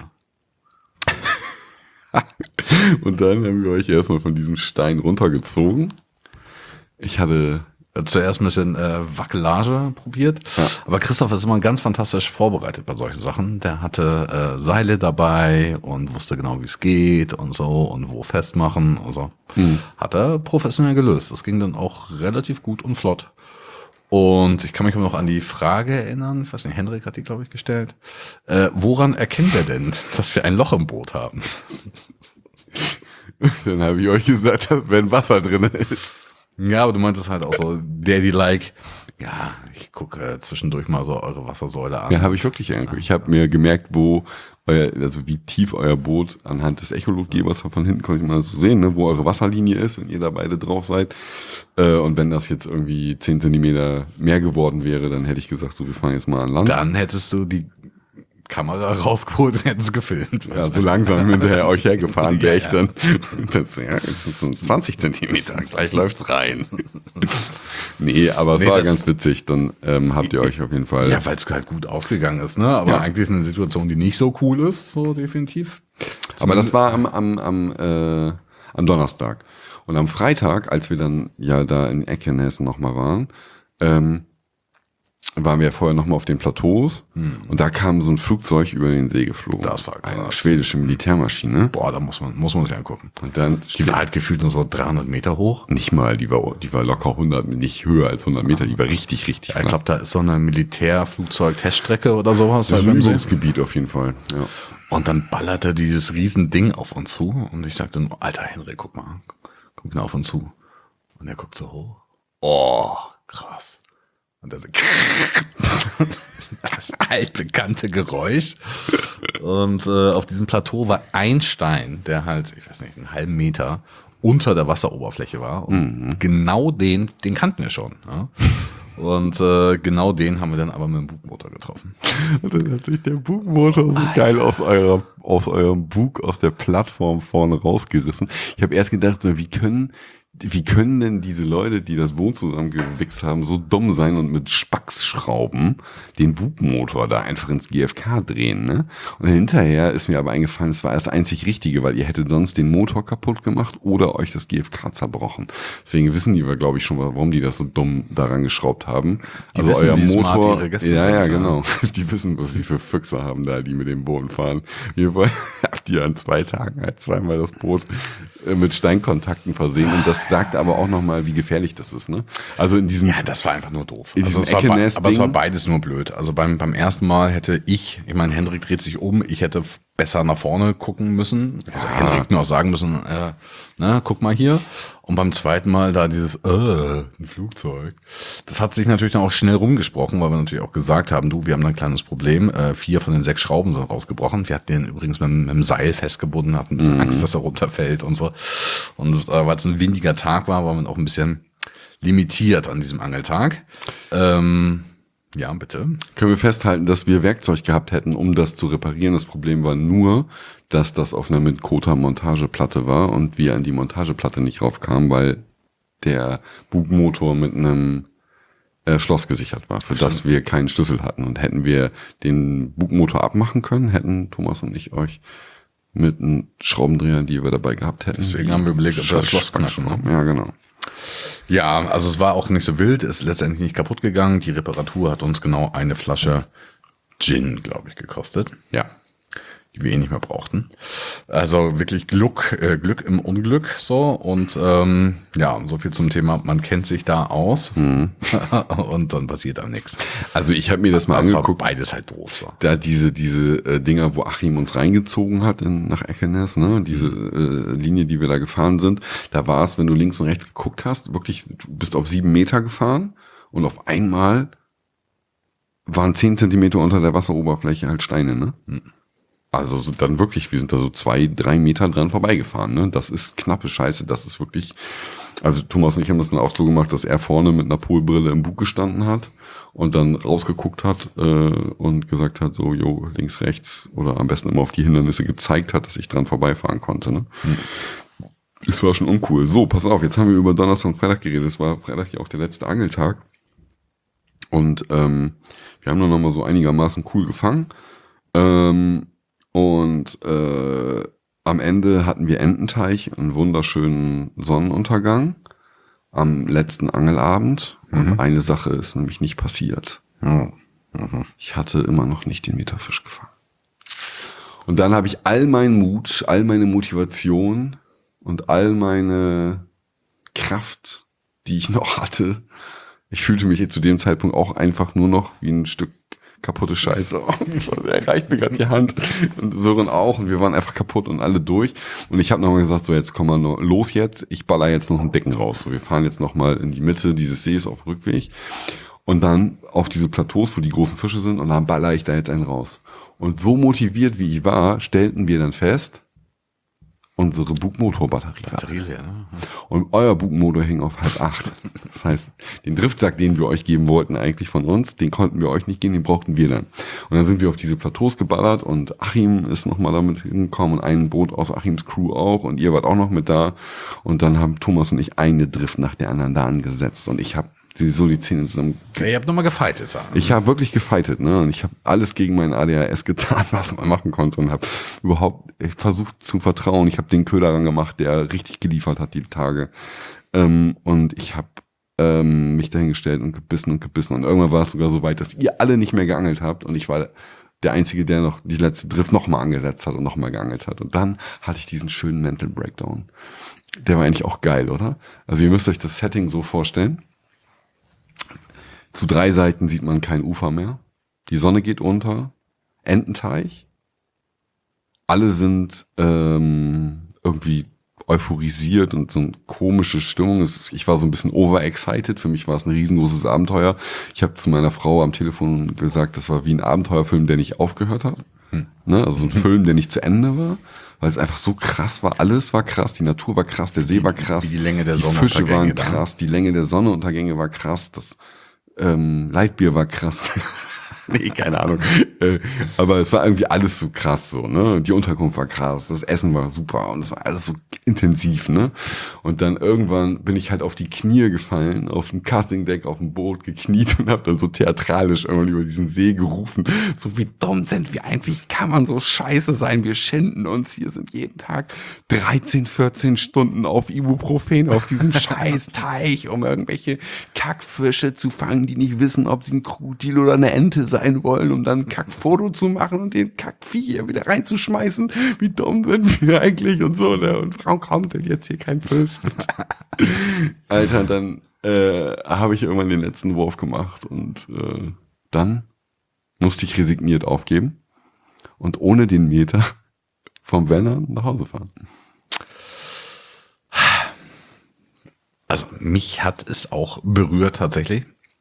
Und dann haben wir euch erstmal von diesem Stein runtergezogen. Ich hatte zuerst ein bisschen äh, Wackelage probiert. Ja. Aber Christoph ist immer ganz fantastisch vorbereitet bei solchen Sachen. Der hatte äh, Seile dabei und wusste genau, wie es geht und so und wo festmachen und so. Hm. Hat er professionell gelöst. Das ging dann auch relativ gut und flott. Und ich kann mich noch an die Frage erinnern, ich weiß nicht, Hendrik hat die, glaube ich, gestellt. Äh, woran erkennen wir denn, dass wir ein Loch im Boot haben? Dann habe ich euch gesagt, dass wenn Wasser drin ist. Ja, aber du meintest halt auch so Daddy-like, ja, ich gucke äh, zwischendurch mal so eure Wassersäule an. Ja, habe ich wirklich angeguckt. Ich habe mir gemerkt, wo euer, also wie tief euer Boot anhand des Echolotgebers von hinten konnte ich mal so sehen, ne, wo eure Wasserlinie ist, wenn ihr da beide drauf seid. Äh, und wenn das jetzt irgendwie zehn Zentimeter mehr geworden wäre, dann hätte ich gesagt, so, wir fahren jetzt mal an Land. Dann hättest du die Kamera rausgeholt und hätten es gefilmt. Ja, so langsam hinterher euch hergefahren wäre ich ja, ja. dann. Das, ja, das sind zwanzig Zentimeter, gleich läuft's rein. Nee, aber es nee, war ganz witzig. Dann ähm, habt ihr euch auf jeden Fall. Ja, weil es halt gut ausgegangen ist, ne? Aber ja. eigentlich eine Situation, die nicht so cool ist, so definitiv. Zumindest aber das war am, am, am, äh, am Donnerstag. Und am Freitag, als wir dann ja da in Eckenhessen nochmal waren, ähm, waren wir vorher nochmal auf den Plateaus hm. und da kam so ein Flugzeug über den See geflogen. Das war krass. Eine schwedische Militärmaschine. Boah, da muss man, muss man sich angucken. Und dann die war halt gefühlt nur so dreihundert Meter hoch. Nicht mal, die war, die war locker hundert, nicht höher als hundert Meter, die war richtig, richtig ja, ich glaube, da ist so eine Militärflugzeug-Teststrecke oder sowas. Das ist ein Übungsgebiet auf jeden Fall, ja. Und dann ballerte dieses riesen Ding auf uns zu und ich sagte nur, Alter Henry, guck mal, guck mal auf uns zu. Und er guckt so hoch. Oh, krass. Und das, das altbekannte Geräusch. Und äh, auf diesem Plateau war ein Stein, der halt, ich weiß nicht, einen halben Meter unter der Wasseroberfläche war. Und mhm. genau den, den kannten wir schon. Ja? Und äh, genau den haben wir dann aber mit dem Bugmotor getroffen. Und dann hat sich der Bugmotor so Alter. geil aus, eurer, aus eurem Bug, aus der Plattform vorne rausgerissen. Ich habe erst gedacht, wie können... Wie können denn diese Leute, die das Boot zusammengewichst haben, so dumm sein und mit Spacksschrauben den Bugmotor da einfach ins G F K drehen, ne? Und hinterher ist mir aber eingefallen, es war das einzig Richtige, weil ihr hättet sonst den Motor kaputt gemacht oder euch das G F K zerbrochen. Deswegen wissen die, glaube ich, schon, warum die das so dumm daran geschraubt haben. Die also wissen, euer wie Motor, smart ihre Gäste ja, ja, sind, genau. Die wissen, was sie für Füchse haben da, die mit dem Boot fahren. Ihr habt ihr an zwei Tagen halt zweimal das Boot mit Steinkontakten versehen und das sagt aber auch nochmal, wie gefährlich das ist, ne? Also in diesem... Ja, das war einfach nur doof. In also diesem es war be- aber es war Ding. beides nur blöd. Also beim, beim ersten Mal hätte ich, ich meine, Hendrik dreht sich um, ich hätte besser nach vorne gucken müssen. Also Ja. Hendrik nur auch sagen müssen, äh, na, guck mal hier. Und beim zweiten Mal da dieses, äh, ein Flugzeug. Das hat sich natürlich dann auch schnell rumgesprochen, weil wir natürlich auch gesagt haben, du, wir haben da ein kleines Problem. Äh, vier von den sechs Schrauben sind rausgebrochen. Wir hatten den übrigens mit, mit dem Seil festgebunden, hatten ein bisschen Mhm. Angst, dass er runterfällt und so. Und äh, weil es ein windiger Tag war, war man auch ein bisschen limitiert an diesem Angeltag. Ähm, ja, bitte. Können wir festhalten, dass wir Werkzeug gehabt hätten, um das zu reparieren. Das Problem war nur, dass das auf einer mit Kota Montageplatte war und wir an die Montageplatte nicht raufkamen, weil der Bugmotor mit einem äh, Schloss gesichert war, für Stimmt. das wir keinen Schlüssel hatten. Und hätten wir den Bugmotor abmachen können, hätten Thomas und ich euch mit einem Schraubendreher, die wir dabei gehabt hätten. Deswegen haben wir überlegt, ob wir das Schloss knacken. Ne? Ja, genau. Ja, also es war auch nicht so wild, ist letztendlich nicht kaputt gegangen. Die Reparatur hat uns genau eine Flasche Gin, glaube ich, gekostet. Ja. Die wir eh nicht mehr brauchten. Also wirklich Glück, äh, Glück im Unglück so. Und ähm, ja, so viel zum Thema, man kennt sich da aus Mhm. und dann passiert da nichts. Also ich habe mir das mal Das war angeguckt. beides halt doof. So. Da diese diese äh, Dinger, wo Achim uns reingezogen hat in, nach Eckenes, ne, diese äh, Linie, die wir da gefahren sind, da war es, wenn du links und rechts geguckt hast, wirklich, du bist auf sieben Meter gefahren und auf einmal waren zehn Zentimeter unter der Wasseroberfläche halt Steine, ne? Mhm. Also so dann wirklich, wir sind da so zwei, drei Meter dran vorbeigefahren, ne? Das ist knappe Scheiße, das ist wirklich, also Thomas und ich haben das dann auch so gemacht, dass er vorne mit einer Polbrille im Bug gestanden hat und dann rausgeguckt hat äh, und gesagt hat, so, jo, links, rechts oder am besten immer auf die Hindernisse gezeigt hat, dass ich dran vorbeifahren konnte, ne? Mhm. Das war schon uncool. So, pass auf, jetzt haben wir über Donnerstag und Freitag geredet, es war Freitag ja auch der letzte Angeltag und ähm, wir haben dann nochmal so einigermaßen cool gefangen, ähm, und äh, am Ende hatten wir Ententeich, einen wunderschönen Sonnenuntergang am letzten Angelabend. Und Mhm. eine Sache ist nämlich nicht passiert. Oh. Mhm. Ich hatte immer noch nicht den Meterfisch gefangen. Und dann habe ich all meinen Mut, all meine Motivation und all meine Kraft, die ich noch hatte. Ich fühlte mich zu dem Zeitpunkt auch einfach nur noch wie ein Stück kaputte Scheiße. Er reicht mir gerade die Hand und Sören auch und wir waren einfach kaputt und alle durch. Und ich habe nochmal gesagt, so jetzt komm mal noch los jetzt, ich baller jetzt noch ein Becken raus. So, wir fahren jetzt nochmal in die Mitte dieses Sees auf Rückweg und dann auf diese Plateaus, wo die großen Fische sind und dann baller ich da jetzt einen raus. Und so motiviert wie ich war, stellten wir dann fest, unsere Bugmotorbatterie war. Batterie leer, ne? Und euer Bugmotor hing auf halb acht. Das heißt, den Driftsack, den wir euch geben wollten eigentlich von uns, den konnten wir euch nicht geben, den brauchten wir dann. Und dann sind wir auf diese Plateaus geballert und Achim ist nochmal damit hingekommen und ein Boot aus Achims Crew auch und ihr wart auch noch mit da. Und dann haben Thomas und ich eine Drift nach der anderen da angesetzt und ich habe so die Zähne zusammen. Okay, ihr habt nochmal gefightet. Sagen. Ich habe wirklich gefightet, ne? Und ich habe alles gegen meinen A D H S getan, was man machen konnte und habe überhaupt versucht zu vertrauen. Ich habe den Köder ran gemacht, der richtig geliefert hat die Tage. Ähm, und ich habe ähm, mich dahingestellt und gebissen und gebissen. Und irgendwann war es sogar so weit, dass ihr alle nicht mehr geangelt habt und ich war der Einzige, der noch die letzte Drift nochmal angesetzt hat und nochmal geangelt hat. Und dann hatte ich diesen schönen Mental Breakdown. Der war eigentlich auch geil, oder? Also ihr müsst euch das Setting so vorstellen. Zu drei Seiten sieht man kein Ufer mehr. Die Sonne geht unter. Ententeich. Alle sind ähm, irgendwie euphorisiert und so eine komische Stimmung. Ich war so ein bisschen overexcited. Für mich war es ein riesengroßes Abenteuer. Ich habe zu meiner Frau am Telefon gesagt, das war wie ein Abenteuerfilm, der nicht aufgehört hat. Hm. Ne? Also so ein Film, der nicht zu Ende war. Weil es einfach so krass war. Alles war krass. Die Natur war krass. Der See war krass. Wie die Länge der die Sonnenuntergänge. Die Fische waren krass. Die Länge der Sonnenuntergänge war krass. Das ähm, Leitbier war krass. Nee, keine Ahnung. Äh, aber es war irgendwie alles so krass so, ne? Die Unterkunft war krass, das Essen war super und es war alles so intensiv, ne? Und dann irgendwann bin ich halt auf die Knie gefallen, auf dem Castingdeck, auf dem Boot gekniet und habe dann so theatralisch irgendwann über diesen See gerufen, so wie dumm sind wir eigentlich, wie kann man so scheiße sein, wir schinden uns, hier sind jeden Tag dreizehn, vierzehn Stunden auf Ibuprofen, auf diesem scheiß Teich, um irgendwelche Kackfische zu fangen, die nicht wissen, ob sie ein Krokodil oder eine Ente sein wollen, um dann ein Kackfoto zu machen und den Kackvieh hier wieder reinzuschmeißen. Wie dumm sind wir eigentlich und so, ne? Und warum kommt denn jetzt hier kein Fisch? Alter, dann äh, habe ich irgendwann den letzten Wurf gemacht und äh, dann musste ich resigniert aufgeben und ohne den Meter vom Werner nach Hause fahren. Also mich hat es auch berührt tatsächlich,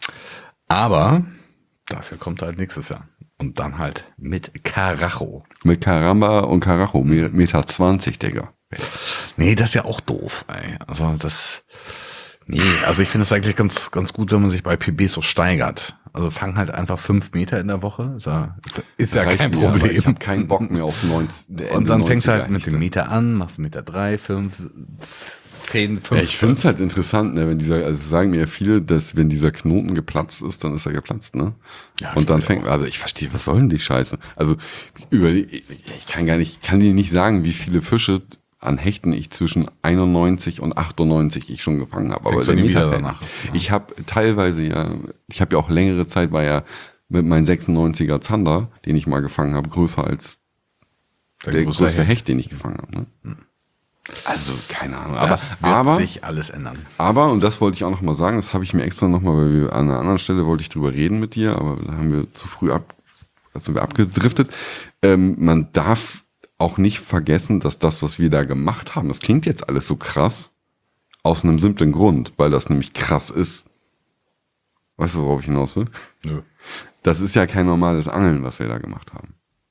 aber dafür kommt halt nächstes Jahr. Und dann halt mit Karacho. Mit Karamba und Karacho, Meter zwanzig, Digga. Nee, das ist ja auch doof, ey. Also das, nee, also ich finde es eigentlich ganz, ganz gut, wenn man sich bei P B so steigert. Also fang halt einfach fünf Meter in der Woche. Ist ja, ist, ist ja kein mir, Problem. Ich habe keinen Bock mehr auf neunzig. Und dann fängst du halt mit dem Meter an, machst Meter drei, fünf, zehn, fünfzehn. Ja, ich finde es halt interessant, ne, wenn dieser, also sagen mir ja viele, dass wenn dieser Knoten geplatzt ist, dann ist er geplatzt, ne? Ja, und dann fängt, aber ich verstehe, was soll denn die Scheiße? Also über, ich kann gar nicht, kann dir nicht sagen, wie viele Fische an Hechten ich zwischen einundneunzig und achtundneunzig ich schon gefangen habe. Aber der Meter danach. Ja. Ich habe teilweise ja, ich habe ja auch längere Zeit war ja mit meinem sechsundneunziger Zander, den ich mal gefangen habe, größer als der, der größte Hecht. Hecht, den ich gefangen habe. Ne? Hm. Also, keine Ahnung. Aber, das wird aber, sich alles ändern. Aber, und das wollte ich auch noch mal sagen, das habe ich mir extra noch mal, weil wir an einer anderen Stelle wollte ich drüber reden mit dir, aber da haben wir zu früh ab, also wir abgedriftet. Ähm, man darf auch nicht vergessen, dass das, was wir da gemacht haben, das klingt jetzt alles so krass, aus einem simplen Grund, weil das nämlich krass ist. Weißt du, worauf ich hinaus will? Nö. Das ist ja kein normales Angeln, was wir da gemacht haben.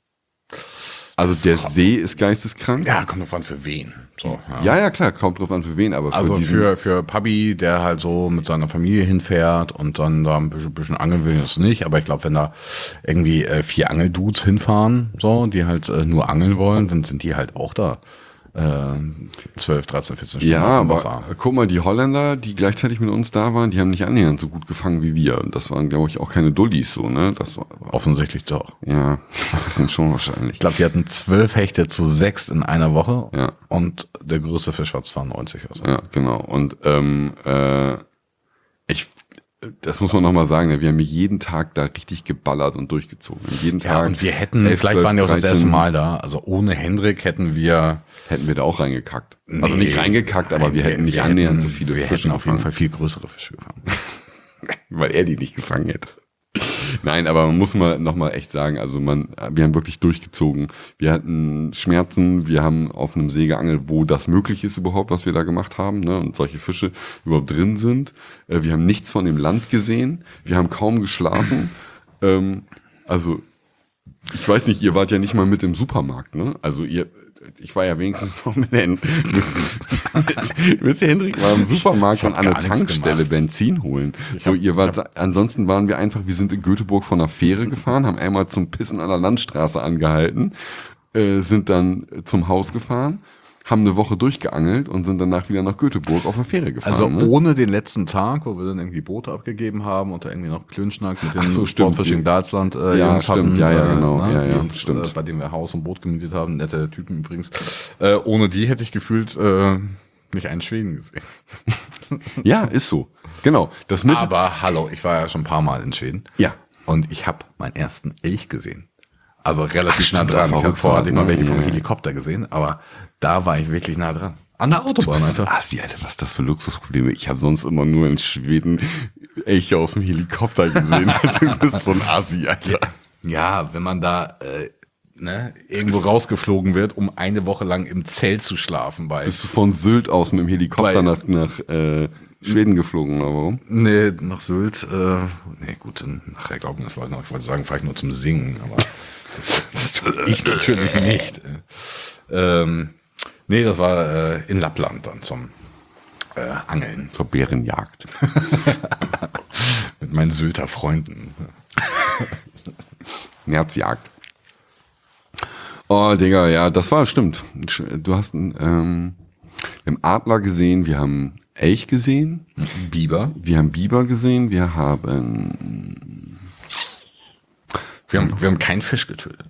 Also der See ist geisteskrank. Ja, kommt drauf an für wen. So, ja. ja, ja, klar, kommt drauf an für wen. Aber für also für, für Papi, der halt so mit seiner Familie hinfährt und dann da ein bisschen, bisschen angeln will, ist nicht. Aber ich glaube, wenn da irgendwie äh, vier Angeldudes hinfahren, so, die halt äh, nur angeln wollen, dann sind die halt auch da. zwölf, dreizehn, vierzehn Stunden. Ja, aber guck mal, die Holländer, die gleichzeitig mit uns da waren, die haben nicht annähernd so gut gefangen wie wir. Und das waren, glaube ich, auch keine Dullis so, ne? Das war, offensichtlich doch. Ja, das sind schon wahrscheinlich. Ich glaube, die hatten zwölf Hechte zu sechs in einer Woche. Ja. Und der größte Fisch war zweiundneunzig. Also. Ja, genau. Und ähm, äh, ich das muss man nochmal sagen, wir haben jeden Tag da richtig geballert und durchgezogen. Jeden Tag. Ja, und wir hätten, elf, vielleicht zwölf, waren wir auch das dreizehn, erste Mal da, also ohne Hendrik hätten wir... Hätten wir da auch reingekackt. Nee, also nicht reingekackt, aber wir, wir hätten nicht annähernd so viele wir Fische hätten auf gefangen. jeden Fall viel größere Fische gefangen. Weil er die nicht gefangen hätte. Nein, aber man muss mal nochmal echt sagen, also man, wir haben wirklich durchgezogen. Wir hatten Schmerzen, wir haben auf einem See geangelt, wo das möglich ist überhaupt, was wir da gemacht haben, ne, und solche Fische überhaupt drin sind. Wir haben nichts von dem Land gesehen, wir haben kaum geschlafen. ähm, also, ich weiß nicht, ihr wart ja nicht mal mit im Supermarkt, ne? Also ihr, ich war ja wenigstens noch mit Hen mit, mit Hendrik war im Supermarkt und an der Tankstelle gemacht. Benzin holen. Ich so, hab, ihr wart, ansonsten waren wir einfach, wir sind in Göteborg von der Fähre gefahren, haben einmal zum Pissen an der Landstraße angehalten, äh, sind dann zum Haus gefahren, haben eine Woche durchgeangelt und sind danach wieder nach Göteborg auf der Fähre gefahren. Also ne? ohne den letzten Tag, wo wir dann irgendwie Boote abgegeben haben und da irgendwie noch Klönschnack mit den so, Sportfishing Dalsland äh, ja, Jungs stimmt. hatten, Ja, ja, genau. Äh, ja, ja, uns, stimmt. Äh, bei dem wir Haus und Boot gemietet haben, nette Typen übrigens. Äh, ohne die hätte ich gefühlt äh, nicht einen Schweden gesehen. Ja, ist so. Genau. Das mit Aber hallo, ich war ja schon ein paar Mal in Schweden. Ja. Und ich habe meinen ersten Elch gesehen. Also relativ Ach, nah stimmt, dran. Ich habe vorher mal welche ja, vom ja. Helikopter gesehen, aber da war ich wirklich nah dran. An der Autobahn einfach. Assi, Alter, was ist das für Luxusprobleme? Ich habe sonst immer nur in Schweden Elche aus dem Helikopter gesehen. Also du bist so ein Assi, Alter. Ja, wenn man da äh, ne, irgendwo rausgeflogen wird, um eine Woche lang im Zelt zu schlafen. Bei Bist du von Sylt aus mit dem Helikopter Bei- nach, nach äh, Schweden geflogen, oder warum? Nee, nach Sylt, äh, nee, gut, dann nachher glauben das Leute noch, ich wollte sagen, vielleicht nur zum Singen, aber das, das tue ich natürlich nicht. Ähm, nee, das war äh, in Lappland dann zum äh, Angeln. Zur Bärenjagd. Mit meinen Sylter Freunden. Märzjagd. Oh, Digga, ja, das war, stimmt. Du hast einen, ähm, wir haben Adler gesehen, wir haben Elch gesehen, Biber. wir haben Biber gesehen, wir haben, Wir haben, wir haben keinen Fisch getötet.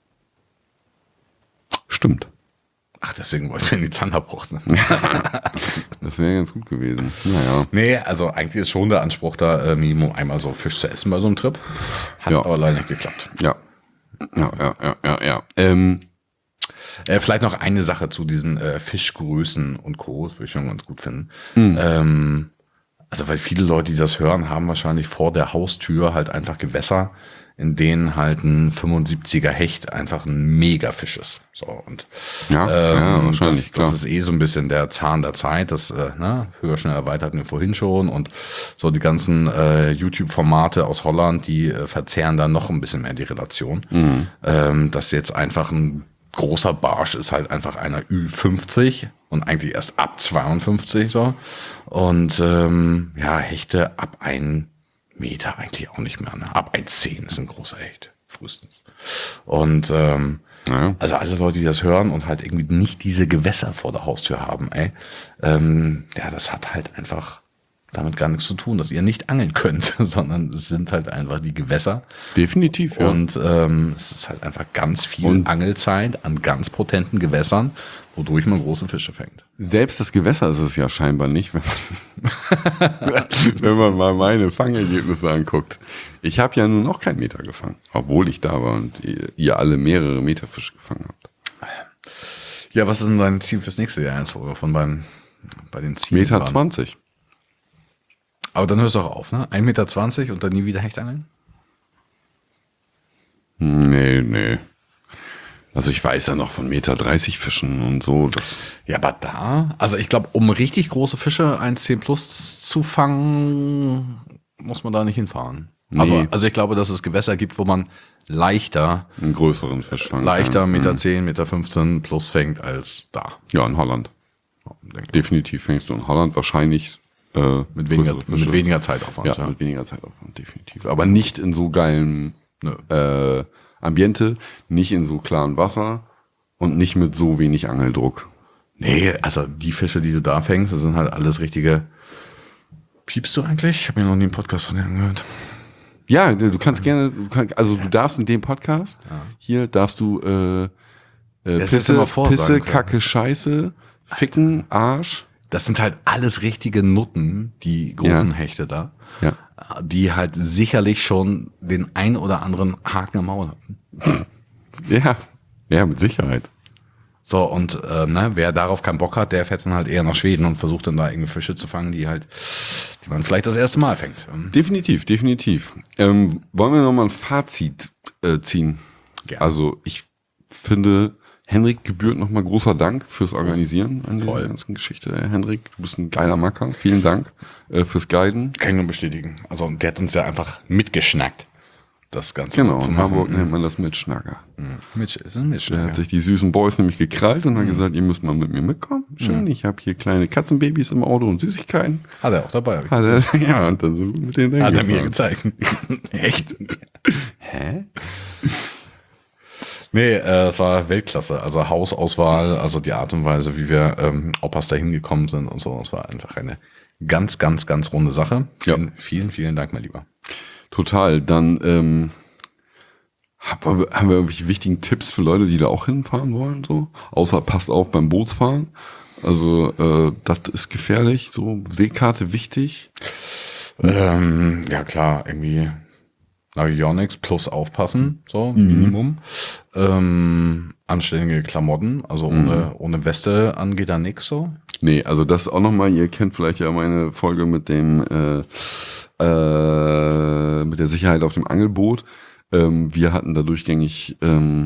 stimmt. Ach, deswegen wollten wir in die Zanderbucht. Ne? Das wäre ganz gut gewesen. Naja. Nee, also eigentlich ist schon der Anspruch da, äh, Minimum einmal so Fisch zu essen bei so einem Trip. Hat Ja. aber leider nicht geklappt. Ja. Ja, ja, ja, ja, ja. Ähm, Äh, vielleicht noch eine Sache zu diesen äh, Fischgrößen und Co., das würde ich schon ganz gut finden. Mhm. Ähm, also weil viele Leute, die das hören, haben wahrscheinlich vor der Haustür halt einfach Gewässer, in denen halt ein fünfundsiebziger Hecht einfach ein Megafisch ist. So, und Ja, ja, ähm, wahrscheinlich, das, klar. das ist eh so ein bisschen der Zahn der Zeit, das äh, ne, höher, schnell erweitert hatten wir vorhin schon, und so die ganzen äh, YouTube-Formate aus Holland, die äh, verzehren da noch ein bisschen mehr die Relation. Mhm. Ähm, dass jetzt einfach ein großer Barsch ist halt einfach einer Ü fünfzig und eigentlich erst ab zweiundfünfzig so. Und ähm, ja, Hechte ab ein Meter eigentlich auch nicht mehr. Ne? Ab eins Komma zehn ist ein großer Hecht, frühestens. Und ähm, Ja. also alle Leute, die das hören und halt irgendwie nicht diese Gewässer vor der Haustür haben, ey, ähm, ja, das hat halt einfach damit gar nichts zu tun, dass ihr nicht angeln könnt, sondern es sind halt einfach die Gewässer. definitiv, ja. Und ähm, es ist halt einfach ganz viel Und- Angelzeit an ganz potenten Gewässern, wodurch man große Fische fängt. Selbst das Gewässer ist es ja scheinbar nicht, wenn man, wenn man mal meine Fangergebnisse anguckt. Ich habe ja nun auch keinen Meter gefangen, obwohl ich da war und ihr, ihr alle mehrere Meter Fische gefangen habt. Ja, was ist denn dein Ziel fürs nächste Jahr jetzt von beim, bei den Zielen? Meter zwanzig. Aber dann hörst du auch auf, ne? ein Meter zwanzig und dann nie wieder Hecht angeln? Nee, nee. Also ich weiß ja noch von Meter dreißig Fischen und so. Das Ja, aber da, also ich glaube, um richtig große Fische eins Komma zehn plus zu fangen, muss man da nicht hinfahren. Nee. Also, also ich glaube, dass es Gewässer gibt, wo man leichter, einen größeren Fisch fangen leichter kann. Meter zehn, Meter fünfzehn plus fängt als da. Ja, in Holland. Denke ich. Definitiv fängst du in Holland wahrscheinlich äh, Mit weniger, größere Fische. mit weniger Zeitaufwand. Ja, Ja. mit weniger Zeitaufwand, definitiv. Aber nicht in so geilem Nö. äh, Ambiente, nicht in so klarem Wasser und nicht mit so wenig Angeldruck. Nee, also die Fische, die du da fängst, das sind halt alles richtige. Piepst du eigentlich? Ich habe mir noch nie einen Podcast von dir angehört. Ja, du kannst gerne, du kannst, also du darfst in dem Podcast, hier darfst du äh, äh, Das hättest du Pisse, mal vorsagen Pisse können. Kacke, Scheiße, Ficken, Arsch. Das sind halt alles richtige Nutten, die großen Ja. Hechte da, Ja. die halt sicherlich schon den ein oder anderen Haken im Maul hatten. Ja, ja, mit Sicherheit. So, und äh, ne, wer darauf keinen Bock hat, der fährt dann halt eher nach Schweden und versucht dann da irgendwie Fische zu fangen, die halt, die man vielleicht das erste Mal fängt. Ähm, Definitiv, definitiv. Ähm, wollen wir nochmal ein Fazit äh, ziehen? Gerne. Also ich finde, Henrik gebührt nochmal großer Dank fürs Organisieren an Voll. der ganzen Geschichte. Äh, Henrik, du bist ein geiler Macker. Vielen Dank äh, fürs Guiden. Kann ich nur bestätigen. Also der hat uns ja einfach mitgeschnackt, das Ganze Genau, zu in machen. Hamburg nennt man das Mitschnacker. Mitsch, ist ein Der Mitschnacker. hat sich die süßen Boys nämlich gekrallt und hat gesagt, ihr müsst mal mit mir mitkommen. Schön, ich habe hier kleine Katzenbabys im Auto und Süßigkeiten. Hat er auch dabei. Hab ich Hat gesehen. er, ja, und dann sind wir mit denen Hat er mir hingefahren. gezeigt. Echt? Hä? Nee, äh, es war Weltklasse. Also Hausauswahl, also die Art und Weise, wie wir ähm, Opas da hingekommen sind und so. Es war einfach eine ganz, ganz, ganz runde Sache. Ja. Vielen, vielen, vielen Dank, mein Lieber. Total. Dann ähm, haben wir, haben wir irgendwelche wichtigen Tipps für Leute, die da auch hinfahren wollen? So? Außer passt auf beim Bootsfahren. Also äh, das ist gefährlich. So Seekarte wichtig. Ähm, ja klar, irgendwie Navionics plus aufpassen, so Minimum. Ähm, anständige Klamotten, also ohne, ohne Weste angeht da nix so. Nee, also das auch nochmal, ihr kennt vielleicht ja meine Folge mit dem äh, äh, mit der Sicherheit auf dem Angelboot. Ähm, wir hatten da durchgängig ähm,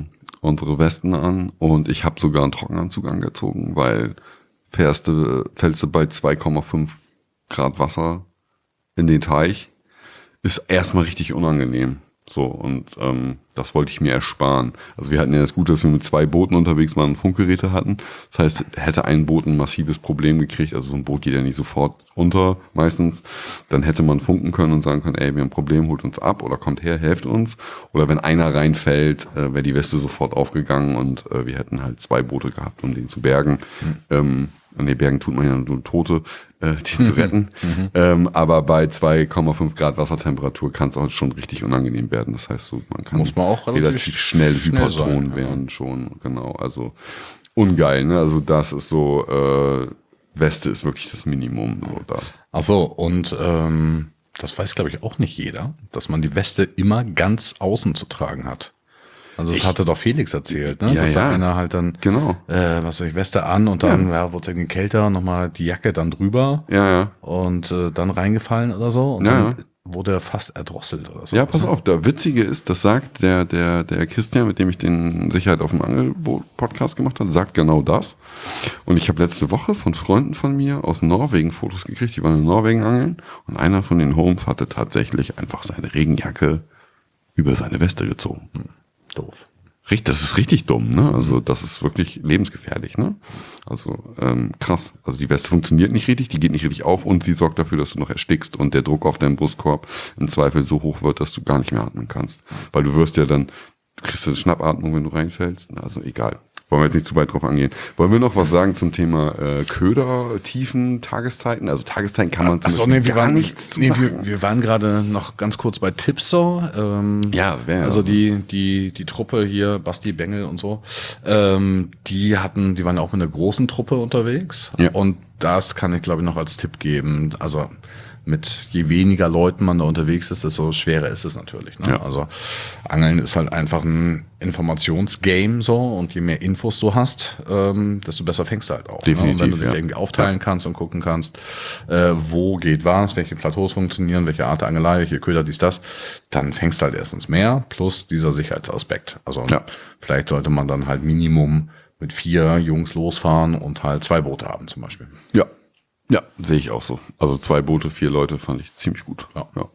unsere Westen an und ich habe sogar einen Trockenanzug angezogen, weil fährst du, fällst du bei zwei Komma fünf Grad Wasser in den Teich, ist erstmal richtig unangenehm. So, und ähm, das wollte ich mir ersparen. Also wir hatten ja das Gute, dass wir mit zwei Booten unterwegs waren und Funkgeräte hatten. Das heißt, hätte ein Boot ein massives Problem gekriegt, also so ein Boot geht ja nicht sofort unter meistens, dann hätte man funken können und sagen können, ey, wir haben ein Problem, holt uns ab oder kommt her, helft uns. Oder wenn einer reinfällt, äh, wäre die Weste sofort aufgegangen und äh, wir hätten halt zwei Boote gehabt, um den zu bergen. Mhm. Ähm, an den Bergen tut man ja nur Tote, äh, die zu retten. Mhm. Ähm, aber bei zwei Komma fünf Grad Wassertemperatur kann es auch schon richtig unangenehm werden. Das heißt, so, man kann Muss man auch relativ, relativ schnell, schnell hyperton sein, werden, ja. schon. Genau, also ungeil. Ne? Also das ist so, äh, Weste ist wirklich das Minimum. So da. Ach so, und ähm, das weiß, glaube ich, auch nicht jeder, dass man die Weste immer ganz außen zu tragen hat. Also das ich, hatte doch Felix erzählt, ne? Ja, dass ja. da einer halt dann, genau. äh, was soll ich, Weste an und dann ja. ja, wurde es irgendwie kälter, nochmal die Jacke dann drüber ja, ja. und äh, dann reingefallen oder so und ja, dann ja. wurde er fast erdrosselt oder so. Ja, pass auf, der Witzige ist, das sagt der, der, der Christian, mit dem ich den Sicherheit auf dem Angelboot-Podcast gemacht habe, sagt genau das. Und ich habe letzte Woche von Freunden von mir aus Norwegen Fotos gekriegt, die waren in Norwegen angeln und einer von den Homes hatte tatsächlich einfach seine Regenjacke über seine Weste gezogen. Hm. Doof. Richtig, das ist richtig dumm, ne? Also das ist wirklich lebensgefährlich, ne? Also ähm, krass. Also die Weste funktioniert nicht richtig, die geht nicht richtig auf und sie sorgt dafür, dass du noch erstickst und der Druck auf deinen Brustkorb im Zweifel so hoch wird, dass du gar nicht mehr atmen kannst. Weil du wirst ja dann, du kriegst eine Schnappatmung, wenn du reinfällst. Also egal. Wollen wir jetzt nicht zu weit drauf angehen. Wollen wir noch was sagen zum Thema äh, Köder, Tiefen, Tageszeiten? Also Tageszeiten kann man zum Achso, Beispiel nee, wir gar waren, nichts zu nee, sagen. wir, wir waren gerade noch ganz kurz bei Tipps so. Ähm, ja, wär, also die, die, die Truppe hier, Basti Bengel und so, ähm, die hatten, die waren auch mit einer großen Truppe unterwegs. Ja. Und das kann ich, glaube ich, noch als Tipp geben. Also mit je weniger Leuten man da unterwegs ist, desto schwerer ist es natürlich. Ne? Ja. Also Angeln ist halt einfach ein Informationsgame so und je mehr Infos du hast, ähm, desto besser fängst du halt auch. Definitiv, ne? Und wenn du dich ja. irgendwie aufteilen kannst und gucken kannst, äh, wo geht was, welche Plateaus funktionieren, welche Art der Angelei, welche Köder, dies, das, dann fängst du halt erstens mehr, plus dieser Sicherheitsaspekt. Also ja. vielleicht sollte man dann halt Minimum mit vier Jungs losfahren und halt zwei Boote haben zum Beispiel. Ja. Ja, sehe ich auch so. Also zwei Boote, vier Leute fand ich ziemlich gut. Ja, ja.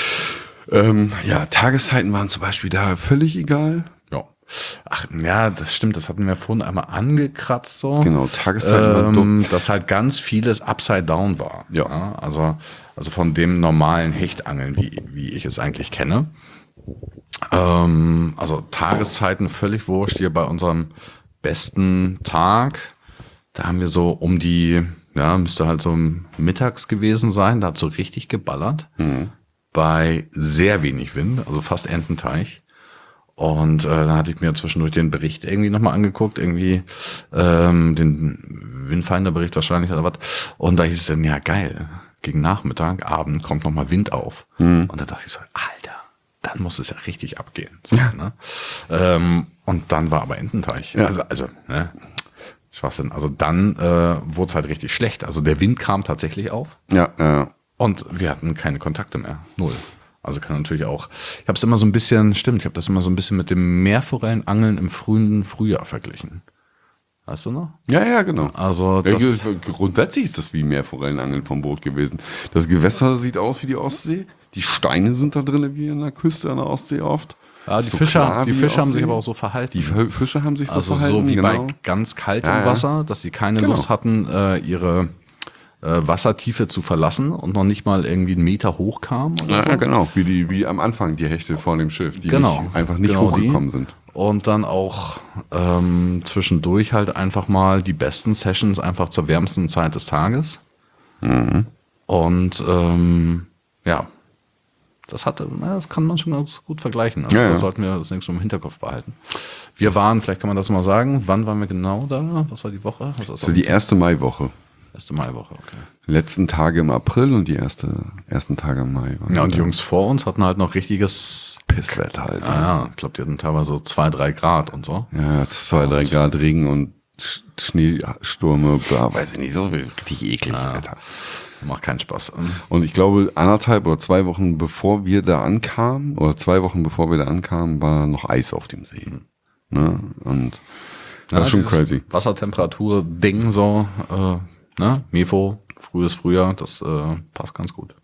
Ähm, ja, Tageszeiten waren zum Beispiel da völlig egal. Ja. Ach ja, das stimmt, das hatten wir vorhin einmal angekratzt so. Genau, Tageszeiten ähm, waren dumm. Dass halt ganz vieles upside down war. Ja. ja also, also von dem normalen Hechtangeln, wie, wie ich es eigentlich kenne. Ähm, also Tageszeiten völlig wurscht. Hier bei unserem besten Tag, da haben wir so um die, ja, müsste halt so mittags gewesen sein, da hat so richtig geballert. Mhm. Bei sehr wenig Wind, also fast Ententeich. Und äh, dann hatte ich mir zwischendurch den Bericht irgendwie nochmal angeguckt, irgendwie ähm, den Windfinder-Bericht wahrscheinlich oder was. Und da hieß es dann, ja geil, gegen Nachmittag, Abend kommt nochmal Wind auf. Mhm. Und da dachte ich so, Alter, dann muss es ja richtig abgehen. So, ja. Ne? Ähm, und dann war aber Ententeich. Ja. Also, also ne? Schwachsinn. Also dann äh, wurde es halt richtig schlecht. Also der Wind kam tatsächlich auf. Ja, ja. Und wir hatten keine Kontakte mehr. Null. Also kann natürlich auch. Ich habe es immer so ein bisschen, stimmt, ich habe das immer so ein bisschen mit dem Meerforellenangeln im frühen Frühjahr verglichen. Weißt du noch? Ja, ja, genau. Also ja, das, grundsätzlich ist das wie Meerforellenangeln vom Boot gewesen. Das Gewässer sieht aus wie die Ostsee. Die Steine sind da drin wie an der Küste an der Ostsee oft. Ja, die so Fischer, die Fische haben sich aber auch so verhalten. Die Fische haben sich so also verhalten. Also so wie genau. bei ganz kaltem ja, ja. Wasser, dass sie keine genau. Lust hatten, äh, ihre äh, Wassertiefe zu verlassen und noch nicht mal irgendwie einen Meter hoch kamen. Oder ja, so. ja, genau. Wie, die, wie am Anfang die Hechte vor dem Schiff, die genau. nicht, einfach nicht genau hochgekommen die. sind. Und dann auch ähm, zwischendurch halt einfach mal die besten Sessions einfach zur wärmsten Zeit des Tages. Mhm. Und ähm, ja, das hatte, na, das kann man schon ganz gut vergleichen. Also ja, ja. Das sollten wir das nächste Mal im Hinterkopf behalten. Wir waren, vielleicht kann man das mal sagen, wann waren wir genau da? Was war die Woche? Was war das war die erste Maiwoche. Erste Maiwoche, okay. Letzten Tage im April und die erste, ersten Tage im Mai. Ja, und die Jungs vor uns hatten halt noch richtiges Pisswetter halt. Ah, ja, ich glaube, die hatten teilweise so zwei, drei Grad und so. Ja, zwei, drei Grad Regen und Schneestürme, bla, weiß ich nicht, so richtig eklig, ja, Alter. Macht keinen Spaß. Und ich glaube, anderthalb oder zwei Wochen bevor wir da ankamen, oder zwei Wochen bevor wir da ankamen, war noch Eis auf dem See. Ne? Und Ja, das ist schon dieses crazy. Wassertemperatur-Ding so, äh, ne? Mefo, frühes Frühjahr, das äh, passt ganz gut.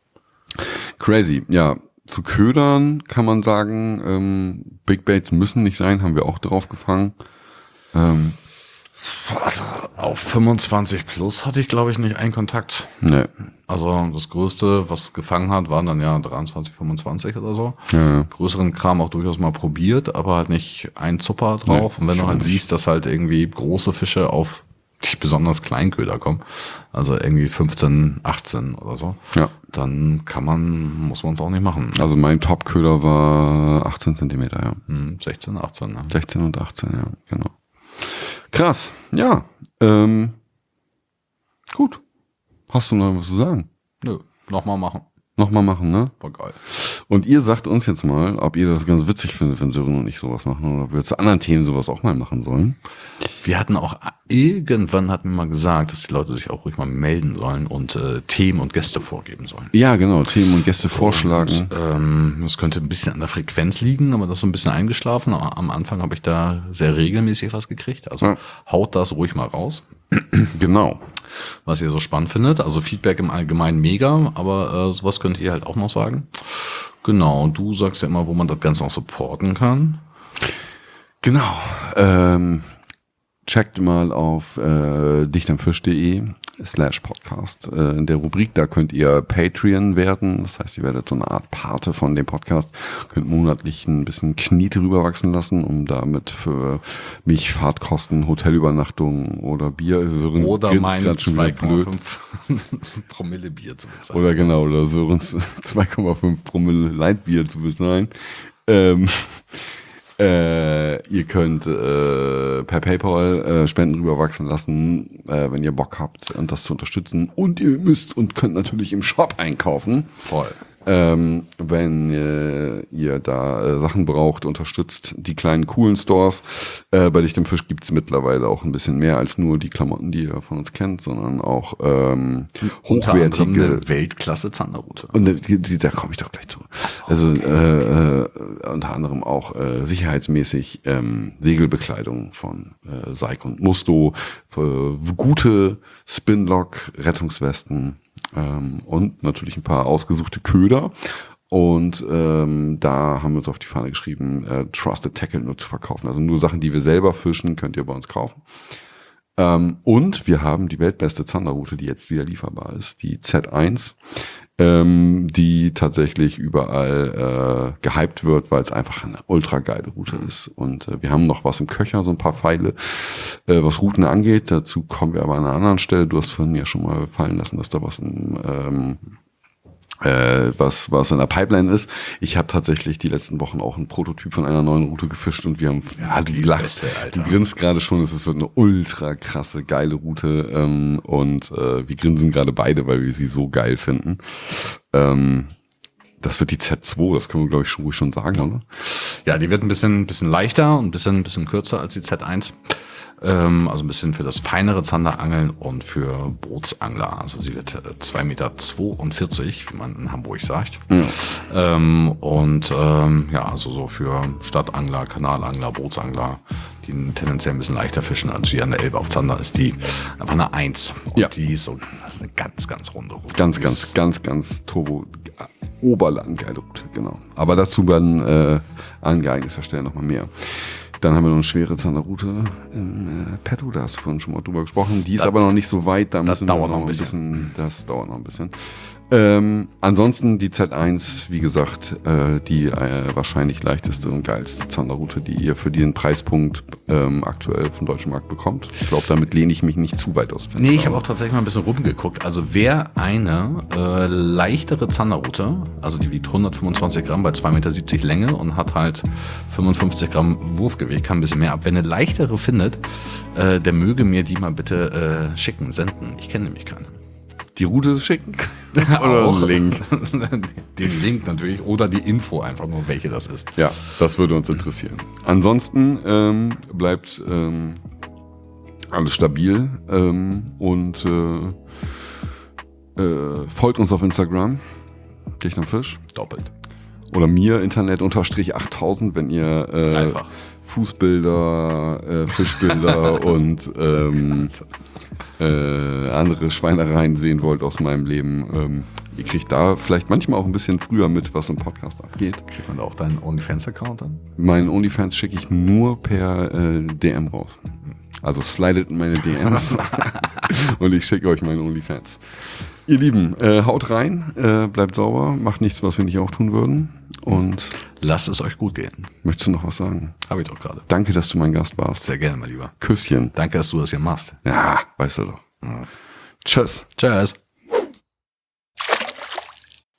Crazy, ja. Zu Ködern kann man sagen, ähm, Big Baits müssen nicht sein, haben wir auch drauf gefangen. Ähm, Also auf fünfundzwanzig plus hatte ich, glaube ich, nicht einen Kontakt. ne. Also das Größte, was gefangen hat, waren dann ja dreiundzwanzig, fünfundzwanzig oder so. Ja, ja. Größeren Kram auch durchaus mal probiert, aber halt nicht ein Zupper drauf. Nee, Und wenn du schon halt nicht. siehst, dass halt irgendwie große Fische auf die besonders kleinen Köder kommen, also irgendwie fünfzehn, achtzehn oder so, Ja. dann kann man, muss man es auch nicht machen. Also mein Top-Köder war achtzehn Zentimeter, ja. Hm, sechzehn, achtzehn. Ne? sechzehn und achtzehn, ja, genau. Krass, ja. Ähm, gut. Hast du noch was zu sagen? Nö, nochmal machen. Nochmal machen, ne? War geil. Und ihr sagt uns jetzt mal, ob ihr das ganz witzig findet, wenn Sören und ich sowas machen, oder ob wir zu anderen Themen sowas auch mal machen sollen. Wir hatten auch, irgendwann hatten wir mal gesagt, dass die Leute sich auch ruhig mal melden sollen und äh, Themen und Gäste vorgeben sollen. Ja, genau, Themen und Gäste vorschlagen. Und, ähm, das könnte ein bisschen an der Frequenz liegen, aber das ist so ein bisschen eingeschlafen. Aber am Anfang habe ich da sehr regelmäßig was gekriegt. Also Ja. haut das ruhig mal raus, Genau. was ihr so spannend findet. Also Feedback im Allgemeinen mega, aber äh, sowas könnt ihr halt auch noch sagen. Genau, und du sagst ja immer, wo man das Ganze auch supporten kann. Genau. Ähm, checkt mal auf äh, dichtamfisch.de slash podcast. Äh, in der Rubrik, da könnt ihr Patreon werden. Das heißt, ihr werdet so eine Art Pate von dem Podcast. Könnt monatlich ein bisschen Knie drüber wachsen lassen, um damit für mich Fahrtkosten, Hotelübernachtungen oder Bier. Sören Oder grinst mein grad schon wieder zwei Komma blöd. fünf Promille Bier zu bezahlen. Oder genau, oder Sörens zwei Komma fünf Promille Leitbier zu bezahlen. Ähm, äh, ihr könnt äh, per PayPal äh, Spenden rüberwachsen lassen, äh, wenn ihr Bock habt, und das zu unterstützen. Und ihr müsst und könnt natürlich im Shop einkaufen. Voll. Ähm, wenn äh, ihr da äh, Sachen braucht, unterstützt die kleinen coolen Stores. Äh, bei Dicht im Fisch gibt's mittlerweile auch ein bisschen mehr als nur die Klamotten, die ihr von uns kennt, sondern auch ähm, Unter anderem hochwertige eine Weltklasse-Zanderrute. und die, die, da komme ich doch gleich zu. Also äh, äh, unter anderem auch äh, sicherheitsmäßig ähm, Segelbekleidung von äh, Seik und Musto, äh, gute Spinlock, Rettungswesten ähm, und natürlich ein paar ausgesuchte Köder. Und ähm, da haben wir uns auf die Fahne geschrieben, äh, Trusted Tackle nur zu verkaufen. Also nur Sachen, die wir selber fischen, könnt ihr bei uns kaufen. Ähm, und wir haben die weltbeste Zanderrute, die jetzt wieder lieferbar ist, die Z eins, ähm, die tatsächlich überall äh, gehypt wird, weil es einfach eine ultra geile Route ist. Und äh, wir haben noch was im Köcher, so ein paar Pfeile, äh, was Routen angeht. Dazu kommen wir aber an einer anderen Stelle. Du hast von mir schon mal fallen lassen, dass da was im ähm, äh, was was in der Pipeline ist. Ich habe tatsächlich die letzten Wochen auch einen Prototyp von einer neuen Route gefischt und wir haben, ja, du die ist lachst, beste, Alter. du grinst gerade schon, es wird eine ultra krasse, geile Route ähm, und äh, wir grinsen gerade beide, weil wir sie so geil finden. Ähm, das wird die Z zwei, das können wir glaube ich schon, ruhig schon sagen, oder? Ja, die wird ein bisschen, bisschen leichter und ein bisschen, ein bisschen kürzer als die Z eins. Ähm, also ein bisschen für das feinere Zanderangeln und für Bootsangler. Also sie wird zwei Meter zweiundvierzig, wie man in Hamburg sagt. Ja. Ähm, und ähm, ja, also so für Stadtangler, Kanalangler, Bootsangler, die tendenziell ein bisschen leichter fischen als die an der Elbe auf Zander, ist die einfach eine Eins. Und Ja. die ist so, das ist eine ganz, ganz runde Route. Ganz, ganz, ganz, ganz turbo Oberland geile Route, genau. Aber dazu dann äh, an geeigneter Stelle nochmal mehr. Dann haben wir noch eine schwere Zanderrute im äh, Petto, da hast du vorhin schon mal drüber gesprochen. Die ist Das- aber noch nicht so weit, da das müssen dauert wir noch ein ein bisschen. bisschen. Das dauert noch ein bisschen. Ähm, ansonsten die Z eins, wie gesagt, äh, die äh, wahrscheinlich leichteste und geilste Zanderrute, die ihr für den Preispunkt ähm, aktuell vom deutschen Markt bekommt. Ich glaube, damit lehne ich mich nicht zu weit aus dem Fenster. Nee, ich habe auch tatsächlich mal ein bisschen rumgeguckt. Also wer eine äh, leichtere Zanderrute, also die wiegt hundertfünfundzwanzig Gramm bei zwei Meter siebzig Länge und hat halt fünfundfünfzig Gramm Wurfgewicht, kann ein bisschen mehr ab. Wenn eine leichtere findet, äh, der möge mir die mal bitte äh, schicken, senden. Ich kenne nämlich keine. Die Route schicken? Auch. Oder Link? Den Link natürlich oder die Info einfach nur, welche das ist. Ja, das würde uns interessieren. Ansonsten ähm, bleibt ähm, alles stabil ähm, und äh, äh, folgt uns auf Instagram, Dicht am Fisch. Doppelt. Oder mir, Internet unterstrich achttausend, wenn ihr äh, Einfach. Fußbilder, äh, Fischbilder und ähm, äh, andere Schweinereien sehen wollt aus meinem Leben, ähm, ihr kriegt da vielleicht manchmal auch ein bisschen früher mit, was im Podcast abgeht. Kriegt man auch deinen OnlyFans-Account dann? Meinen OnlyFans schicke ich nur per äh, D M raus. Also slidet in meine D Ms und ich schicke euch meine OnlyFans. Ihr Lieben, äh, haut rein, äh, bleibt sauber, macht nichts, was wir nicht auch tun würden. Und lasst es euch gut gehen. Möchtest du noch was sagen? Habe ich doch gerade. Danke, dass du mein Gast warst. Sehr gerne, mein Lieber. Küsschen. Danke, dass du das hier machst. Ja, weißt du doch. Ja. Tschüss. Tschüss.